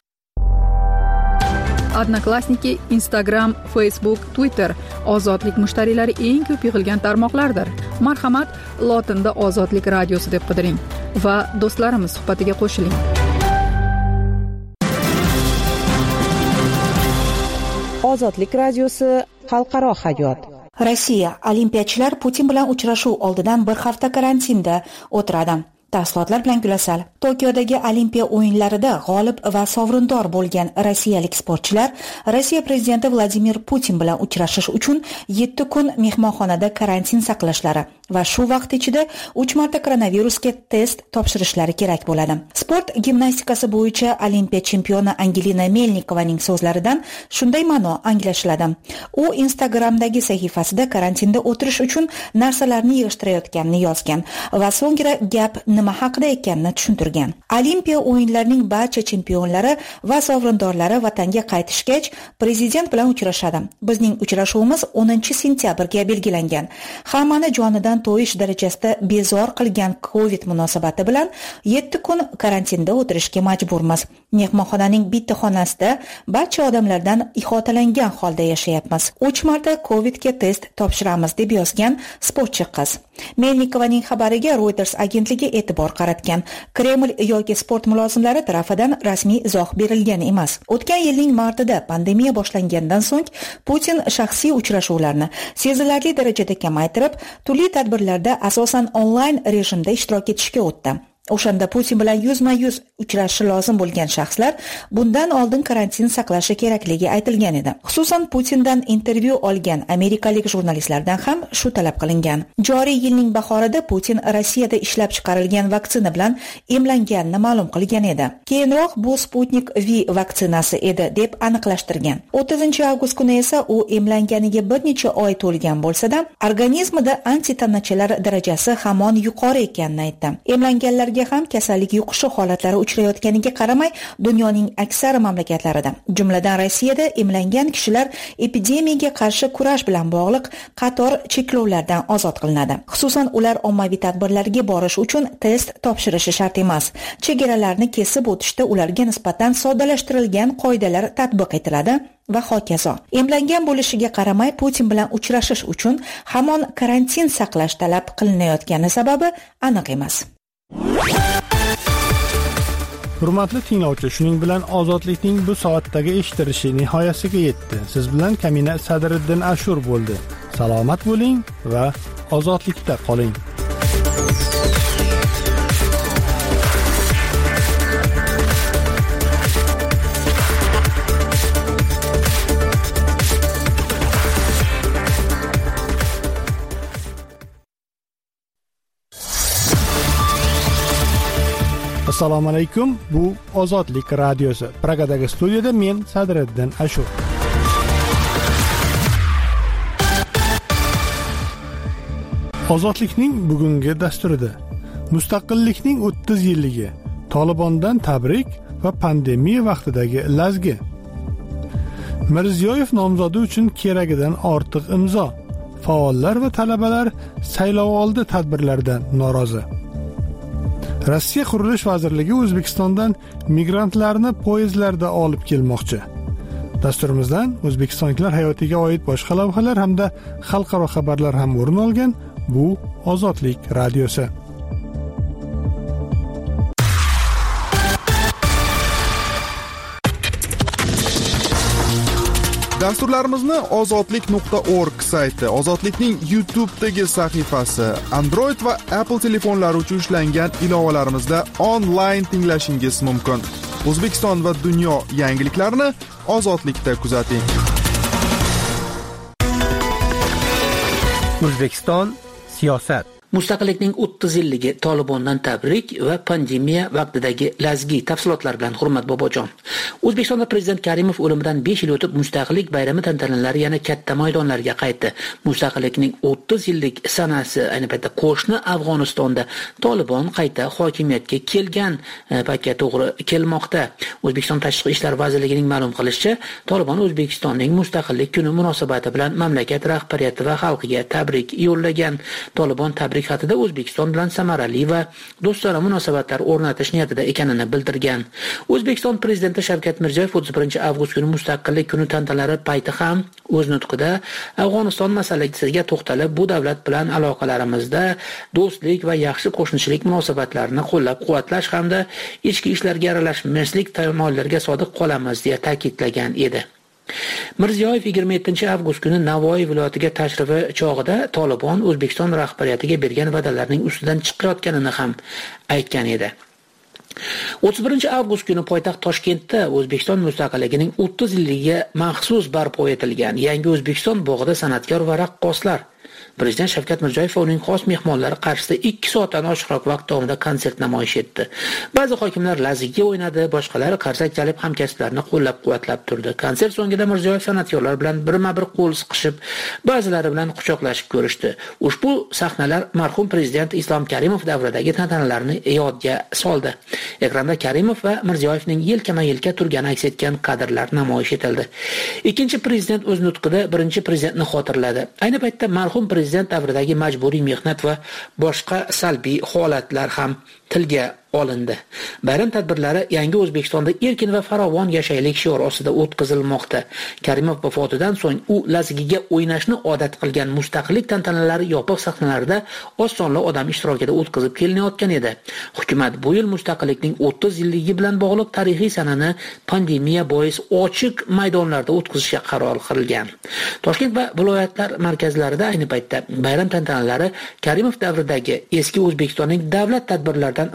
Odnoklassniki, Instagram, Facebook, Twitter ozodlik mushtariylari eng ko'p yig'ilgan tarmoqlardir. Marhamat, lotinda Ozodlik radiosi deb qidiring va do'stlarimiz suhbatiga qo'shiling. Ozodlik radiosi xalqaro hayot. Rossiya olimpiyachilar Putin bilan uchrashuv oldidan bir hafta karantinda o'tiradi. Tafsilotlar bilan Gulasal. Tokiodagi Olimpiya o'yinlarida g'olib va sovrindor bo'lgan rossiyalik sportchilar Rossiya prezidenti Vladimir Putin bilan uchrashish uchun yetti kun mehmonxonada karantin saqlashlari va shu vaqt ichida uch marta koronavirusga test topshirishlari kerak bo'ladi. Sport gimnastikasi bo'yicha Olimpiya chempioni Angelina Melnikovaning so'zlaridan shunday ma'no anglashiladi. U Instagramdagi sahifasida karantinda o'tirish uchun narsalarni yig'ishtirayotganini yozgan va so'ngra gap nima haqida ekanini tushuntirgan. Olimpiya o'yinlarining barcha chempionlari va sovrindorlari vatanga qaytishgach prezident bilan uchrashadi. Bizning uchrashuvimiz o'ninchi sentyabrga belgilangan. Hammani jonidan to'yish darajasida bezor qilgan Covid munosabati bilan yetti kun karantinda o'tirishga majburmiz. Mehmonxonaning bitta xonasida barcha odamlardan ihotalangan holda yashayapmiz. uch marta Covidga test topshiramiz deb yozgan sportchi qiz. Melnikovaning xabariga Reuters agentligi e'tibor qaratgan. Kreml yoki sport mulozimlari tarafidan rasmiy izoh berilgan emas. O'tgan yilning martida pandemiya boshlangandan so'ng Putin shaxsiy uchrashuvlarni sezilarli darajada kamaytirib, turli tadbirlarda asosan onlayn rejimda ishtirok etishga o'tdi. O'shanda Putin bilan yuzma-yuz uchrashishi lozim bo'lgan shaxslar bundan oldin karantin saqlashi kerakligi aytilgan edi. Xususan Putindan intervyu olgan amerikalik jurnalistlardan ham shu talab qilingan. Joriy yilning bahorida Putin Rossiyada ishlab chiqarilgan vaksina bilan emlanganini ma'lum qilgan edi. Keyinroq bu Sputnik V vaksinasi edi deb aniqlashtirgan. o'ttizinchi avgust kuni esa u emlanganiga bir necha oy to'lgan bo'lsa-da, organizmida antitanachalar darajasi hamon yuqori ekanini aytdi. Emlanganlarga ham kasallik yuqishi holatlari uchrayotganiga qaramay, dunyoning aksar mamlakatlarida, jumladan Rossiyada emlangan kishilar epidemiyaga qarshi kurash bilan bog'liq qator cheklovlardan ozod qilinadi. Xususan, ular ommaviy tadbirlarga borish uchun test topshirishi shart emas. Chegaralarni kesib o'tishda ularga nisbatan soddalashtirilgan qoidalar tatbiq etiladi va hokazo. Emlangan bo'lishiga qaramay Putin bilan uchrashish uchun hamon karantin saqlash talab qilinayotgani sababi aniq emas. Hurmatli tinglovchi, shuning bilan ozodlikning bu soatdagi eshittirishi nihoyasiga yetdi. Siz bilan Kamina Sadriddin Ashur bo'ldi. Salomat bo'ling va ozodlikda qoling. Assalomu alaykum. Bu Ozodlik radiosi. Pragadagi studiyada men Sadriddin Ashur. Ozodlikning bugungi dasturida mustaqillikning o'ttiz yilligi, Tolibondan tabrik va pandemiya vaqtidagi lazgi. Mirziyoyev nomzodi uchun keragidan ortiq imzo. Faollar va talabalar saylovoldi tadbirlaridan norozi. Rossiya Qurilish vazirligi O'zbekistondan migrantlarni poyezdlarda olib kelmoqchi. Dasturimizdan o'zbekistonliklar hayotiga oid boshqa lavhalar hamda xalqaro xabarlar ham o'rin olgan. Bu Ozodlik radiosi. Dasturlarimizni ozodlik nuqta org sayti, Ozodlikning YouTube'dagi sahifasi, Android va Apple telefonlari uchun ishlangan ilovalarimizda onlayn tinglashingiz mumkin. O'zbekiston va dunyo yangiliklarini Ozodlikda kuzating. O'zbekiston siyosat. Mustaqillikning o'ttiz yilligi, Tolibondan tabrik va pandemiya vaqtidagi lazgi tafsilotlar bilan Hurmat Bobojon. O'zbekistonda Prezident Karimov o'limidan besh yil o'tib Mustaqillik bayrami tantanalari yana katta maydonlarga qaytdi. Mustaqillikning o'ttiz yillik sanasi ayni paytda qo'shni Afg'onistonda Tolibon qayta hokimiyatga kelgan paytga to'g'ri kelmoqda. O'zbekiston Tashqi ishlar vazirligining ma'lum qilishicha, Tolibon O'zbekistonning Mustaqillik kuni munosabati bilan mamlakat rahbariyati va xalqiga tabrik yo'llagan. Tolibon tabrik xatida O'zbekiston bilan samarali va do'stona munosabatlar o'rnatish niyatida ekanini bildirgan. O'zbekiston prezidenti Shavkat Mirziyoyev o'ttiz birinchi avgust kuni Mustaqillik kuni tantanalari payti ham o'z nutqida Afg'oniston masalasiga to'xtalib, bu davlat bilan aloqalarimizda do'stlik va yaxshi qo'shnichilik munosabatlarini qo'llab-quvvatlash hamda ichki ishlarga aralashmaslik tamoyillariga sodiq qolamiz deya ta'kidlagan edi. Mirziyoyev yigirma yettinchi avgust kuni Navoiy viloyatiga tashrifi chog'ida Tolibon O'zbekiston rahbariyatiga bergan va'dalarning ustidan chiqayotganini ham aytgan edi. o'ttiz birinchi avgust kuni poytaxt Toshkentda O'zbekiston mustaqilligining o'ttiz yilligiga maxsus barpo etilgan Yangi O'zbekiston bog'ida san'atkor va raqqoslar Prezident Shavkat Mirziyoyev va uning xos mehmonlari qarshisida ikki soatdan oshiqroq vaqt davomida konsert namoyish etdi. Ba'zi hokimlar laziga o'ynadi, boshqalari qarsak chalib hamkasblarini qo'llab-quvvatlab turdi. Konsert so'ngida Mirziyoyev san'atkorlar bilan birma-bir qo'l siqishib, ba'zilari bilan quchoqlashib ko'rishdi. Ushbu sahnalar marhum prezident Islom Karimov davridagi tantanalarni yodga soldi. Ekranda Karimov va Mirziyoyevning yelkama-yelka turgani aks etgan kadrlar namoyish etildi. Ikkinchi prezident o'z nutqida birinchi prezidentni xotirladi. Ayni paytda marhum prezident davridagi majburiy mehnat va boshqa salbiy holatlar ham tilga olindi. Bayram tadbirlari Yangi O'zbekistonda erkin va farovon yashaylik shiori ostida o'tkazilmoqda. Karimov vafotidan so'ng u lazigiga o'ynashni odat qilgan mustaqillik tantanalari yopiq sahnalarda oz sonli odam ishtirokida o'tkazib kelinayotgan edi. Hukumat bu yil mustaqillikning o'ttiz yilligi bilan bog'liq tarixiy sanani pandemiya bois ochiq maydonlarda o'tkazishga qaror qilgan. Toshkent va viloyatlar markazlarida ayni paytda bayram tantanalari Karimov davridagi eski O'zbekistonning davlat tadbirlaridan farq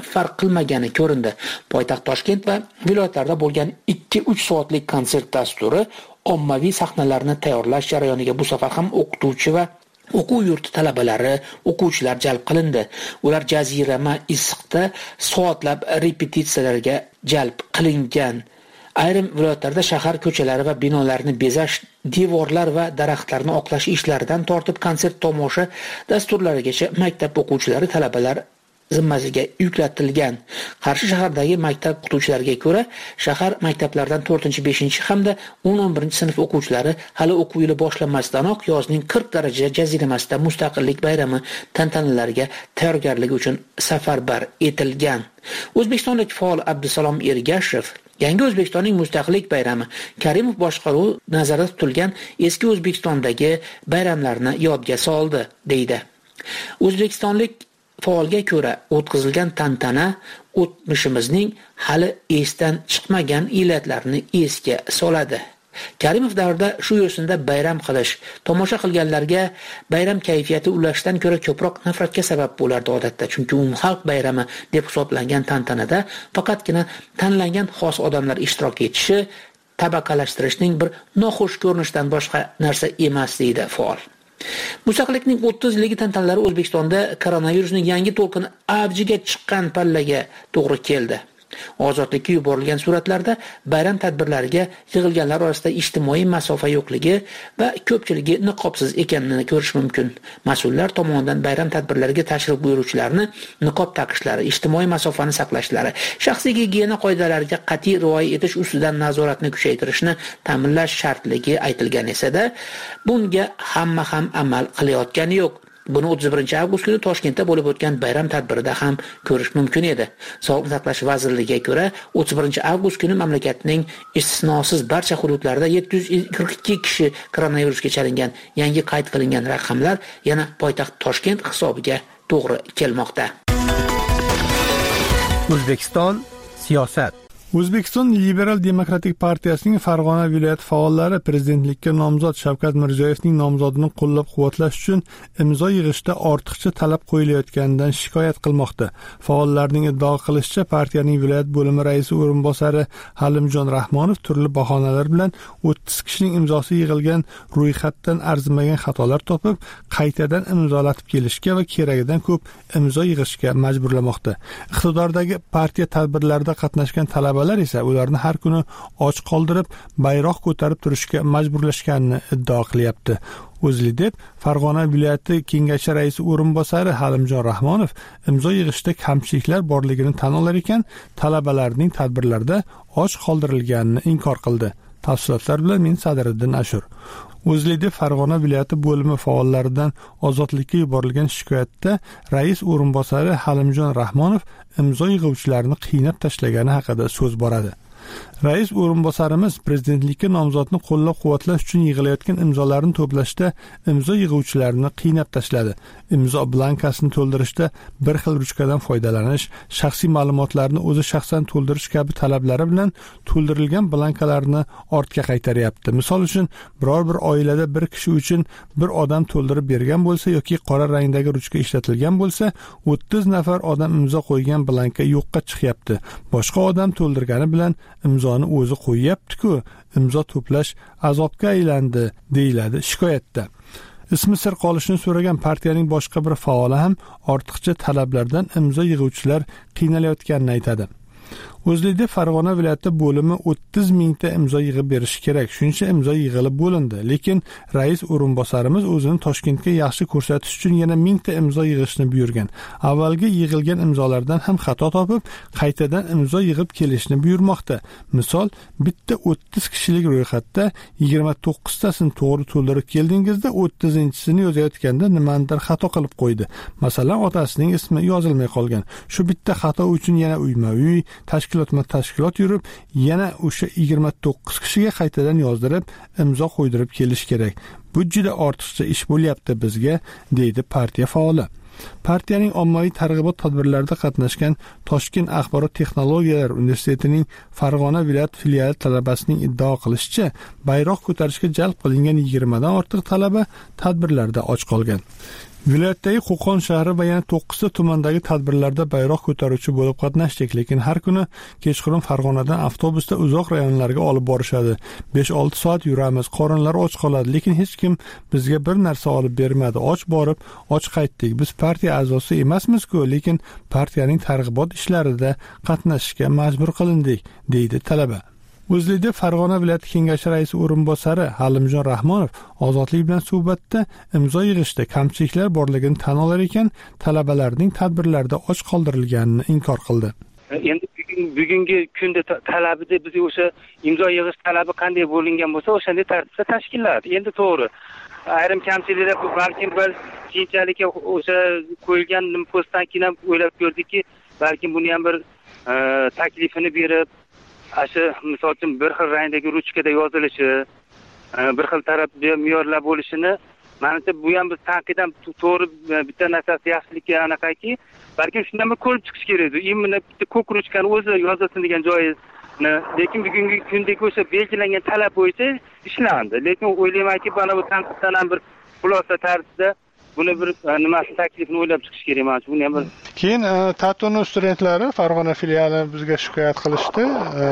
qilmagani ko'rindi. Poytaxt Toshkent va viloyatlarda bo'lgan ikki uch soatlik konsert dasturi ommaviy sahnalarni tayyorlash jarayoniga bu safar ham o'qituvchi va o'quv yurti talabalari, o'quvchilar jalb qilindi. Ular jazirama issiqda soatlab repetitsiyalarga jalb qilingan. Ayrim viloyatlarda shahar ko'chalari va binolarni bezash, devorlar va daraxtlarni oqlash ishlaridan tortib konsert tomosha dasturlarigacha maktab o'quvchilari, talabalar zimmasiga yuklatilgan. Qarshi shahardagi maktab o'qituvchilariga ko'ra, shahar maktablaridan to'rtinchi, beshinchi hamda o'n o'n birinchi sinf o'quvchilari hali o'quv yili boshlanmasidanoq yozning qirq darajada jaziramasida Mustaqillik bayrami tantanalariga tayyorgarligi uchun safarbar etilgan. O'zbekistonlik faol Abdusalom Ergashev Yangi O'zbekistonning Mustaqillik bayrami Karimov boshqaruvi nazarda tutilgan eski O'zbekistondagi bayramlarni yodga soldi, deydi. O'zbekistonlik faolga ko'ra o'tkazilgan tantana o'tmishimizning hali esdan chiqmagan illatlarini esga soladi. Karimov davrida shu yo'sinda bayram qilish, tomosha qilganlarga bayram kayfiyati ulashdan ko'ra ko'proq nafratga sabab bo'lardi odatda, chunki umumxalq bayrami deb hisoblangan tantanada faqatgina tanlangan xos odamlar ishtirok etishi tabaqalashtirishning bir noxush ko'rinishidan boshqa narsa emas, deydi faol. Mustaqillikning o'ttiz yilligi tantanalari O'zbekistonda koronavirusning yangi to'lqini avjiga chiqqan pallaga to'g'ri keldi. Ozodlikka yuborilgan suratlarda bayram tadbirlariga yig'ilganlar orasida ijtimoiy masofa yo'qligi va ko'pchiligi niqobsiz ekanini ko'rish mumkin. Mas'ullar tomonidan bayram tadbirlariga tashrif buyuruvchilarni niqob taqishlari, ijtimoiy masofani saqlashlari, shaxsiy gigiyena qoidalariga qat'iy rioya etish ustidan nazoratni kuchaytirishni ta'minlash shartligi aytilgan esa-da, bunga hamma ham amal qilayotgani yo'q. Buni o'ttiz birinchi avgust kuni Toshkentda bo'lib o'tgan bayram tadbirida ham ko'rish mumkin edi. Sog'liqni saqlash vazirligiga ko'ra, o'ttiz birinchi avgust kuni mamlakatning istisnosiz barcha hududlarida yetti yuz qirq ikki kishi koronavirusga chalingan. Yangi qayd qilingan raqamlar yana poytaxt Toshkent hisobiga to'g'ri kelmoqda. O'zbekiston siyosat. O'zbekiston Liberal Demokratik partiyasining Farg'ona viloyati faollari prezidentlikka nomzod Shavkat Mirziyoyevning nomzodini qo'llab-quvvatlash uchun imzo yig'ishda ortiqcha talab qo'yilayotganidan shikoyat qilmoqda. Faollarning iddao qilishicha, partiyaning viloyat bo'limi raisi o'rinbosari Halimjon Rahmonov turli bahonalar bilan o'ttiz kishining imzosi yig'ilgan ro'yxatdan arzimagan xatolar topib, qaytadan imzolatib kelishga va keragidan ko'p imzo yig'ishga majburlamoqda. Iqtidordagi partiya tadbirlarida qatnashgan talabalar esa ularni har kuni och qoldirib, bayroq ko'tarib turishga majburlashganini iddao qilyapti. O'zLiDep Farg'ona viloyati kengashi raisi o'rinbosari Halimjon Rahmonov imzo yig'ishda kamchiliklar borligini tan olar ekan, talabalarning tadbirlarda och qoldirilganini inkor qildi. Tafsilotlar bilan men Sadiriddin Ashur. O'zLiDep Farg'ona viloyati bo'limi faollaridan ozodlikka yuborilgan shikoyatda rais o'rinbosari Halimjon Rahmonov imzo yig'uvchilarni qiynab tashlagani haqida so'z boradi. Rais o'rinbosarimiz prezidentlikka nomzodni qo'llab-quvvatlash uchun yig'ilayotgan imzolarni to'plashda imzo yig'uvchilarni qiynab tashladi. Imzo blankasini to'ldirishda bir xil ruchkadan foydalanish, shaxsiy ma'lumotlarni o'zi shaxsan to'ldirish kabi talablari bilan to'ldirilgan blankalarni ortga qaytaryapti. Misol uchun, biror bir oilada bir kishi uchun bir odam to'ldirib bergan bo'lsa yoki qora rangdagi ruchka ishlatilgan bo'lsa, o'ttiz nafar odam imzo qo'ygan blanka yo'qqa chiqyapti. Boshqa odam to'ldirgani bilan imzoni o'zi qo'yyapti-ku, imzo to'plash azobga aylandi, deyiladi shikoyatda. Ismi sir qolishini so'ragan partiyaning boshqa bir faoli ham ortiqcha talablardan imzo yig'uvchilar qiynalayotganini aytadi. O'zLiDep Farg'ona viloyati bo'limi o'ttiz mingta imzo yig'ib berishi kerak. Shuncha imzo yig'ilib bo'lindi, lekin rais o'rinbosarimiz o'zini Toshkentga yaxshi ko'rsatish uchun yana mingta imzo yig'ishni buyurgan. Avvalgi yig'ilgan imzolardan ham xato topib, qaytadan imzo yig'ib kelishni buyurmoqda. Misol, bitta o'ttiz kishilik ro'yxatda yigirma to'qqiztasini to'g'ri to'ldirib keldingizda, o'ttizinchisini yozayotganda nimanidir xato qilib qo'ydi. Masalan, otasining ismi yozilmay qolgan. Shu bitta xato uchun yana uyma-uy tashkilot yurib, yana o'sha yigirma to'qqiz kishiga qaytadan yozdirib, imzo qo'ydirib kelish kerak. Bu juda ortiqcha ish bo'lyapti bizga, deydi partiya faoli. Partiyaning ommaviy targ'ibot tadbirlarida qatnashgan Toshkent axborot texnologiyalar universitetining Farg'ona viloyat filiali talabasining iddao qilishicha, bayroq ko'tarishga jalb qilingan yigirma dan ortiq talaba tadbirlarda och qolgan. Viloyatdagi Qo'qon shahri va yana to'qqizta tumandagi tadbirlarda bayroq ko'taruvchi bo'lib qatnashdik, lekin har kuni kechqurun Farg'onadan avtobusda uzoq rayonlarga olib borishadi. besh olti soat yuramiz, qorinlar och qoladi, lekin hech kim bizga bir narsa olib bermadi. Och borib, och qaytdik. Biz partiya a'zosi emasmiz-ku, lekin partiyaning targ'ibot ishlarida qatnashishga majbur qilindik, deydi talaba. O'zlikda Farg'ona viloyati kengashi raisi o'rinbosari Halimjon Rahmonov Ozodlik bilan suhbatda imzo yig'ishda kamchiliklar borligini tan olar ekan, talabalarning tadbirlarda och qoldirilganini inkor qildi. Endi bugungi kunda talabida biz o'sha imzo yig'ish talabi qanday bo'lingan bo'lsa, o'shanday tartibda tashkillanadi. Endi to'g'ri, ayrim kamchiliklar balkim bir keyinchalik o'sha qo'yilgan postdan keyin ham o'ylab ko'rdikki, balkim buni ham bir taklifini berib, asha misol uchun bir xil rangdagi ruchkada yozilishi, bir xil taraf me'yorlar bo'lishini, menimcha bu ham biz tanqiddan to'g'ri bitta narsasi yaxshiligi anaqaki, balkim shundan bir ko'rib chiqish kerak edi. Imini bitta ko'k ruchkani o'zi yozilsin degan joyini, lekin bugungi kundagi o'sha belgilangan talab bo'yicha ishlandi. Lekin o'ylaymanki, mana bu tanqiddan ham bir xulosa tarzida buni bir nimasi taklifini o'ylab chiqish kerak emas. Buni ham bir keyin Tatuni studentlari Farg'ona filiali bizga shikoyat qilishdi.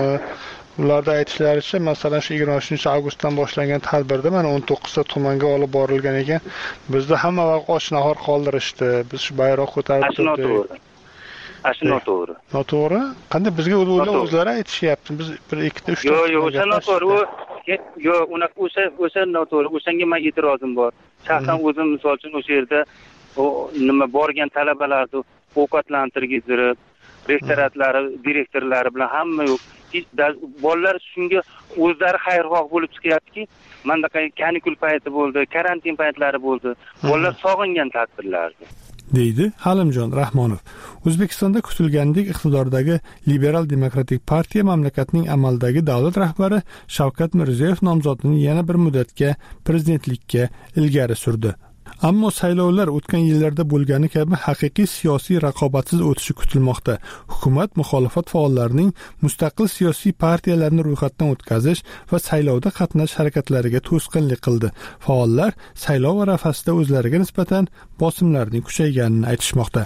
Ularda aytishlaricha, masalan, shu yigirma uchinchi avgustdan boshlangan tadbirda mana o'n to'qqizta tumanga olib borilgan ekan. Bizda hamma vaqt och nahor qoldirishdi. Biz shu bayroq ko'tarib turdik. Ashu noto'g'ri. Noto'g'ri? Qanday bizga ular o'zlari aytishyapti. Biz bir ikkita uchta. Yo'q, yo'q, o'sha noto'g'ri. Yo'q, unaqa o'sha o'sha noto'g'ri. O'shanga men e'tirozim bor. Shaxsan o'zim misol uchun o'sha yerda o nima borgan talabalarni ovqatlantirgizib, rektoratlari, direktorlari bilan hamma yo'q. Bolalar shunga o'zlari xayrixoh bo'lib chiqyaptiki, mana kanikul payti bo'ldi, karantin paytlari bo'ldi. Bolalar sog'ingan tadbirlardi, deydi Halimjon Rahmonov. O'zbekistonda kutilgandek iqtidordagi Liberal Demokratik partiya mamlakatning amaldagi davlat rahbari Shavkat Mirziyoyev nomzodini yana bir muddatga prezidentlikka ilgari surdi. Ammo saylovlar o'tgan yillarda bo'lgani kabi haqiqiy siyosiy raqobatsiz o'tishi kutilmoqda. Hukumat muxolifat faollarining mustaqil siyosiy partiyalarni ro'yxatdan o'tkazish va saylovda qatnashish harakatlariga to'sqinlik qildi. Faollar saylov arafasida o'zlariga nisbatan bosimlarning kuchayganini aytishmoqda.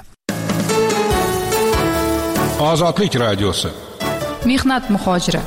Ozodlik radiosi. Mehnat muhojiri.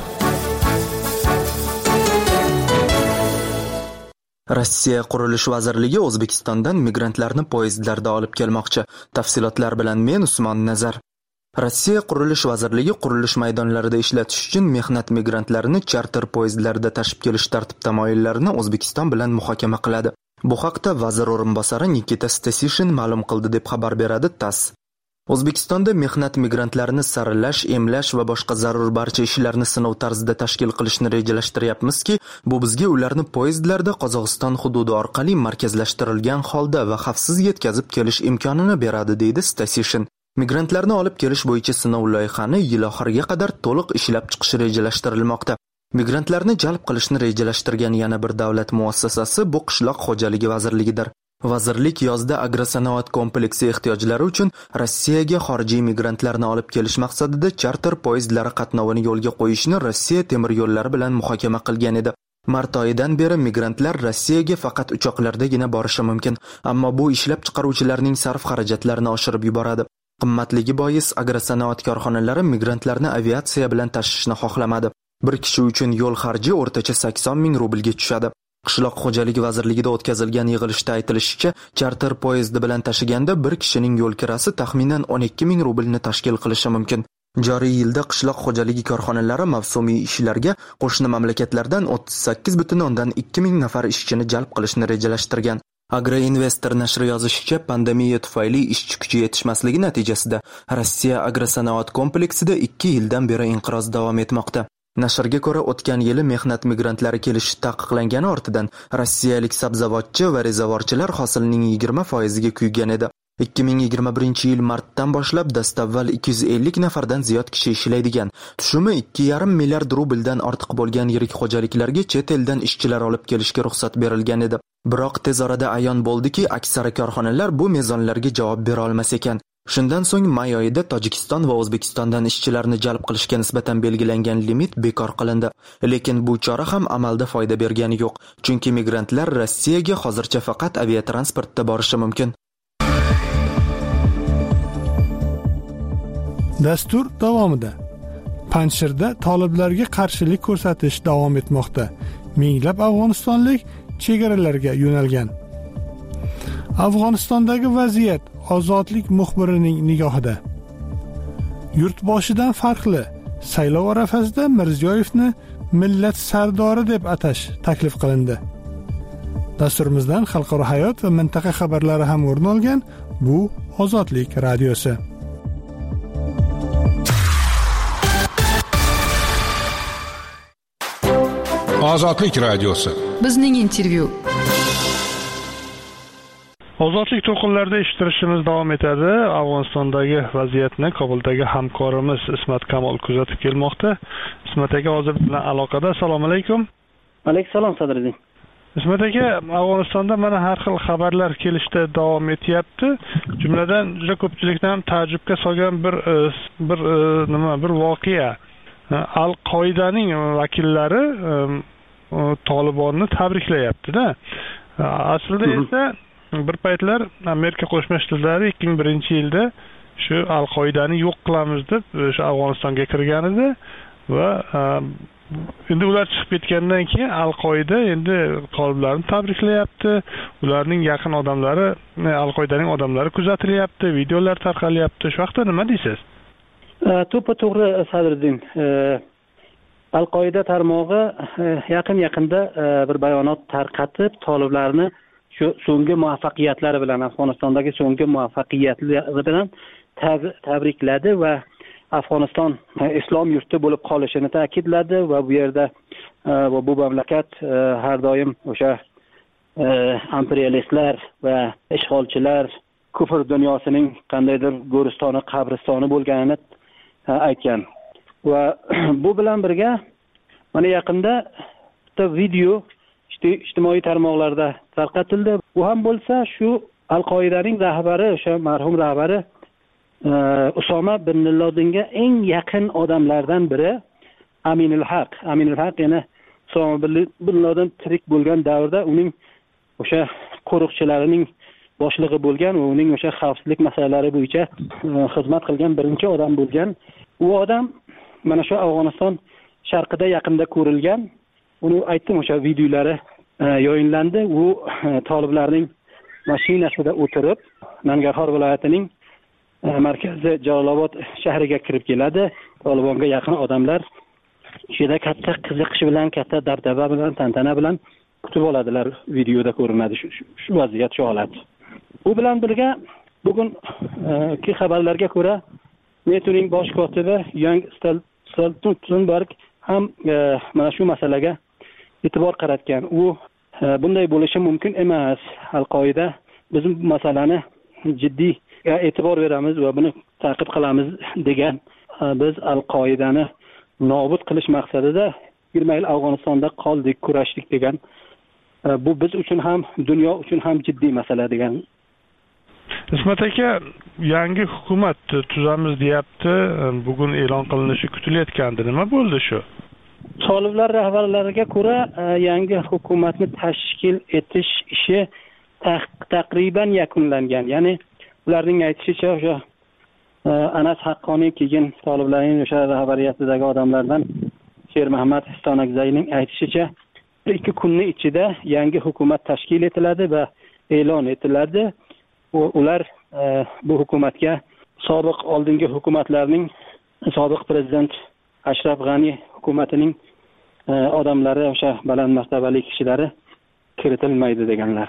Rossiya Qurilish vazirligi O'zbekistondan migrantlarni poyezdlarda olib kelmoqchi. Tafsilotlar bilan men Usmon Nazar. Rossiya Qurilish vazirligi qurilish maydonlarida ishlatish uchun mehnat migrantlarini charter poyezdlarda tashib kelish tartib-tamoyillarini O'zbekiston bilan muhokama qiladi. Bu haqda vazir o'rinbosari Nikita Stasishin ma'lum qildi deb xabar beradi TASS. O'zbekistonda mehnat migrantlarini saralash, emlash va boshqa zarur barcha ishlarni sinov tarzida tashkil qilishni rejalashtiryapmizki, bu bizga ularni poyezdlarda Qozog'iston hududi orqali markazlashtirilgan holda va xavfsiz yetkazib kelish imkonini beradi, deydi Stasishin. Migrantlarni olib kelish bo'yicha sinov loyihani yil oxiriga qadar to'liq ishlab chiqish rejalashtirilmoqda. Migrantlarni jalb qilishni rejalashtirgan yana bir davlat muassasasi bu qishloq xo'jaligi vazirligidir. Vazirlik yozda agrosanoat kompleksi ehtiyojlari uchun Rossiyaga xorijiy migrantlarni olib kelish maqsadida charter poyezdlari qatnovini yo'lga qo'yishni Rossiya temir yo'llari bilan muhokama qilgan edi. Mart oyidan beri migrantlar Rossiyaga faqat uchoqlardagina borishi mumkin, ammo bu ishlab chiqaruvchilarning sarf xarajatlarini oshirib yuboradi. Qimmatligi bois agrosanoat korxonalari migrantlarni aviatsiya bilan tashishni xohlamadi. Bir kishi uchun yo'l xarji o'rtacha sakson ming rublga tushadi. Qishloq xo'jaligi vazirligida o'tkazilgan yig'ilishda aytilishicha, charter poyezdi bilan tashiganda bir kishining yo'l kirasi taxminan o'n ikki ming rublni tashkil qilishi mumkin. Joriy yilda qishloq xo'jaligi korxonalari mavsumiy ishlarga qo'shni mamlakatlardan o'ttiz sakkiz butun o'ndan ikki ming nafar ishchini jalb qilishni rejalashtirgan. Agroinvestor nashri yozishicha, pandemiya tufayli ishchi kuchi yetishmasligi natijasida Rossiya agrosanoat kompleksida ikki yildan beri inqiroz davom etmoqda. Nashrga ko'ra, o'tgan yili mehnat migrantlari kelishi taqiqlangani ortidan rossiyalik sabzavotchi va rezavorchilar hosilning yigirma foiziga kuygan edi. ikki ming yigirma birinchi yil martdan boshlab dastavval ikki yuz ellik nafardan ziyod kishi ishlaydigan, tushumi ikki yarim milliard rubldan ortiq bo'lgan yirik xo'jaliklarga chet eldan ishchilar olib kelishga ruxsat berilgan edi. Biroq tez orada ayon bo'ldiki, aksari korxonalar bu mezonlarga javob bera olmas ekan. Shundan so'ng may oyida Tojikiston va O'zbekistondan ishchilarni jalb qilishga nisbatan belgilangan limit bekor qilindi. Lekin bu chora ham amalda foyda bergani yo'q, chunki migrantlar Rossiyaga hozircha faqat aviatransportda borishi mumkin. Dastur davomida Panjshirda toliblarga qarshilik ko'rsatish davom etmoqda. Minglab afg'onistonlik chegaralarga yo'nalgan. Afg'onistondagi vaziyat ozodlik muxbirining nigohida. Yurtboshidan farqli saylov arafasida Mirziyoyevni millat sardori deb atash taklif qilindi. Dasturimizdan xalqaro hayot va mintaqa xabarlari ham o'rin olgan. Bu Ozodlik radiosi. Ozodlik radiosi. Bizning intervyu. Ozodlik to'lqinlarida eshittirishimiz davom etadi. Afg'onistondagi vaziyatni Kobuldagi hamkorimiz Ismat Kamol kuzatib kelmoqda. Ismat aka hozir bilan aloqada. Assalomu alaykum. Alayhissalom Sadriddin. Ismat aka, Afg'onistonda mana har xil xabarlar kelishda davom etyapti. Jumladan juda ko'pchilikni ham ta'jubga solgan bir bir nima, bir voqea. Al-Qoidaning vakillari Tolibonni tabriklayapti-da. Aslida esa bir paytlar Amerika Qo'shma Shtatlari ikki ming birinchi yilda shu Al-Qoidani yo'q qilamiz deb shu Afg'onistonga kirgan edi va endi ular chiqib ketgandan keyin Al-Qoida endi toliblarni tabriklayapti. Ularning yaqin odamlari, Al-Qoidaning odamlari kuzatilyapti, videolar tarqalyapti. Shu vaqtda nima deysiz? To'ppa to'g'ri Sadriddin. Al-Qoida tarmog'i yaqin-yaqinda bir bayonot tarqatib, toliblarni shu so'nggi muvaffaqiyatlari bilan, Afg'onistondagi so'nggi muvaffaqiyatlari bilan tabrikladi va Afg'oniston islom yurti bo'lib qolishini ta'kidladi va bu yerda va bu mamlakat har doim o'sha imperialistlar va ishg'olchilar kufr dunyosining qandaydir go'ristoni, qabristoni bo'lganini aytgan. Va bu bilan birga mana yaqinda bitta video ijtimoiy tarmoqlarda tarqatildi. Bu ham bo'lsa shu Al-Qoidaning rahbari, o'sha marhum rahbari Usoma bin Ladinga eng yaqin odamlardan biri Aminul Haq. Aminul Haq yana Usoma bin Ladin tirik bo'lgan davrda uning o'sha qo'riqchilarining boshlig'i bo'lgan va uning o'sha xavfsizlik masalalari bo'yicha xizmat qilgan birinchi odam bo'lgan. U odam mana shu Afg'oniston sharqida yaqinda ko'rilgan. Uni aytdim, o'sha videolari yoyinlandi. U toliblarning mashinasida o'tirib Nangarxor viloyatining markazi Jalolobod shahriga kirib keladi. Tolibonga yaqin odamlar ishida katta qiziqish bilan, katta dabdaba bilan, tantana bilan kutib oladilar. Videoda ko'rinadi shu shu vaziyat, shu holat. Bu bilan birga bugungi xabarlarga ko'ra NATOning bosh kotibi Jens Stoltenberg ham mana shu masalaga e'tibor qaratgan. U bunday bo'lishi mumkin emas. Al-Qoida biz bu masalani jiddiy e'tibor beramiz va buni ta'qib qilamiz degan. Biz Al-Qoidani nobud qilish maqsadida yigirma yil Afg'onistonda qoldik, kurashdik degan. Bu biz uchun ham, dunyo uchun ham jiddiy masala degan. Ismat aka, yangi hukumat tuzamiz deyapti. Bugun e'lon qilinishi kutilayotgandi. Nima bo'ldi shu? Toliblar rahbarlariga ko'ra, yangi hukumatni tashkil etish ishi taqriban yakunlangan. Ya'ni ularning aytishicha, o'sha Anas Haqqoniy keyin toliblarning o'sha rahbariyatidagi odamlardan Sher Muhammad Stonakzayning aytishicha, ikki kunning ichida yangi hukumat tashkil etiladi va e'lon etiladi. Ular bu hukumatga sobiq oldingi hukumatlarning, sobiq prezident Ashraf G'ani hukumatining odamlari, o'sha baland martabali kishilari kiritilmaydi deganlar.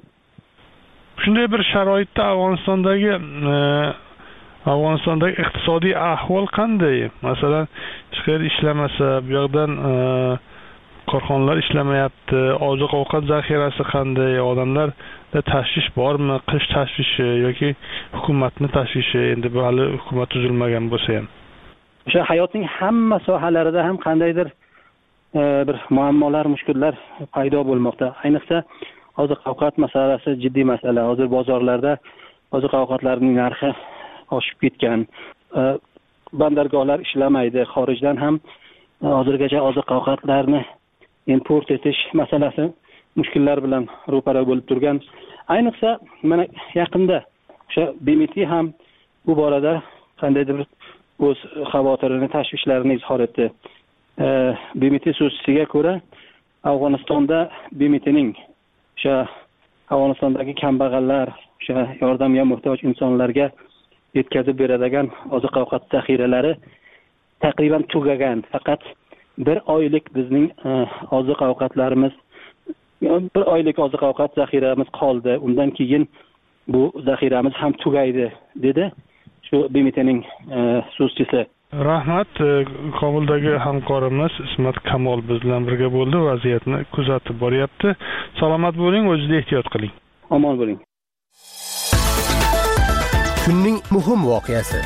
Shunday bir sharoitda Afg'onistondagi Afg'onistondagi iqtisodiy ahvol qanday? Masalan, ishlar ishlamasa, bu yoqdan korxonalar ishlamayapti, oziq-ovqat zaxirasi qanday? Odamlarda tashvish bormi? Qish tashvishi yoki hukumatning tashvishi? Endi bu hali hukumat tuzilmagan bo'lsa ham. O'sha hayotning hamma sohalarida ham qandaydir bir muammolar, mushkullar paydo bo'lmoqda. Ayniqsa oziq-ovqat masalasi jiddiy masala. Hozir bozorlarda oziq-ovqatlarning narxi oshib ketgan. Bandargohlar ishlamaydi. Xorijdan ham hozirgacha oziq-ovqatlarni import etish masalasi mushkullar bilan ro'para bo'lib turgan. Ayniqsa mana yaqinda o'sha B M T ham bu borada qandaydir bir o'z xavotirini, tashvishlarini izhor etdi. B M T so'zchisiga ko'ra, Afg'onistonda B M T'ning o'sha Afg'onistondagi kambag'allar, o'sha yordamga muhtoj insonlarga yetkazib beradigan oziq-ovqat zaxiralari taqriban tugagan. Faqat bir oylik bizning oziq-ovqatlarimiz, bir oylik oziq-ovqat zaxiramiz qoldi. Undan keyin bu zaxiramiz ham tugaydi, dedi shu B M T'ning so'zchisi. Rahmat, Kobuldagi hamkorimiz Ismat Kamol biz bilan birga bo'ldi, vaziyatni kuzatib boryapti. Salomat bo'ling, o'zingizni ehtiyot qiling. Omon bo'ling. Kunning muhim voqeasi.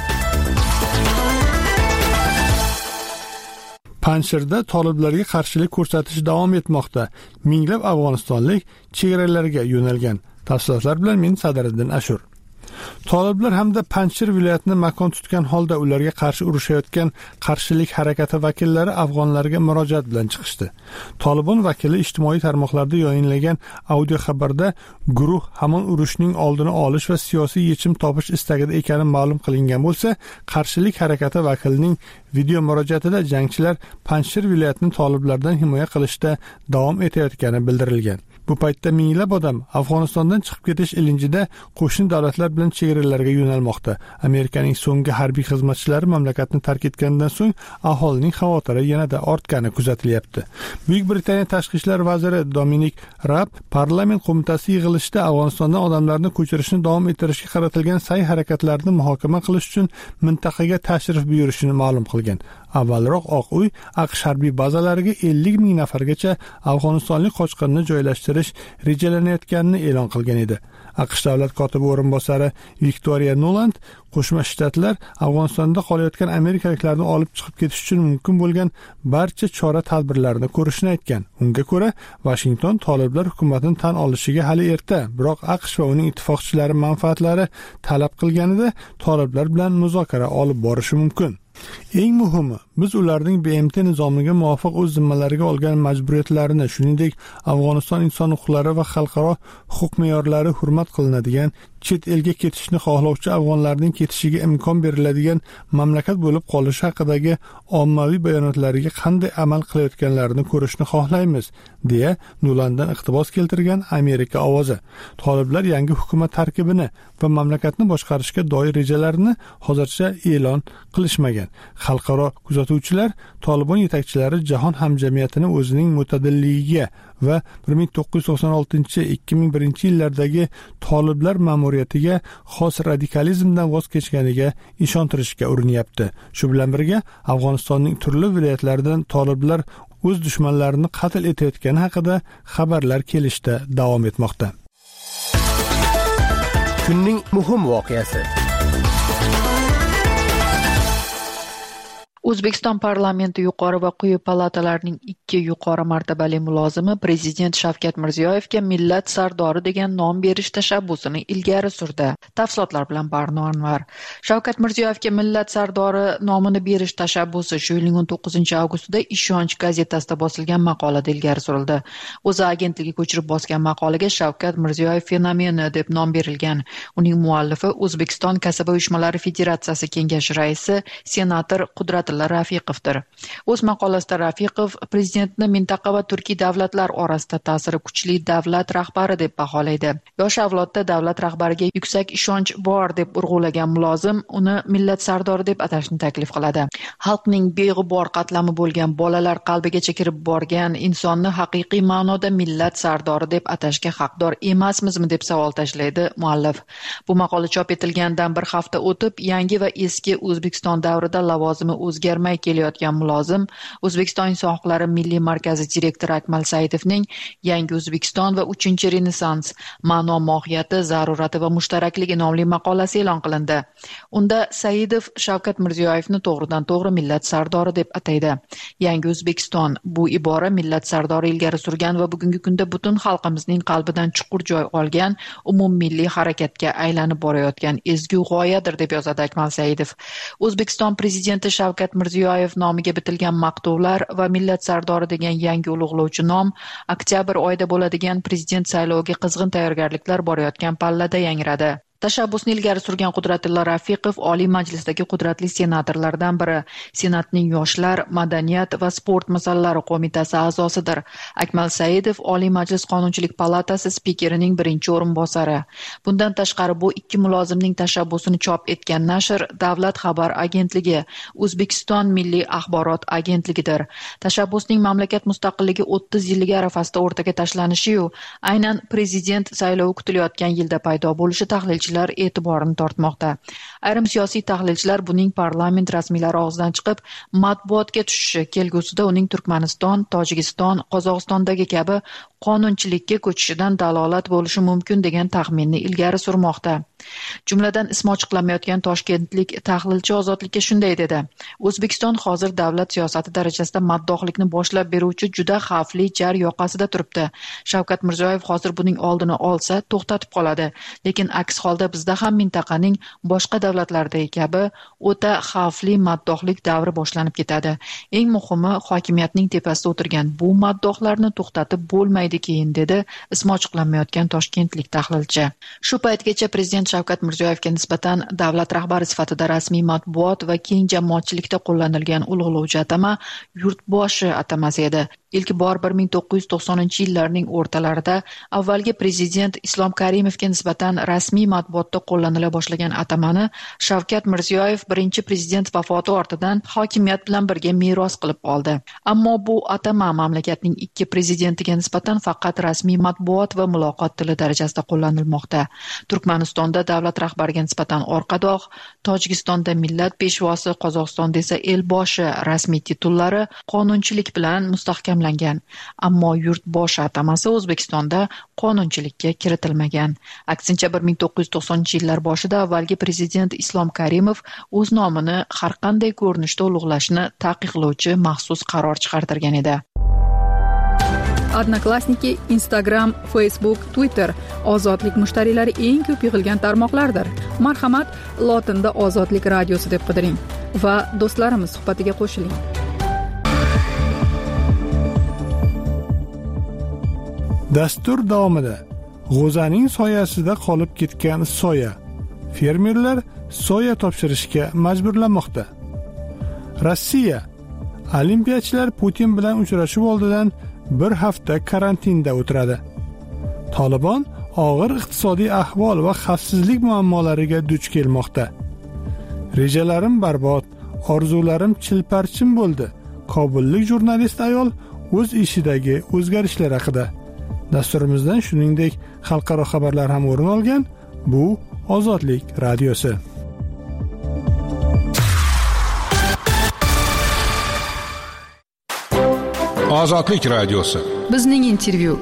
Panjshirda toliblarga qarshilik ko'rsatish davom etmoqda. Minglab afg'onistonlik chegaralarga yo'nalgan. Tafsilotlar bilan men Sadriddin Ashur. Toliblar hamda Panjshir viloyatini makon tutgan holda ularga qarshi urushayotgan qarshilik harakati vakillari afg'onlarga murojaat bilan chiqishdi. Tolibon vakili ijtimoiy tarmoqlarda yayinlagan audio xabarda guruh hamon urushning oldini olish va siyosiy yechim topish istagida ekani ma'lum qilingan bo'lsa, qarshilik harakati vakilining video murojaatida jangchilar Panjshir viloyatini toliblardan himoya qilishda davom etayotgani bildirilgan. Bu paytda minglab odam Afg'onistondan chiqib ketish ilinjida qo'shni davlatlar bilan chegaralarga yo'nalmoqda. Amerikaning so'nggi harbiy xizmatchilari mamlakatni tark etgandan so'ng aholining xavotiri yanada ortgani kuzatilyapti. Buyuk Britaniya tashqi ishlar vaziri Dominic Raab parlament qo'mitasi yig'ilishida Afg'onistondan odamlarni ko'chirishni davom ettirishga qaratilgan sa'y harakatlarini muhokama qilish uchun mintaqaga tashrif buyurishini ma'lum qilgan. Avvalroq Oq uy AQSh harbiy bazalariga ellik ming nafargacha afg'onistonlik qochqinni joylashtirish rejalanayotganini e'lon qilgan edi. AQSh davlat kotibi o'rinbosari Victoria Nuland Qo'shma Shtatlar Afg'onistonda qolayotgan amerikaliklarni olib chiqib ketish uchun mumkin bo'lgan barcha chora-tadbirlarni ko'rishni aytgan. Unga ko'ra, Washington toliblar hukumatini tan olishiga hali erta, biroq AQSh va uning ittifoqchilari manfaatlari talab qilganida toliblar bilan muzokara olib borishi mumkin. Eng muhimi, biz ularning B M T nizomiga muvofiq o'z zimmalariga olgan majburiyatlarini, shuningdek Afg'oniston inson huquqlari va xalqaro huquq me'yorlari hurmat qilinadigan, chet elga ketishni xohlovchi afg'onlarning ketishiga imkon beriladigan mamlakat bo'lib qolishi haqidagi ommaviy bayonotlariga qanday amal qilayotganlarini ko'rishni xohlaymiz, deya Nulanddan iqtibos keltirgan Amerika ovozi. Toliblar yangi hukumat tarkibini va mamlakatni boshqarishga doir rejalarini hozircha e'lon qilishmagan. Xalqaro kuzatuvchilar Tolibon yetakchilari jahon hamjamiyatini o'zining mo'tadilligiga va bir ming to'qqiz yuz to'qson oltinchi - ikki ming birinchi yillardagi toliblar ma'muriyatiga xos radikalizmdan voz kechganiga ishontirishga urinyapti. Shu bilan birga Afg'onistonning turli viloyatlaridan toliblar o'z dushmanlarini qatl etayotgani haqida xabarlar kelishda davom etmoqda. Kunning muhim voqeasi. O'zbekiston parlamenti yuqori va quyi palatalarining ikki yuqori martabali mulozimi Prezident Shavkat Mirziyoyevga millat sardori degan nom berish tashabbusini ilgari surdi. Tafsilotlar bilan Barno Anvar. Shavkat Mirziyoyevga millat sardori nomini berish tashabbusi shu yilning o'n to'qqizinchi avgustida Ishonch gazetasida bosilgan maqolada ilgari surildi. O'zA agentligi ko'chirib bosgan maqolaga Shavkat Mirziyoyev fenomeni deb nom berilgan. Uning muallifi O'zbekiston Kasaba uyushmalari Federatsiyasi kengashi raisi, senator Qudrat Rafiqovdir. O'z maqolasida Rafiqov prezidentni mintaqa va turkiy davlatlar orasida ta'siri kuchli davlat rahbari deb baholaydi. Yosh avlodda davlat rahbariga yuksak ishonch bor deb urg'ulagan mulozim uni millat sardori deb atashni taklif qiladi. Xalqning beg'ubor qatlami bo'lgan bolalar qalbigacha kirib borgan insonni haqiqiy ma'noda millat sardori deb atashga haqdor emasmizmi deb savol tashlaydi muallif. Bu maqola chop etilgandan bir hafta o'tib, yangi va eski O'zbekiston davrida lavozimi o'zgarmay kelayotgan mulozim O'zbekiston inson huquqlari milliy markazi direktori Akmal Saidovning Yangi O'zbekiston va uchinchi Renessans: ma'no, mohiyati, zarurati va mushtarakligi nomli maqolasi e'lon qilindi. Unda Saidov Shavkat Mirziyoyevni to'g'ridan to'g'ri millat sardori deb ataydi. Yangi O'zbekiston bu ibora millat sardori ilgari surgan va bugungi kunda butun xalqimizning qalbidan chuqur joy olgan umummilliy harakatga aylanib borayotgan ezgu g'oyadir deb yozadi Akmal Saidov. O'zbekiston prezidenti Shavkat Mirziyoyev nomiga bitilgan maqtovlar va millat sardori degan yangi ulug'lovchi nom oktyabr oyida bo'ladigan prezident sayloviga qizg'in tayyorgarliklar borayotgan pallada yangradi. Tashabbusni ilgari surgan Qudratilla Rafiqov Oliy Majlisdagi qudratli senatorlardan biri, Senatning Yoshlar, Madaniyat va sport masalalari qo'mitasi a'zosidir. Akmal Saidov Oliy Majlis Qonunchilik palatasi spikerining birinchi o'rinbosari. Bundan tashqari bu ikki mulozimning tashabbusini chop etgan nashr Davlat xabar agentligi, O'zbekiston Milliy axborot agentligidir. Tashabbusning mamlakat mustaqilligi o'ttiz yilligi arafasida o'rtaga tashlanishi-yu, aynan prezident saylovi kutilayotgan yilda paydo bo'lishi tahlilchilar e'tiborini tortmoqda. Ayrim siyosiy tahlilchilar buning parlament rasmiylari og'zidan chiqib matbuotga tushishi, kelgusida uning Turkmaniston, Tojikiston, Qozog'istondagi kabi qonunchilikka ko'chishidan dalolat bo'lishi mumkin degan taxminni ilgari surmoqda. Jumladan ismi ochiqlanmayotgan toshkentlik tahlilchi Ozodlikka shunday dedi: O'zbekiston hozir davlat siyosati darajasida maddohlikni boshlab beruvchi juda xavfli jar yoqasida turibdi. Shavkat Mirziyoyev hozir buning oldini olsa to'xtatib qoladi, lekin aks holda bizda ham mintaqaning boshqa davlatlardagi kabi o'ta xavfli maddohlik davri boshlanib ketadi. Eng muhimi, hokimiyatning tepasida o'tirgan bu maddohlarni to'xtatib bo'lmaydi keyin, dedi ismi ochiqlanmayotgan toshkentlik tahlilchi. Shu paytgacha prezident Shavkat Mirziyoyevga nisbatan davlat rahbari sifatida rasmiy matbuot va keng jamoatchilikda qo'llanilgan ulug'lovchi atama yurtboshi atamasi edi. Ilk bor bir ming to'qqiz yuz to'qsoninchi yillarning o'rtalarida avvalgi prezident Islom Karimovga nisbatan rasmiy matbuotda qo'llanila boshlagan atamani Shavkat Mirziyoyev birinchi prezident vafoti ortidan hokimiyat bilan birga meros qilib oldi. Ammo bu atama mamlakatning ikki prezidentiga nisbatan faqat rasmiy matbuot va muloqot tili darajasida qo'llanilmoqda. Turkmanistonda davlat rahbariga nisbatan orqadoq, Tojikistonda millat peshvosi, Qozog'istonda esa elboshi rasmiy titullari qonunchilik bilan mustahkam. Ammo yurtboshi atamasi O'zbekistonda qonunchilikka kiritilmagan. Aksincha bir ming to'qqiz yuz to'qsoninchi yillar boshida avvalgi prezident Islom Karimov o'z nomini har qanday ko'rinishda ulug'lashni taqiqlovchi maxsus qaror chiqartirgan edi. Odnoklassniki, Instagram, Facebook, Twitter ozodlik mushtariylari eng ko'p yig'ilgan tarmoqlardir. Marhamat, lotinda Ozodlik radiosi deb qidiring va do'stlarimiz suhbatiga qo'shiling. Dastur davomida g'o'zaning soyasida qolib ketgan soya. Fermerlar soya topshirishga majburlanmoqda. Rossiya olimpiyachilar Putin bilan uchrashuv oldidan bir hafta karantinda o'tiradi. Tolibon og'ir iqtisodiy ahvol va xavfsizlik muammolariga duch kelmoqda. Rejalarim barbod, orzularim chilparchin bo'ldi. Kobullik jurnalist ayol o'z ishidagi o'zgarishlar haqida. Dasturimizdan shuningdek xalqaro xabarlar ham o'rin olgan. Bu Ozodlik radiosi. Ozodlik radiosi. Bizning intervyu.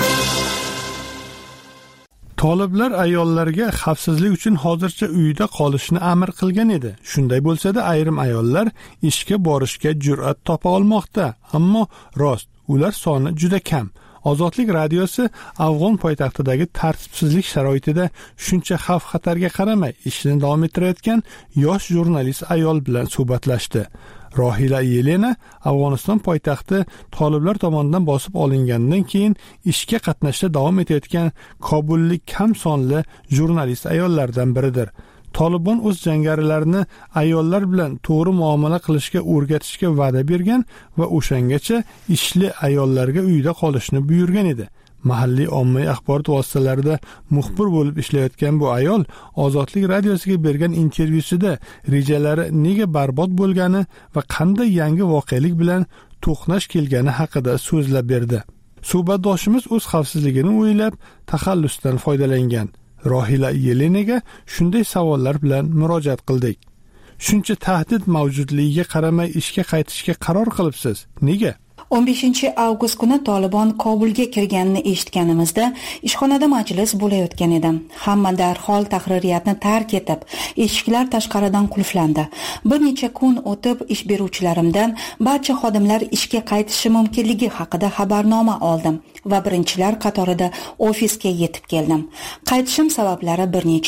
Toliblar ayollarga xavfsizlik uchun hozircha uyda qolishni amr qilgan edi. Shunday bo'lsa-da, ayrim ayollar ishga borishga jur'at topa olmoqda, ammo rost, ular soni juda kam. Ozodlik radiosi Afg'on poytaxtidagi tartibsizlik sharoitida shuncha xavf-xatarga qaramay ishini davom ettirayotgan yosh jurnalist ayol bilan suhbatlashdi. Rohila Yelena Afg'oniston poytaxti toliblar tomonidan bosib olingandan keyin ishga qatnashda davom etayotgan Kobullik kam sonli jurnalist ayollardan biridir. Tolibon o'z jangarilarini ayollar bilan to'g'ri muomala qilishga o'rgatishga va'da bergan va o'shangacha ishli ayollarga uyda qolishni buyurgan edi. Mahalliy ommaviy axborot vositalarida muxbir bo'lib ishlayotgan bu ayol Ozodlik radiosiga bergan intervyusida rejalari nega barbod bo'lgani va qanday yangi voqelik bilan to'qnash kelgani haqida so'zlab berdi. Suhbatdoshimiz o'z xavfsizligini o'ylab taxallusdan foydalangan. Rohila Yelenaga shunday savollar bilan murojaat qildik. Shuncha tahdid mavjudligiga qaramay ishga qaytishga qaror qilibsiz. Nega? o'n beshinchi avgust kuni Tolibon Kobulga kirganini eshitganimizda ishxonada majlis bo'layotgan edi. Hamma darhol tahririyatni tark etib, eshiklar tashqaridan qulflandi. Bir necha kun o'tib ish beruvchilarimdan barcha xodimlar ishga qaytishi mumkinligi haqida xabarnoma oldim va birinchilar qatorida ofisga yetib keldim. Qaytishim sabablari bir nechta.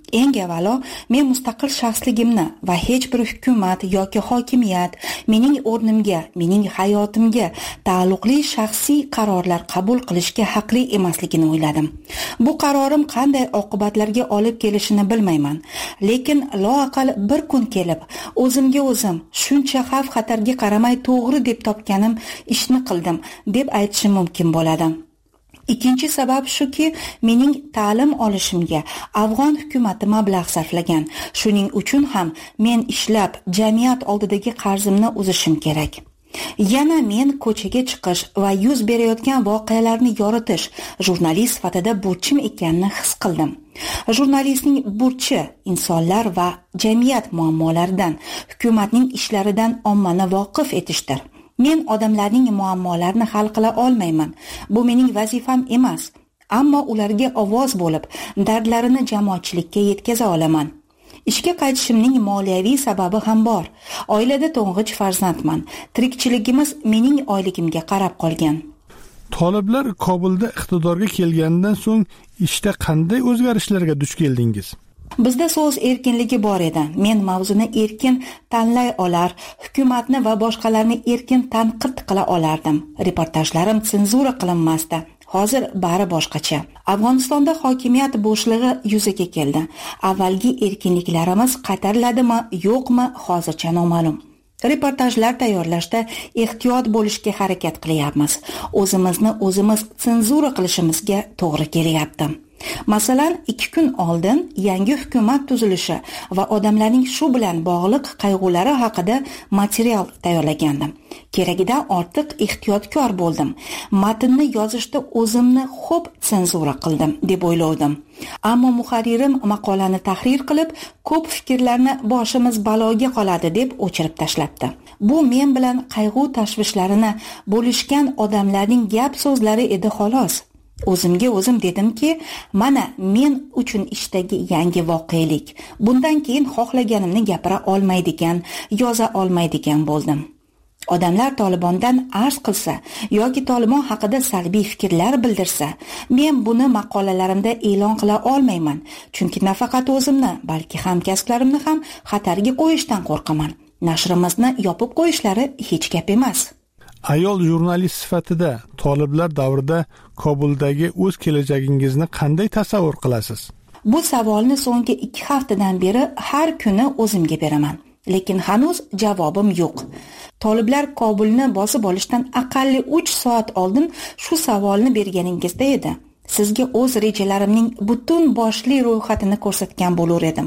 Eng avvalo, men mustaqil shaxsligimni va hech bir hukumat yoki hokimiyat mening o'rnimga, mening hayotimga taalluqli shaxsiy qarorlar qabul qilishga haqli emasligini o'yladim. Bu qarorim qanday oqibatlarga olib kelishini bilmayman, lekin loaqal bir kun kelib, o'zimga o'zim shuncha xavf-xatarga qaramay to'g'ri deb topganim ishni qildim deb aytishim mumkin bo'ladi. Ikkinchi sabab shuki, mening ta'lim olishimga afg'on hukumati mablag' sarflagan. Shuning uchun ham men ishlab jamiyat oldidagi qarzimni uzishim kerak. Yana men ko'chaga chiqish va yuz berayotgan voqealarni yoritish jurnalist sifatida burchim ekanini his qildim. Jurnalistning burchi insonlar va jamiyat muammolaridan, hukumatning ishlaridan ommani voqif etishdir. Men odamlarning muammolarini hal qila olmayman. Bu mening vazifam emas, ammo ularga ovoz bo'lib, dardlarini jamoatchilikka yetkaza olaman. Ishga qaytishimning moliyaviy sababi ham bor. Oilada to'ng'ich farzandman. Tirikchiligimiz mening oyligimga qarab qolgan. Toliblar Kobulda iqtidorga kelganidan so'ng ishda qanday o'zgarishlarga duch keldingiz? Bizda so'z erkinligi bor edi. Men mavzuni erkin tanlay olar, hukumatni va boshqalarni erkin tanqid qila olardim. Reportajlarim senzura qilinmasdi. Hozir bari boshqacha. Afg'onistonda hokimiyat bo'shlig'i yuzaga keldi. Avvalgi erkinliklarimiz qaytariladimi, yo'qmi, hozircha noma'lum. Reportajlar tayyorlashda ehtiyot bo'lishga harakat qilyapmiz. O'zimizni o'zimiz senzura qilishimizga to'g'ri kelyapti. Masalan, ikki kun oldin yangi hukumat tuzilishi va odamlarning shu bilan bog'liq qayg'ulari haqida material tayyorlagandim. Keragidan ortiq ehtiyotkor bo'ldim. Matnni yozishda o'zimni xo'p senzura qildim deb o'ylovdim. Ammo muharririm maqolani tahrir qilib, ko'p fikrlarni boshimiz baloga qoladi deb o'chirib tashlabdi. Bu men bilan qayg'u tashvishlarini bo'lishgan odamlarning gap so'zlari edi xolos. O'zimga o'zim dedimki, mana men uchun ishdagi yangi voqelik. Bundan keyin xohlaganimni gapira olmaydigan, yoza olmaydigan bo'ldim. Odamlar Tolibondan arz qilsa yoki Tolibon haqida salbiy fikrlar bildirsa, men buni maqolalarimda e'lon qila olmayman, chunki nafaqat o'zimni, balki hamkasblarimni ham xatarga qo'yishdan qo'rqaman. Nashrimizni yopib qo'yishlari hech gap emas. Ayol jurnalist sifatida Toliblar davrida Kobuldagi o'z kelajagingizni qanday tasavvur qilasiz? Bu savolni so'nggi ikki haftadan beri har kuni o'zimga beraman, lekin hanuz javobim yo'q. Toliblar Kobulni bosib olishdan aqalli uch soat oldin shu savolni berganingizda edi. Sizga o'z rejalarimning butun boshli ro'yxatini ko'rsatgan bo'lar edim.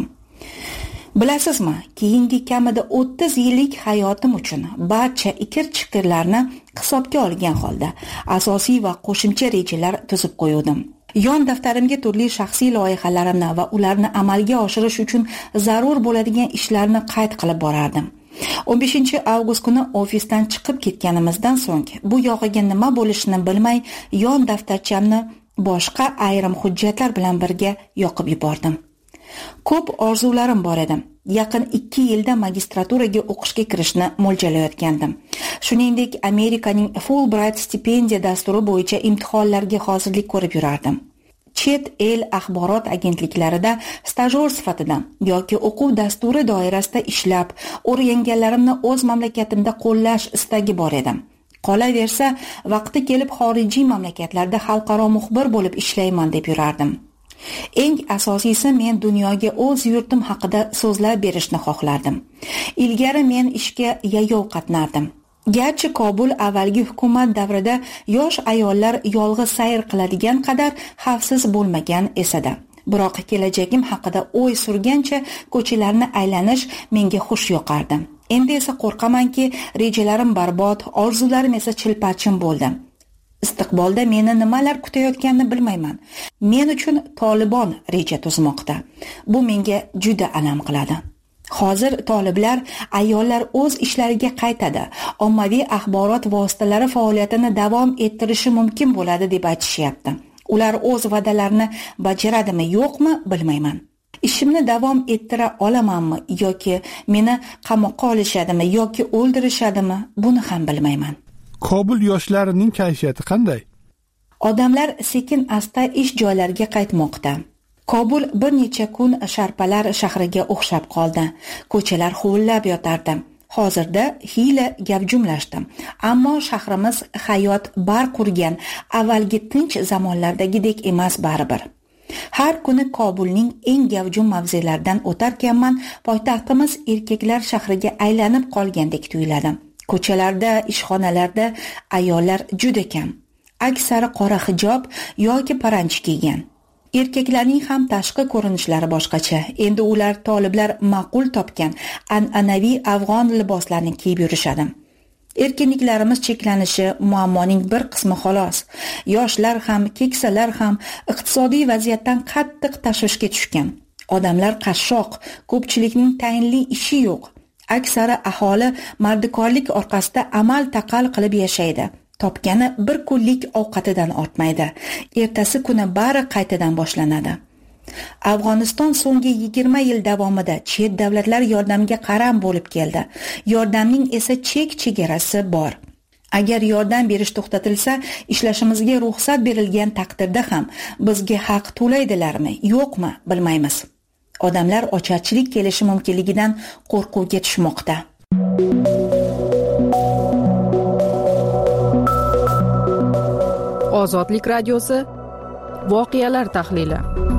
Bilasizmi, keyingi kamida o'ttiz yillik hayotim uchun barcha ikir-chikirlarni hisobga olgan holda asosiy va qo'shimcha rejalar tuzib qo'ydim. Yon daftarimga turli shaxsiy loyihalarimni va ularni amalga oshirish uchun zarur bo'ladigan ishlarni qayd qilib borardim. o'n beshinchi avgust kuni ofisdan chiqib ketganimizdan so'ng bu yog'iga nima bo'lishini bilmay, yon daftarchamni boshqa ayrim hujjatlar bilan birga yoqib yubordim. Ko'p orzularim bor edi. Yaqin ikki yilda magistraturaga o'qishga kirishni mo'ljallayotgandim. Shuningdek, Amerikaning Fulbright stipendiya dasturi bo'yicha imtihonlarga hozirlik ko'rib yurardim. Chet el axborot agentliklarida stajyor sifatida yoki o'quv dasturi doirasida ishlab, o'rganganlarimni o'z mamlakatimda qo'llash istagi bor edi. Qolaversa, vaqti kelib xorijiy mamlakatlarda xalqaro muxbir bo'lib ishlayman deb yurardim. Eng asosiysi, men dunyoga o'z yurtim haqida so'zlab berishni xohlardim. Ilgari men ishga yayov qatnardim. Garchi Kobul avvalgi hukumat davrida yosh ayollar yolg'iz sayr qiladigan qadar xavfsiz bo'lmagan esa-da. Biroq kelajagim haqida o'y surgancha ko'chalarni aylanish menga xush yoqardi. Endi esa qo'rqamanki, rejalarim barbod, orzularim esa chilpachim bo'ldi. Istiqbolda meni nimalar kutayotganini bilmayman. Men uchun Tolibon reja tuzmoqda. Bu menga juda alam qiladi. Hozir Toliblar ayollar o'z ishlariga qaytadi, ommaviy axborot vositalari faoliyatini davom ettirishi mumkin bo'ladi deb aytishyapti. Ular o'z va'dalarini bajaradimi, yo'qmi bilmayman. Ishimni davom ettira olamanmi yoki meni qamoqqa olishadimi yoki o'ldirishadimi, buni ham bilmayman. Kobul yoshlarining kayfiyati qanday? Odamlar sekin-asta ish joylariga qaytmoqda. Kobul bir necha kun sharpalar shahriga o'xshab qoldi. Ko'chalar huvillab yotardi. Hozirda hiyla gavjumlashdi. Ammo shahrimiz hayot barq urgan avvalgi tinch zamonlardagidek emas baribir. Har kuni Kobulning eng gavjum mavzelaridan o'tarkanman, poytaxtimiz erkaklar shahriga aylanib qolgandek tuyuladi. Ko'chalarda, ishxonalarda ayollar juda kam. Aksari qora hijob yoki paranji kiygan. Erkaklarning ham tashqi ko'rinishlari boshqacha. Endi ular toliblar ma'qul topgan an'anaviy afg'on liboslarni kiyib yurishadi. Erkinliklarimiz cheklanishi muammoning bir qismi xolos. Yoshlar ham, keksalar ham iqtisodiy vaziyatdan qattiq tashvishga tushgan. Odamlar qashshoq, ko'pchilikning tayinli ishi yo'q. Aksari aholi mardikorlik orqasida amal taqal qilib yashaydi. Topgani bir kunlik ovqatidan ortmaydi. Ertasi kuni bari qaytadan boshlanadi. Afg'oniston so'nggi yigirma yil davomida chet davlatlar yordamga qaram bo'lib keldi. Yordamning esa chek-chegarasi bor. Agar yordam berish to'xtatilsa, ishlashimizga ruxsat berilgan taqdirda ham bizga haq to'laydilarmi, yo'qmi, bilmaymiz. Odamlar ocharchilik kelishi mumkinligidan qo'rquvga tushmoqda. Ozodlik radiosi voqealar tahlili.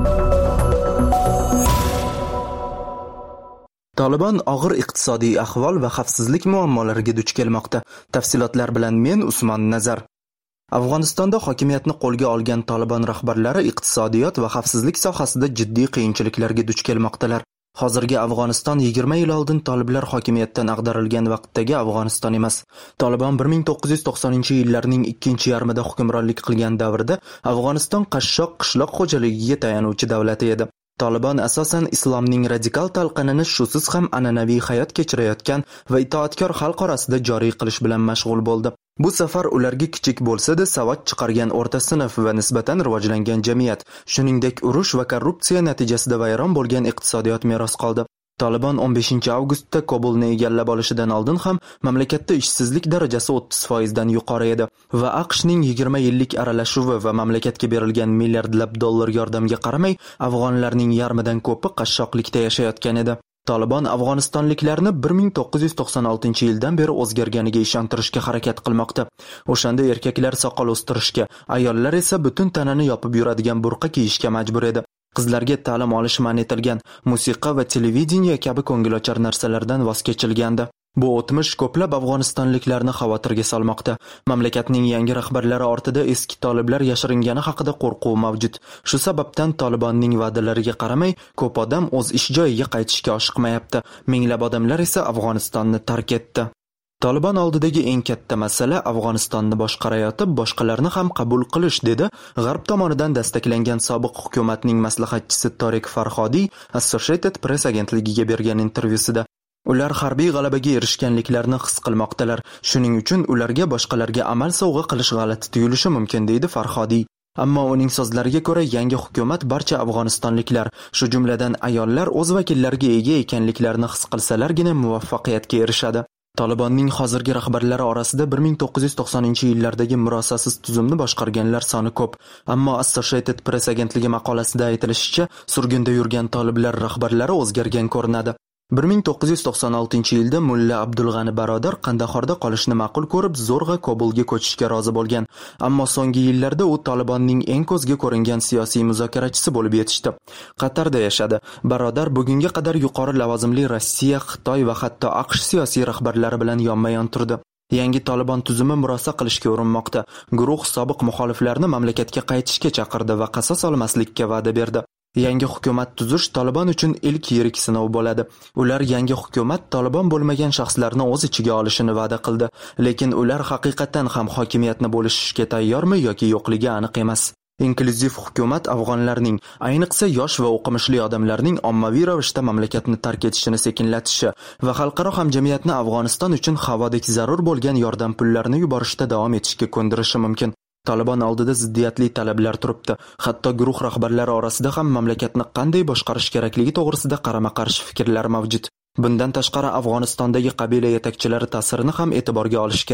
Taliban og'ir iqtisodiy ahvol va xavfsizlik muammolariga duch kelmoqda. Tafsilotlar bilan men Usmon Nazar. Afg'onistonda hokimiyatni qo'lga olgan Taliban rahbarlari iqtisodiyot va xavfsizlik sohasida jiddiy qiyinchiliklarga duch kelmoqdalar. Hozirgi Afg'oniston yigirma yil oldin toliblar hokimiyatdan ag'darilgan vaqtdagi Afg'oniston emas. Taliban bir ming to'qqiz yuz to'qsoninchi yillarning ikkinchi yarmida hukmronlik qilgan davrda Afg'oniston qashshoq qishloq xo'jaligiga tayanuvchi davlati edi. Taliban asosan islomning radikal talqinini shusiz ham an'anaviy hayot kechirayotgan va itoatkor xalq orasida joriy qilish bilan mashg'ul bo'ldi. Bu safar ularga kichik bo'lsa-da savod chiqargan o'rta sinf va nisbatan rivojlangan jamiyat, shuningdek urush va korrupsiya natijasida vayron bo'lgan iqtisodiyot meros qoldi. Taliban o'n beshinchi avgustda Kobulni egallab olishidan oldin ham mamlakatda ishsizlik darajasi o'ttiz foizdan yuqori edi va AQShning yigirma yillik aralashuvi va mamlakatga berilgan milliardlab dollar yordamga qaramay, afg'onlarning yarmidan ko'pi qashshoqlikda yashayotgan edi. Taliban afg'onistonliklarni bir ming to'qqiz yuz to'qson oltinchi yildan beri o'zgarganiga ishontirishga harakat qilmoqda. O'shanda erkaklar soqol o'stirishga, ayollar esa butun tanani yopib yuradigan burqa kiyishga majbur edi. Qizlarga ta'lim olish man etilgan, musiqa va televideniya kabi ko'ngilochar narsalardan voz kechilgandi. Bu o'tmish ko'plab afg'onistonliklarni xavotirga solmoqda. Mamlakatning yangi rahbarlari ortida eski toliblar yashiringani haqida qo'rquv mavjud. Shu sababdan Talibanning va'dalariga qaramay, ko'p odam o'z ish joyiga qaytishga oshiqmayapti. Minglab odamlar esa Afg'onistonni tark etdi. Taliban oldidagi eng katta masala Afg'onistonni boshqarayotib, boshqalarni ham qabul qilish, dedi G'arb tomonidan dastaklangan sobiq hukumatning maslahatchisi Torik Farhodiy Associated Press agentligiga bergan intervyusida. Ular harbiy g'alabaga erishganliklarini his qilmoqdalar. Shuning uchun ularga boshqalarga amal sovg'a qilish g'alati tuyulishi mumkin, deydi Farhodiy. Ammo uning so'zlariga ko'ra, yangi hukumat barcha afg'onistonliklar, shu jumladan ayollar o'z vakillariga ega ekanliklarini his qilsalargina muvaffaqiyatga erishadi. Talibanning hozirgi rahbarlari orasida bir ming to'qqiz yuz to'qsoninchi yillardagi murosasiz tuzumni boshqarganlar soni ko'p. Ammo Associated Press agentligi maqolasida aytilishicha, surgunda yurgan toliblar rahbarlari o'zgargan ko'rinadi. bir ming to'qqiz yuz to'qson oltinchi yilda Mulla Abdulg'ani Barodar Qandahorda qolishni ma'qul ko'rib, zo'rg'a Kobulga ko'chishga rozi bo'lgan. Ammo so'nggi yillarda u Talibanning eng ko'zga ko'ringan siyosiy muzokarachisi bo'lib yetishdi. Qatarda yashadi. Barodar bugunga qadar yuqori lavozimli Rossiya, Xitoy va hatto AQSh siyosiy rahbarlari bilan yonma-yon turdi. Yangi Taliban tuzumi murosa qilishga urinmoqda. Guruh sobiq muxoliflarni mamlakatga qaytishga chaqirdi va qasos olmaslikka va'da berdi. Yangi hukumat tuzish Taliban uchun ilk yirik sinov bo'ladi. Ular yangi hukumat Taliban bo'lmagan shaxslarni o'z ichiga olishini va'da qildi, lekin ular haqiqatan ham hokimiyatni bo'lishishga tayyormi yoki yo'qligi aniq emas. Inklyuziv hukumat afg'onlarning, ayniqsa yosh va o'qimishli odamlarning ommaviy ravishda mamlakatni tark etishini sekinlatishi va xalqaro hamjamiyatni Afg'oniston uchun havodek zarur bo'lgan yordam pullarini yuborishda davom etishga ko'ndirishi mumkin. Taliban oldida ziddiyatli talablar turibdi. Hatto guruh rahbarlari orasida ham mamlakatni qanday boshqarish kerakligi to'g'risida qarama-qarshi fikrlar mavjud. Bundan tashqari Afg'onistondagi qabila yetakchilari ta'sirini ham e'tiborga olish kerak.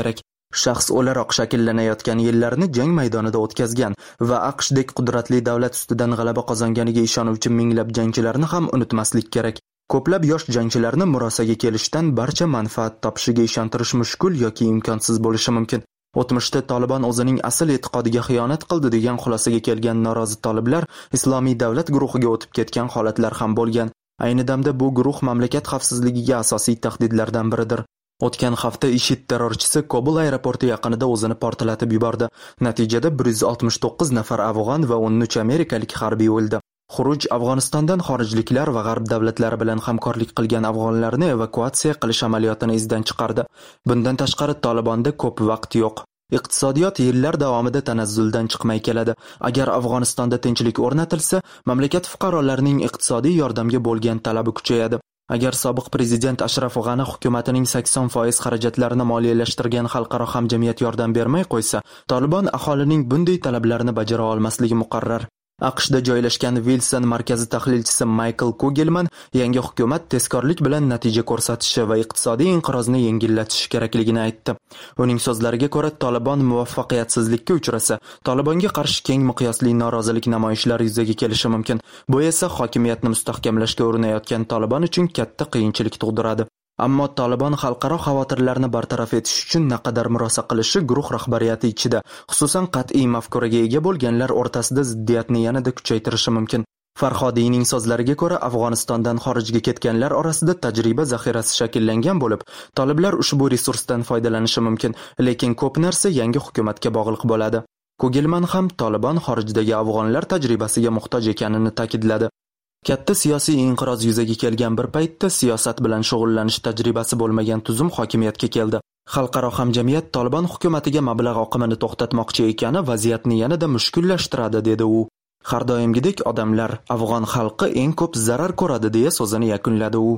Shaxs o'laroq shakllanayotgan yillarni jang maydonida o'tkazgan va AQShdek qudratli davlat ustidan g'alaba qozonganiga ishonuvchi minglab jangchilarni ham unutmaslik kerak. Ko'plab yosh jangchilarni murosaga kelishdan barcha manfaat topishiga ishontirish mushkul yoki imkonsiz bo'lishi mumkin. O'tmishda Taliban o'zining asl e'tiqodiga xiyonat qildi degan xulosaga kelgan norozi toliblar Islomiy davlat guruhiga o'tib ketgan holatlar ham bo'lgan. Ayni damda bu guruh mamlakat xavfsizligiga asosiy tahdidlardan biridir. O'tgan hafta IShID terrorchisi Kobul aeroporti yaqinida o'zini portlatib yubordi. Natijada bir yuz oltmish to'qqiz nafar afg'on va o'n uch amerikalik harbiy o'ldi. Xuruj Afg'onistondan xorijliklar va g'arb davlatlari bilan hamkorlik qilgan afg'onlarni evakuatsiya qilish amaliyotini izdan chiqardi. Bundan tashqari Talibanda ko'p vaqt yo'q. Iqtisodiyot yillar davomida tanazzuldan chiqmay keladi. Agar Afg'onistonda tinchlik o'rnatilsa, mamlakat fuqarolarining iqtisodiy yordamga bo'lgan talabi kuchayadi. Agar sobiq prezident Ashraf G'ani hukumatining sakson foiz xarajatlarini moliyalashtirgan xalqaro hamjamiyat yordam bermay qo'ysa, Taliban aholining bunday talablarini bajara olmasligi muqarrar. AQShda joylashgan Wilson markazi tahlilchisi Michael Kugelman yangi hukumat tezkorlik bilan natija ko'rsatishi va iqtisodiy inqirozni yengillatishi kerakligini aytdi. Uning so'zlariga ko'ra, Taliban muvaffaqiyatsizlikka uchrasa, Talibanga qarshi keng miqyosli norozilik namoyishlari yuzaga kelishi mumkin. Bu esa hokimiyatni mustahkamlashga urinayotgan Taliban uchun katta qiyinchilik tug'diradi. Ammo Taliban xalqaro xavotirlarni bartaraf etish uchun naqadar murosa qilishi guruh rahbariyati ichida, xususan qat'iy mafkuraga ega bo'lganlar o'rtasida ziddiyatni yanada kuchaytirishi mumkin. Farhodiyning so'zlariga ko'ra, Afg'onistondan xorijga ketganlar orasida tajriba zaxirasi shakllangan bo'lib, toliblar ushbu resursdan foydalanishi mumkin, lekin ko'p narsa yangi hukumatga bog'liq bo'ladi. Kugelman ham Taliban xorijdagi afg'onlar tajribasiga muhtoj ekanini ta'kidladi. Katta siyosiy inqiroz yuzaga kelgan bir paytda siyosat bilan shug'ullanish tajribasi bo'lmagan tuzum hokimiyatga keldi. Xalqaro hamjamiyat Taliban hukumatiga mablag' oqimini to'xtatmoqchi ekani vaziyatni yanada mushkullashtiradi, dedi u. Har doimgidek odamlar, afg'on xalqi eng ko'p zarar ko'radi, deya so'zini yakunladi u.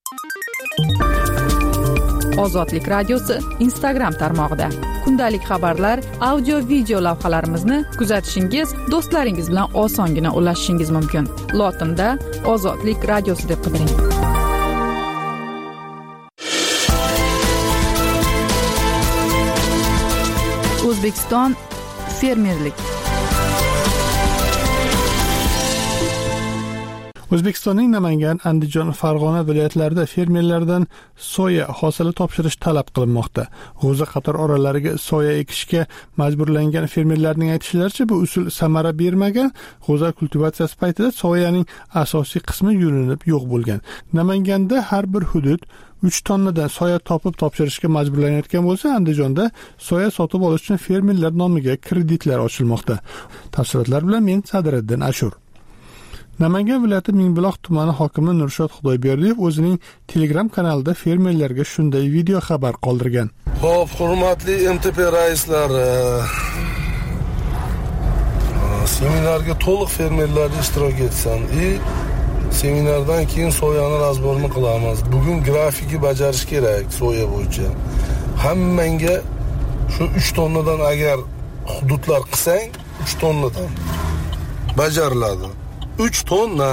Ozodlik radiosi Instagram tarmog'ida kundalik xabarlar, audio video lavhalarimizni kuzatishingiz, do'stlaringiz bilan osongina ulashishingiz mumkin. Lotinda Ozodlik radiosi deb qidiring. O'zbekiston fermerlik. O'zbekistonning Namangan, Andijon, Farg'ona viloyatlarida fermerlardan soya hosili topshirish talab qilinmoqda. G'o'za qator oralariga soya ekishga majburlangan fermerlarning aytishlaricha, bu usul samara bermagan. G'o'za kultivatsiyasi paytida soyaning asosiy qismi yulinib yo'q bo'lgan. Namanganda har bir hudud uch tonnadan soya topib topshirishga majburlanayotgan bo'lsa, Andijonda soya sotib olish uchun fermerlar nomiga kreditlar ochilmoqda. Tafsilotlar bilan men Sadriddin Ashur. Namangan viloyati Mingbuloq tumani hokimi Nurshod Xudoyberdiyev o'zining Telegram kanalida fermerlarga shunday video xabar qoldirgan. Xo'p, hurmatli M T P raislari, seminarga to'liq fermerlar ishtirok etsin. И seminardan keyin soyani razborini qilamiz. Bugun grafiki bajarish kerak soya bo'yicha. Hammanga shu uch tonnadan agar hududlar qilsang, uch tonnadan bajariladi. uch tonna.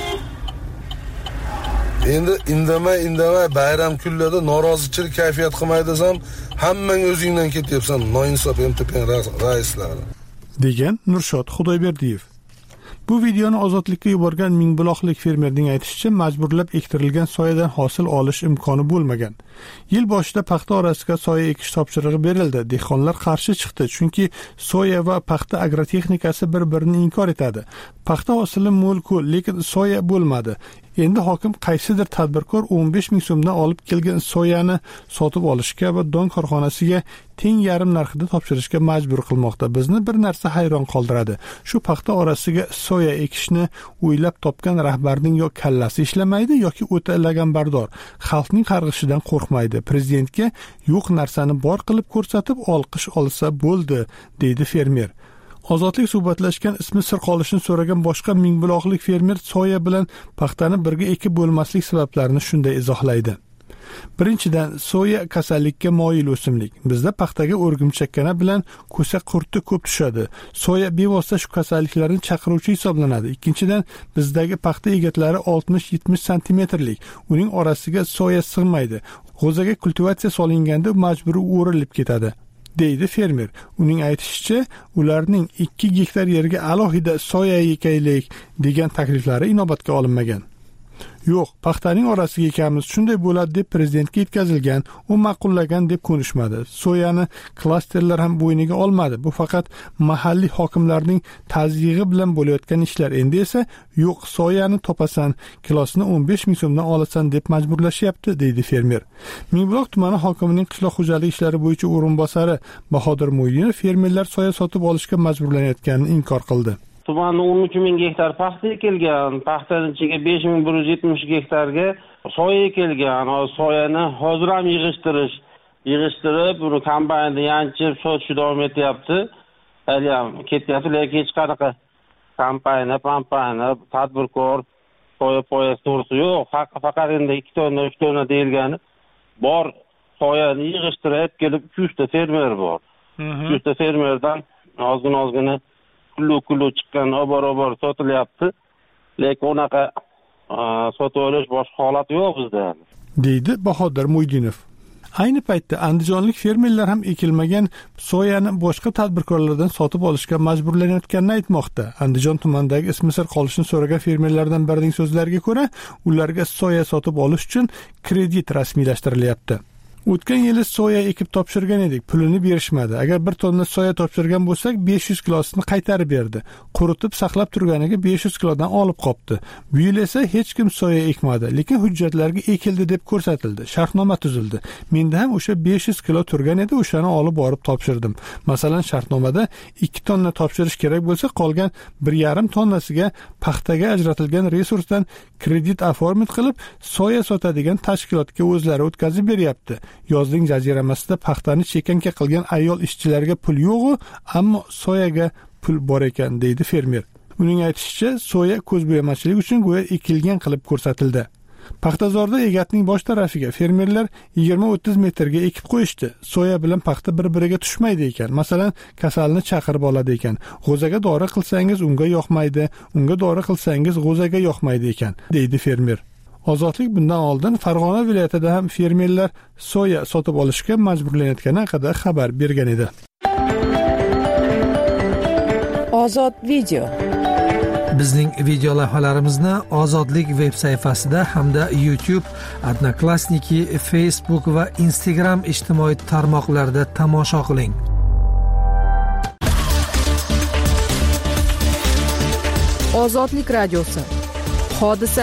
Endi indamay indamay bayram kunlarida norozichilik kayfiyat qilmay desam, hammang o'zingdan ketyapsan, noinsof M T P raislari, degan Nurshod Xudoyberdiyev. Bu videoni Ozodlikka yuborgan Mingbuloqlik fermerning aytishicha, majburlab ektirilgan soyadan hosil olish imkoni bo'lmagan. Yil boshida paxta orasiga soya ekish topshirig'i berildi. Dehqonlar qarshi chiqdi, chunki soya va paxta agrotexnikasi bir-birini inkor etadi. Paxta hosili mo'l-ku, lekin soya bo'lmadi. Endi hokim qaysidir tadbirkor o'n besh ming so'mdan olib kelgan soyani sotib olishga va don korxonasiga teng yarim narxida topshirishga majbur qilmoqda. Bizni bir narsa hayron qoldiradi. Shu paxta orasiga soya ekishni o'ylab topgan rahbarning yo kallasi ishlamaydi yoki o'ta lagambardor, xalqning qarg'ishidan qo'rqmaydi. Prezidentga yo'q narsani bor qilib ko'rsatib olqish olsa bo'ldi, deydi fermer. Ozodlik suhbatlashgan ismi sir qolishini so'ragan boshqa Mingbuloqlik fermer soya bilan paxtani birga ekib bo'lmaslik sabablarini shunday izohlaydi. Birinchidan, soya kasallikka moyil o'simlik. Bizda paxtaga o'rgimchakkana bilan ko'sa qurti ko'p tushadi. Soya bevosita shu kasalliklarni chaqiruvchi hisoblanadi. Ikkinchidan, bizdagi paxta egatlari oltmish yetmish santimetrlik. Uning orasiga soya sig'maydi. G'o'zaga kultivatsiya solinganda majburiy o'rilib ketadi. deydi fermer. Uning aytishicha, ularning ikki gektar yerga alohida soya ekaylik degan takliflari inobatga olinmagan. Yo'q, paxtaning orasiga ekamiz, shunday bo'ladi deb prezidentga yetkazilgan, u ma'qullagan deb ko'nishmadi. Soyani klasterlar ham bo'yniga olmadi. Bu faqat mahalliy hokimlarning tazyig'i bilan bo'layotgan ishlar. Endi esa yo'q, soyani topasan, kilosini o'n besh ming so'mdan olasan deb majburlashyapti, deydi fermer. Mingbuloq tumani hokimining qishloq xo'jaligi ishlari bo'yicha o'rinbosari Bahodir Mo'ydinov fermerlar soya sotib olishga majburlanayotganini inkor qildi. Tumanning o'n uch ming gektar paxta ekilgan, paxtaning ichiga besh ming bir yuz yetmish gektarga soya ekilgan. Hozir soyani hozir ham yig'ishtirish, yig'ishtirib, buni kombaynda yanchib sotishni davom etyapti. Hali ham ketyapti, lekin hech qanaqa kampaniya, kampaniya, tadbirkor soya poya so'risi yo'q. Faqat endi ikki tonna, uch tonna deyilgani bor, soyani yig'ishtirib kelib uch yuz ta fermer bor. uch yuz ta fermerdan ozgina-ozgina kullu-kullu chiqqan obor-obor sotilyapti. Lekin unaqa sotib olish boshqa holat yo'q bizda, deydi Bahodir Mo'ydinov. Ayni paytda andijonlik fermerlar ham ekilmagan soyani boshqa tadbirkorlardan sotib olishga majburlanayotganini aytmoqda. Andijon tumanidagi ismi sir qolishini so'ragan fermerlardan birining so'zlariga ko'ra, ularga soya sotib olish uchun kredit rasmiylashtirilyapti. O'tgan yili soya ekib topshirgan edik, pulini berishmadi. Agar bir tonna soya topshirgan bo'lsak, besh yuz kilosini qaytarib berdi. Quritib saqlab turganiga besh yuz kilodan olib qopti. Bu yil esa hech kim soya ekmadi, lekin hujjatlarga ekildi deb ko'rsatildi. Shartnoma tuzildi. Menda ham o'sha besh yuz kilo turgan edi, o'shani olib borib topshirdim. Masalan, shartnomada ikki tonna topshirish kerak bo'lsa, qolgan bir yarim tonnasiga paxtaga ajratilgan resursdan kredit oformit qilib, soya sotadigan tashkilotga o'zlari o'tkazib beryapti. Yozning jaziramasida paxtani chekanka qilgan ayol ishchilarga pul yo'q, ammo soyaga pul bor ekan, deydi fermer. Uning aytishicha, soya ko'zbo'yamachilik uchun go'yo ekilgan qilib ko'rsatildi. Paxtazorda egatning bosh tarafiga fermerlar yigirma o'ttiz metrga ekib qo'yishdi. Soya bilan paxta bir-biriga tushmaydi ekan. Masalan, kasalni chaqirib oladi ekan. G'o'zaga dori qilsangiz unga yoqmaydi, unga dori qilsangiz g'o'zaga yoqmaydi ekan, deydi fermer. Ozodlik bundan oldin Farg'ona viloyatida ham fermerlar soya sotib olishga majburlanayotgani haqida xabar bergan edi. Ozod video. Bizning video lavhalarimizni Ozodlik veb sayfasida hamda YouTube, Odnoklassniki, Facebook va Instagram ijtimoiy tarmoqlarida tomosha qiling. Ozodlik radiosi. Hodisa.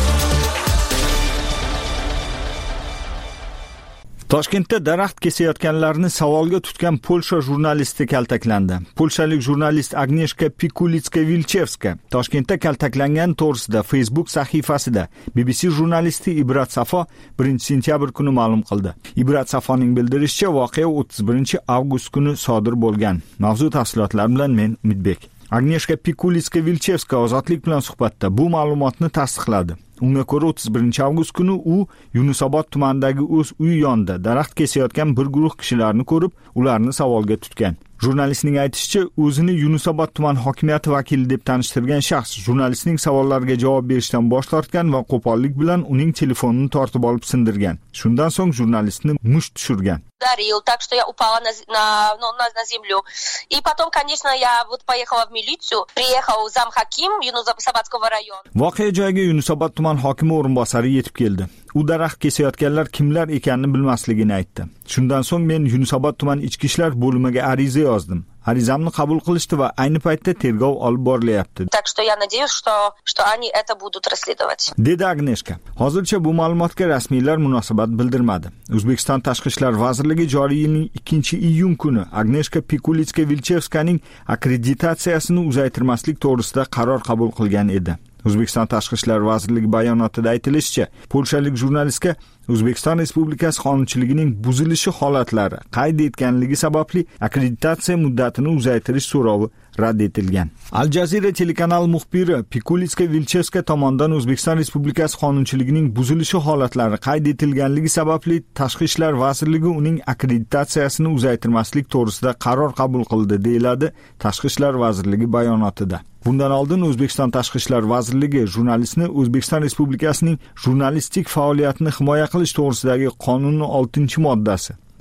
Toshkentda daraxt kesayotganlarni savolga tutgan Polsha jurnalisti kaltaklandi. Polshalik jurnalist Agneshka Pikulitska-Vilchevska Toshkentda kaltaklangan to'g'risida Facebook sahifasida B B C jurnalisti Ibrat Safo birinchi sentyabr kuni ma'lum qildi. Ibrat Safoning bildirishicha, voqea o'ttiz birinchi avgust kuni sodir bo'lgan. Mavzu tafsilotlar bilan men Umidbek. Agneshka Pikulitska-Vilchevska Ozodlik bilan suhbatda bu ma'lumotni tasdiqladi. Unga ko'ra o'ttiz birinchi avgust kuni u Yunusobod tumanidagi o'z uyi yonida daraxt kesayotgan bir guruh kishilarni ko'rib, ularni savolga tutgan. Jurnalistning aytishicha, o'zini Yunusobod tuman hokimiyati vakili deb tanishtirgan shaxs jurnalistning savollariga javob berishdan bosh tortgan va qo'pollik bilan uning telefonini tortib olib sindirgan. Shundan so'ng jurnalistni musht tushirgan. Ударил, так что я упала на, на, ну, на, на землю. И потом, конечно, я вот поехала в милицию. Приехал замхаким Yunusobodского района. Voqea joyiga Yunusobod tuman hokimi o'rinbosari yetib keldi. U daraxt kesayotganlar kimlar ekanini bilmasligini aytdi. Shundan so'ng men Yunusobod tuman ichki ishlar bo'limiga ariza yozdim. Arizamni qabul qilishdi va ayni paytda tergov olib borilyapti. Так что я надеюсь, что что они это будут расследовать. Dedi Agneshka. Hozircha bu ma'lumotga rasmiylar munosabat bildirmadi. O'zbekiston Tashqi ishlar vazirligi joriy yilning ikkinchi iyun kuni Agneshka Pikulitska-Vilchevskaning akkreditatsiyasini uzaytirmaslik to'g'risida qaror qabul qilgan edi. O'zbekiston Tashqi ishlar vazirligi bayonotida aytilishicha, polshalik jurnalistga O'zbekiston Respublikasi qonunchiligining buzilishi holatlari qayd etganligi sababli akkreditatsiya muddatini uzaytirish so'rovi rad etilgan. Al Jazeera telekanal muxbiri Pikulitska-Vilchevska tomonidan O'zbekiston Respublikasi qonunchiligining buzilishi holatlari qayd etilganligi sababli Tashqi ishlar vazirligi uning akkreditatsiyasini uzaytirmaslik to'g'risida qaror qabul qildi, deyiladi Tashqi ishlar vazirligi bayonotida. Bundan oldin O'zbekiston Tashqi ishlar vazirligi jurnalistni O'zbekiston Respublikasining jurnalistik faoliyatini himoya qilish to'g'risidagi qonunning oltinchi moddasi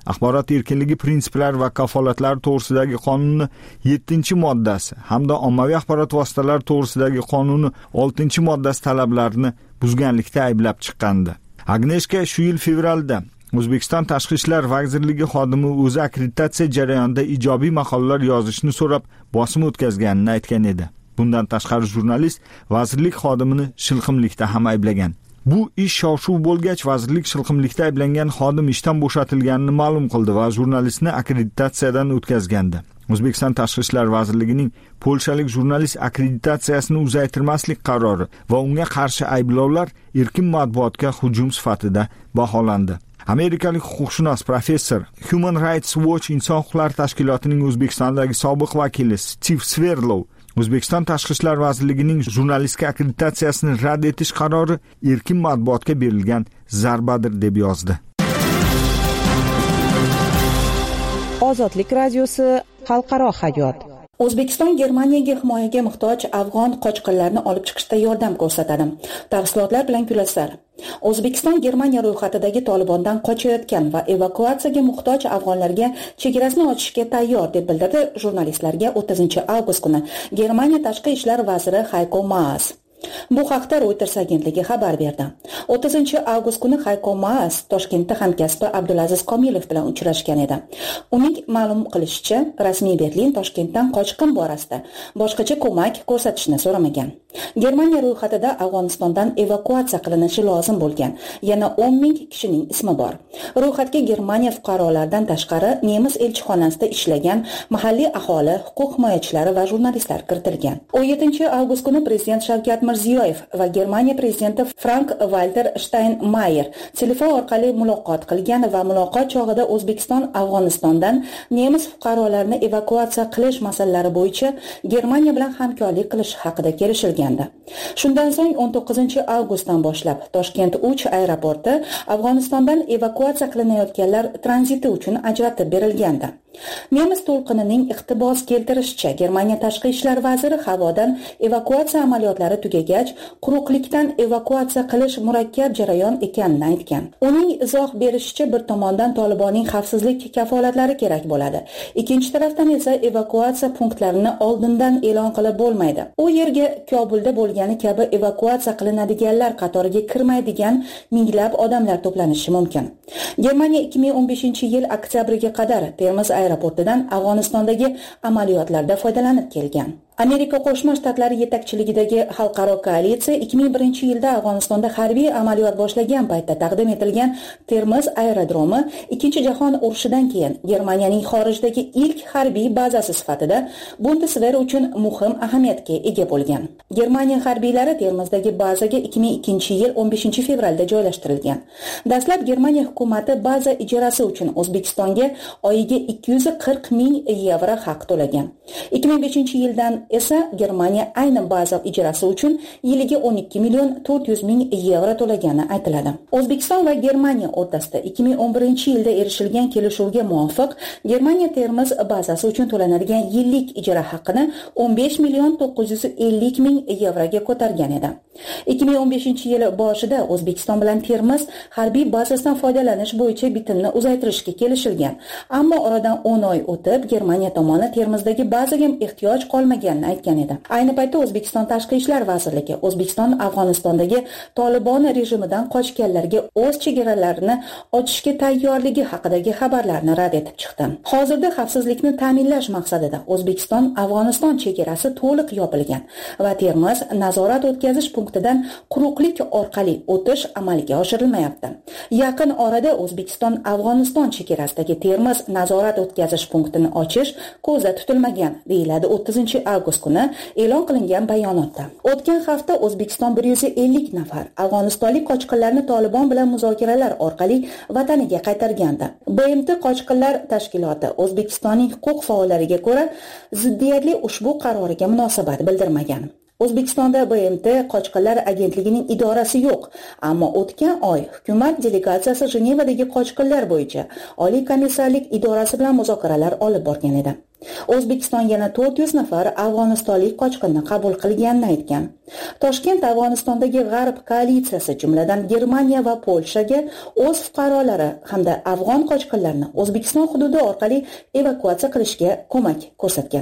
axborot erkinligi prinsiplari va kafolatlari to'g'risidagi qonuni yettinchi moddasi hamda ommaviy axborot vositalari to'g'risidagi qonuni oltinchi moddasi talablarini buzganlikda ayblab chiqqandi. Agneshka shu yil fevralda O'zbekiston Tashqi ishlar vazirligi xodimi o'zi akkreditatsiya jarayonida ijobiy maqolalar yozishni so'rab bosim o'tkazganini aytgan edi. Bundan tashqari jurnalist vazirlik xodimini shilqimlikda ham ayblagan. Bu ish shov-shuv bo'lgach, vazirlik shilqimlikda ayblangan xodim ishdan bo'shatilganini ma'lum qildi va jurnalistni akkreditatsiyadan o'tkazgandi. O'zbekiston Tashqi ishlar vazirligining polshalik jurnalist akkreditatsiyasini uzaytirmaslik qarori va unga qarshi ayblovlar erkin matbuotga hujum sifatida baholandi. Amerikalik huquqshunos professor, Human Rights Watch inson huquqlari tashkilotining O'zbekistondagi sobiq vakili Steve Sverlov O'zbekiston Tashqi ishlar vazirligining jurnalistga akkreditatsiyasini rad etish qarori erkin matbuotga berilgan zarbadir deb yozdi. Ozodlik radiosi xalqaro hayot. O'zbekiston Germaniyaga himoyaga muhtoj afg'on qochqinlarni olib chiqishda yordam ko'rsatadi. Tafsilotlar bilan kulasizlar. O'zbekiston Germaniya ro'yxatidagi Tolibondan qochayotgan va evakuatsiyaga muhtoj afg'onlarga chegarasini ochishga tayyor deb bildirdi jurnalistlarga o'ttizinchi avgust kuni Germaniya tashqi ishlar vaziri Heiko Maas. Bu haqda Reuters agentligi xabar berdi. o'ttizinchi avgust kuni Heiko Maas Toshkentda hamkasbi Abdulaziz Komilov bilan uchrashgan edi. Uning ma'lum qilishicha, rasmiy Berlin Toshkentdan qochqin borasida boshqacha ko'mak ko'rsatishni so'ramagan. Germaniya ro'yxatida Afg'onistondan evakuatsiya qilinishi lozim bo'lgan yana o'n ming kishining ismi bor. Ro'yxatga Germaniya fuqarolaridan tashqari nemis elchixonasida ishlagan mahalliy aholi, huquq himoyachilari va jurnalistlar kiritilgan. o'n yettinchi avgust kuni prezident Shavkat Mirziyoyev va Germaniya prezidenti Frank Walter Steinmeier telefon orqali muloqot qilgan va muloqot chog'ida O'zbekiston Afg'onistondan nemis fuqarolarini evakuatsiya qilish masalalari bo'yicha Germaniya bilan hamkorlik qilish haqida kelishilgandi. Shundan so'ng o'n to'qqizinchi avgustdan boshlab Toshkent uch aeroporti Afg'onistondan evakuatsiya qilinayotganlar tranziti uchun ajratib berilgandi. Nemis to'lqinining iqtibos keltirishicha, Germaniya tashqi ishlar vaziri havodan evakuatsiya amaliyotlari tugagach, quruqlikdan evakuatsiya qilish murakkab jarayon ekanini aytgan. Uning izoh berishicha, bir tomondan Tolibonning xavfsizlik kafolatlari kerak bo'ladi. Ikkinchi tarafdan esa evakuatsiya punktlarini oldindan e'lon qilib bo'lmaydi. U yerga Kobulda bo'lgani kabi evakuatsiya qilinadiganlar qatoriga kirmaydigan minglab odamlar to'planishi mumkin. Germaniya ikki ming o'n beshinchi yil oktyabriga qadar Termiz aeroportidan Afg'onistondagi amaliyotlarda foydalanib kelgan. Amerika Qo'shma Shtatlari yetakchiligidagi xalqaro koalitsiya ikki ming birinchi yilda Afg'onistonda harbiy amaliyot boshlagan paytda taqdim etilgan Termiz aerodromi Ikkinchi jahon urushidan keyin Germaniyaning xorijdagi ilk harbiy bazasi sifatida Bundeswehr uchun muhim ahamiyatga ega bo'lgan. Germaniya harbiylari Termizdagi bazaga ikki ming ikkinchi yil o'n beshinchi fevralda joylashtirilgan. Dastlab Germaniya hukumati baza ijarasi uchun O'zbekistonga oyiga ikki yuz qirq ming yevro haq to'lagan. ikki ming beshinchi yildan esa Germaniya ayni baza ijarasi uchun yiliga o'n ikki million to'rt yuz ming yevro to'lagani aytiladi. O'zbekiston va Germaniya o'rtasida ikki ming o'n birinchi yilda erishilgan kelishuvga muvofiq Germaniya Termiz bazasi uchun to'lanadigan yillik ijara haqini o'n besh million to'qqiz yuz ellik ming yevroga ko'targan edi. ikki ming o'n beshinchi yil boshida O'zbekiston bilan Termiz harbiy bazasidan foydalanish bo'yicha bitimni uzaytirishga kelishilgan. Ammo oradan o'n oy o'tib Germaniya tomoni Termizdagi bazaga ehtiyoj qolmagan aytgan edi. Ayni paytda O'zbekiston Tashqi ishlar vazirligi O'zbekiston Afg'onistondagi Tolibon rejimidan qochganlarga o'z chegaralarini ochishga tayyorligi haqidagi xabarlarni rad etib chiqdi. Hozirda xavfsizlikni ta'minlash maqsadida O'zbekiston Afg'oniston chegarasi to'liq yopilgan va Termiz nazorat o'tkazish punktidan quruqlik orqali o'tish amalga oshirilmayapti. Yaqin orada O'zbekiston Afg'oniston chegarasidagi Termiz nazorat o'tkazish punktini ochish ko'zda tutilmagan, deyiladi o'ttizinchi avgust kuni e'lon qilingan bayonotda. O'tgan hafta O'zbekiston bir yuz ellik nafar afg'onistonlik qochqinlarni Tolibon bilan muzokaralar orqali vataniga qaytargandi. B M T qochqinlar tashkiloti O'zbekistonning huquq faollariga ko'ra ziddiyatli ushbu qaroriga munosabat bildirmagan. O'zbekistonda B M T qochqinlar agentligining idorasi yo'q, ammo o'tgan oy hukumat delegatsiyasi Jenevadagi qochqinlar bo'yicha Oliy komissarlik idorasi bilan muzokaralar olib borgan edi. O'zbekiston yana to'rt yuz nafar afg'onistonlik qochqinni qabul qilganini aytgan. Toshkent Afg'onistondagi G'arb koalitsiyasi, jumladan Germaniya va Polshaga o'z fuqarolari hamda afg'on qochqinlarni O'zbekiston hududi orqali evakuatsiya qilishga ko'mak ko'rsatgan.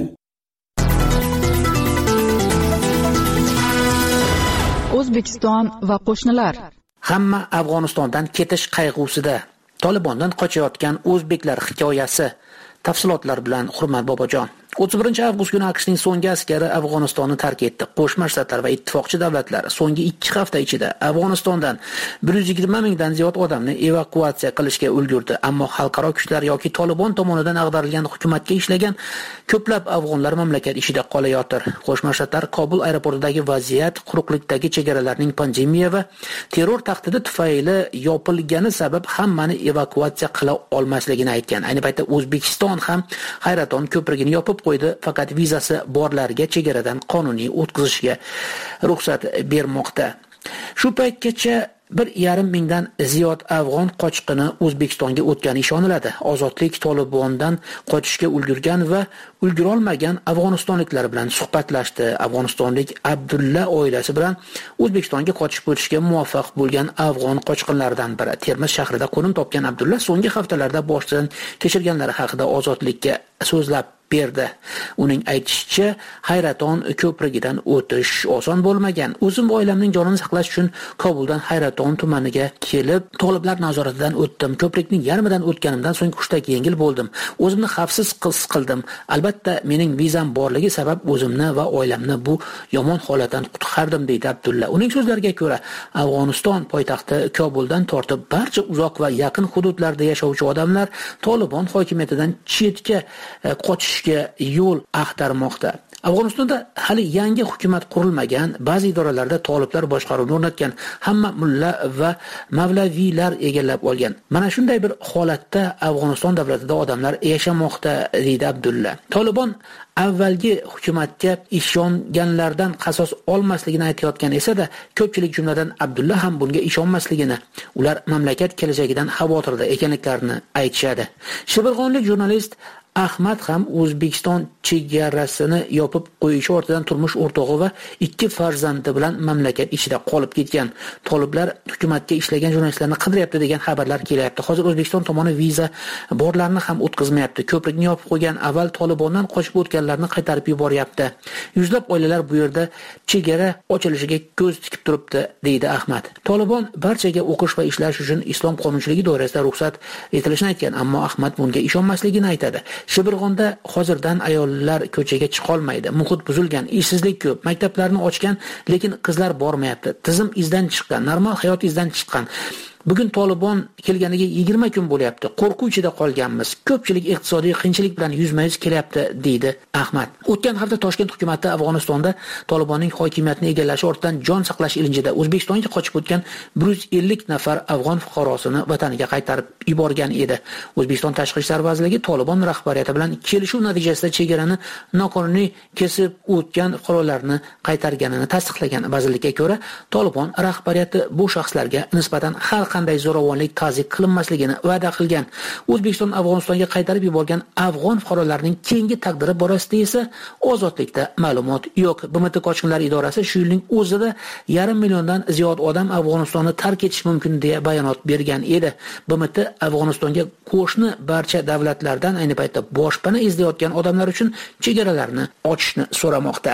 O'zbekiston va qo'shnilar. Hamma Afg'onistondan ketish qayg'usida. Tolibondan qochayotgan o'zbeklar hikoyasi. Tafsilotlar bilan Hurmat Bobojon. o'ttiz birinchi avgust kuni AQShning so'nggi askari Afg'onistonni tark etdi. Qo'shma Shtatlar va ittifoqchi davlatlar so'nggi ikki hafta ichida Afg'onistondan bir yuz yigirma mingdan ziyod odamni evakuatsiya qilishga ulgurdi. Ammo xalqaro kuchlar yoki Tolibon tomonidan ag'darilgan hukumatga ishlagan ko'plab afg'onlar mamlakat ishida qolayotir. Qo'shma Shtatlar Kobul aeroportidagi vaziyat, quruqlikdagi chegaralarning pandemiya va terror tahdidi tufayli yopilgani sabab hammani evakuatsiya qila olmasligini aytgan. Ayni paytda O'zbekiston ham Hayraton ko'prigini yopib qo'ydi, faqat vizasi borlarga chegaradan qonuniy o'tkazishga ruxsat bermoqda. Shu paytgacha bir yarim mingdan ziyod afg'on qochqini O'zbekistonga o'tgani ishoniladi. Ozodlik Tolibondan qochishga ulgurgan va ulgurolmagan afg'onistonliklar bilan suhbatlashdi. Afg'onistonlik Abdulla oilasi bilan O'zbekistonga qochib o'tishga muvaffaq bo'lgan afg'on qochqinlaridan biri. Termiz shahrida qo'nim topgan Abdulla so'nggi haftalarda boshdan kechirganlari haqida Ozodlikka so'zlab berdi. Uning aytishicha, Hayraton ko'prigidan o'tish oson bo'lmagan. O'zim va oilamning jonini saqlash uchun Kobuldan Hayraton tumaniga kelib, toliblar nazoratidan o'tdim. Ko'prikning yarmidan o'tganimdan so'ng hushtak yengil bo'ldim. O'zimni xavfsiz his qildim. Albatta, mening vizam borligi sabab o'zimni va oilamni bu yomon holatdan qutqardim, deydi Abdulla. Uning so'zlariga ko'ra, Afg'oniston poytaxti Kobuldan tortib barcha uzoq va yaqin hududlarda yashovchi odamlar Tolibon hokimiyatidan chetga qochish yo'l axtarmoqda. Afg'onistonda hali yangi hukumat qurilmagan, ba'zi idoralarda toliblar boshqaruvni o'rnatgan, hamma mulla va mavlaviylar egallab olgan. Mana shunday bir holatda Afg'oniston davlatida odamlar yashamoqda, deydi Abdulla. Tolibon avvalgi hukumatga ishonganlardan qasos olmasligini aytayotgan esa-da, ko'pchilik jumladan Abdulla ham bunga ishonmasligini, ular mamlakat kelajagidan xavotirda ekanliklarini aytishadi. Shibirg'onlik jurnalist Ahmad ham O'zbekiston chegarasini yopib qo'yishi ortidan turmush o'rtog'i va ikki farzandi bilan mamlakat ichida qolib ketgan. Toliblar hukumatga ishlagan jurnalistlarni qidiryapti degan xabarlar kelyapti. Hozir O'zbekiston tomoni viza borlarni ham o'tkazmayapti. Ko'prikni yopib qo'ygan, avval Tolibondan qochib o'tganlarni qaytarib yuboryapti. Yuzlab oilalar bu yerda chegara ochilishiga ko'z tikib turibdi, deydi Ahmad. Tolibon barchaga o'qish va ishlash uchun islom qonunchiligi doirasida ruxsat etilishini aytgan, ammo Ahmad bunga ishonmasligini aytadi. Shibirg'onda hozirdan ayollar ko'chaga chiqa olmaydi. Muhit buzilgan, ishsizlik ko'p, maktablarni ochgan, lekin qizlar bormayapti. Tizim izdan chiqqan, normal hayot izdan chiqqan. Bugun Tolibon kelganiga yigirma kun bo'lyapti. Qo'rquv ichida qolganmiz. Ko'pchilik iqtisodiy qiyinchilik bilan yuzma-yuz kelyapti, deydi Ahmad. O'tgan hafta Toshkent hukumatı Afg'onistonda Tolibonning hokimiyatini egallashi ortidan jon saqlash ilinjida O'zbekistonga qochib o'tgan bir yuz ellik nafar afg'on fuqarosini vataniga qaytarib yuborgan edi. O'zbekiston Tashqi ishlar vazirligi Tolibon rahbariyati bilan kelishuv natijasida chegarani noqonuniy kesib o'tgan fuqarolarni qaytarganini tasdiqlagan. Vazirlikka ko'ra, Tolibon rahbariyati bu shaxslarga nisbatan har qanday zo'ravonlik ta'zib qilinmasligini va'da qilgan. O'zbekiston Afg'onistonga qaytarib yuborgan afg'on fuqarolarning keyingi taqdiri borasida esa ozodlikda ma'lumot yo'q. B M T qochqinlar idorasi shu yilning o'zida yarim milliondan ziyod odam Afg'onistonni tark etishi mumkin deya bayonot bergan edi. B M T Afg'onistonga qo'shni barcha davlatlardan ayni paytda boshpana izlayotgan odamlar uchun chegaralarni ochishni so'ramoqda.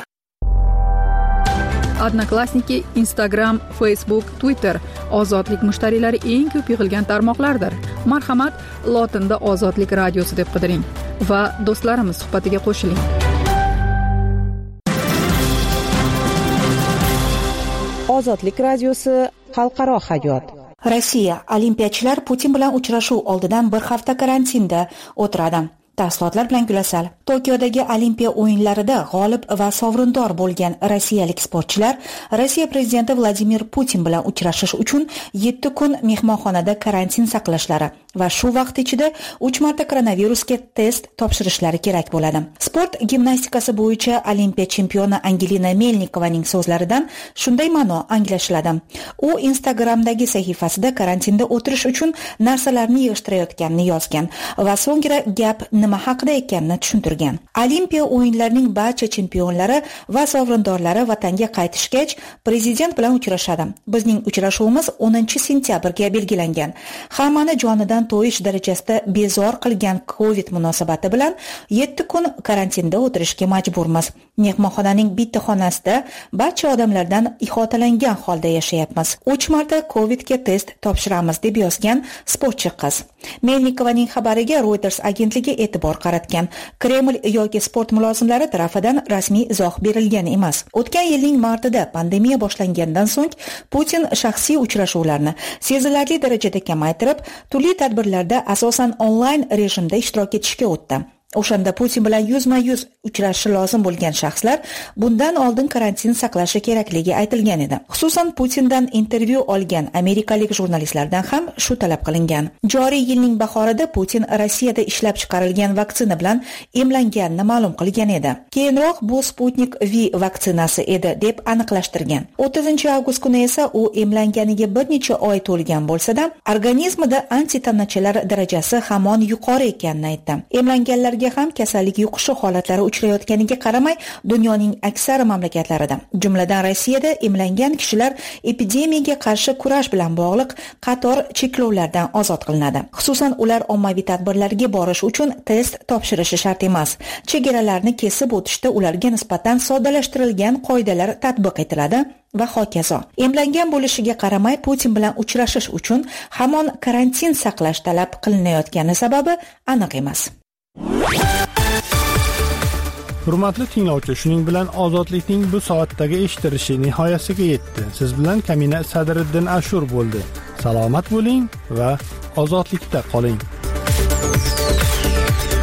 Odnoklassniki, Instagram, Facebook, Twitter ozodlik mushtariylari eng ko'p yig'ilgan tarmoqlardir. Marhamat, lotinda Ozodlik radiosi deb qidiring va do'stlarimiz suhbatiga qo'shiling. Ozodlik radiosi xalqaro hayot. Rossiya olimpiyachilar Putin bilan uchrashuv oldidan bir hafta karantinda o'tiradi. Tafsilotlar bilan Gulasal. Tokiodagi Olimpiya o'yinlarida g'olib va sovrindor bo'lgan rossiyalik sportchilar Rossiya prezidenti Vladimir Putin bilan uchrashish uchun yetti kun mehmonxonada karantin saqlashlari va shu vaqt ichida uch marta koronavirusga test topshirishlari kerak bo'ladi. Sport gimnastikasi bo'yicha Olimpiya chempioni Angelina Melnikovaning so'zlaridan shunday ma'no anglashiladi. U Instagramdagi sahifasida karantinda o'tirish uchun narsalarni yig'ishtirayotganini yozgan va so'ngra gap nima haqida ekanini tushuntirgan. Olimpiya o'yinlarining barcha chempionlari va sovrindorlari vatanga qaytishgach prezident bilan uchrashadi. Bizning uchrashuvimiz o'ninchi sentyabrga belgilangan. Hammani jonidan to'yish darajasida bezor qilgan Covid munosabati bilan yetti kun karantinda o'tirishga majburmiz. Mehmonxonaning bitta xonasida barcha odamlardan ihotalangan holda yashayapmiz. uch marta Covidga test topshiramiz deb yozgan sportchi qiz. Melnikovaning xabariga Reuters agentligi e'tibor qaratgan. Kreml yoki sport mulozimlari tarafidan rasmiy izoh berilgan emas. O'tgan yilning martida pandemiya boshlangandan so'ng Putin shaxsiy uchrashuvlarni sezilarli darajada kamaytirib, turli tadbirlarda asosan onlayn rejimda ishtirok etishga o'tdi. O'shanda Putin bilan yuzma-yuz uchrashishi lozim bo'lgan shaxslar bundan oldin karantin saqlashi kerakligi aytilgan edi. Xususan Putindan intervyu olgan amerikalik jurnalistlardan ham shu talab qilingan. Joriy yilning bahorida Putin Rossiyada ishlab chiqarilgan vaksina bilan emlanganini ma'lum qilgan edi. Keyinroq bu Sputnik V vaksinasi edi deb aniqlashtirgan. o'ttizinchi avgust kuni esa u emlanganiga bir necha oy to'lgan bo'lsa-da, organizmida antitanachalar darajasi hamon yuqori ekanini aytdi. Emlanganlarga ham kasallik yuqishi holatlari uchrayotganiga qaramay, dunyoning aksar mamlakatlarida, jumladan Rossiyada emlangan kishilar epidemiyaga qarshi kurash bilan bog'liq qator cheklovlardan ozod qilinadi. Xususan, ular ommaviy tadbirlarga borish uchun test topshirishi shart emas. Chegaralarni kesib o'tishda ularga nisbatan soddalashtirilgan qoidalar tatbiq etiladi va hokazo. Emlangan bo'lishiga qaramay Putin bilan uchrashish uchun hamon karantin saqlash talab qilinayotgani sababi aniq emas. Hurmatli tinglovchi, shuning bilan ozodlikning bu soatdagi eshittirishi nihoyasiga yetdi. Siz bilan Kamina Sadriddin Ashur bo'ldi. Salomat bo'ling va ozodlikda qoling.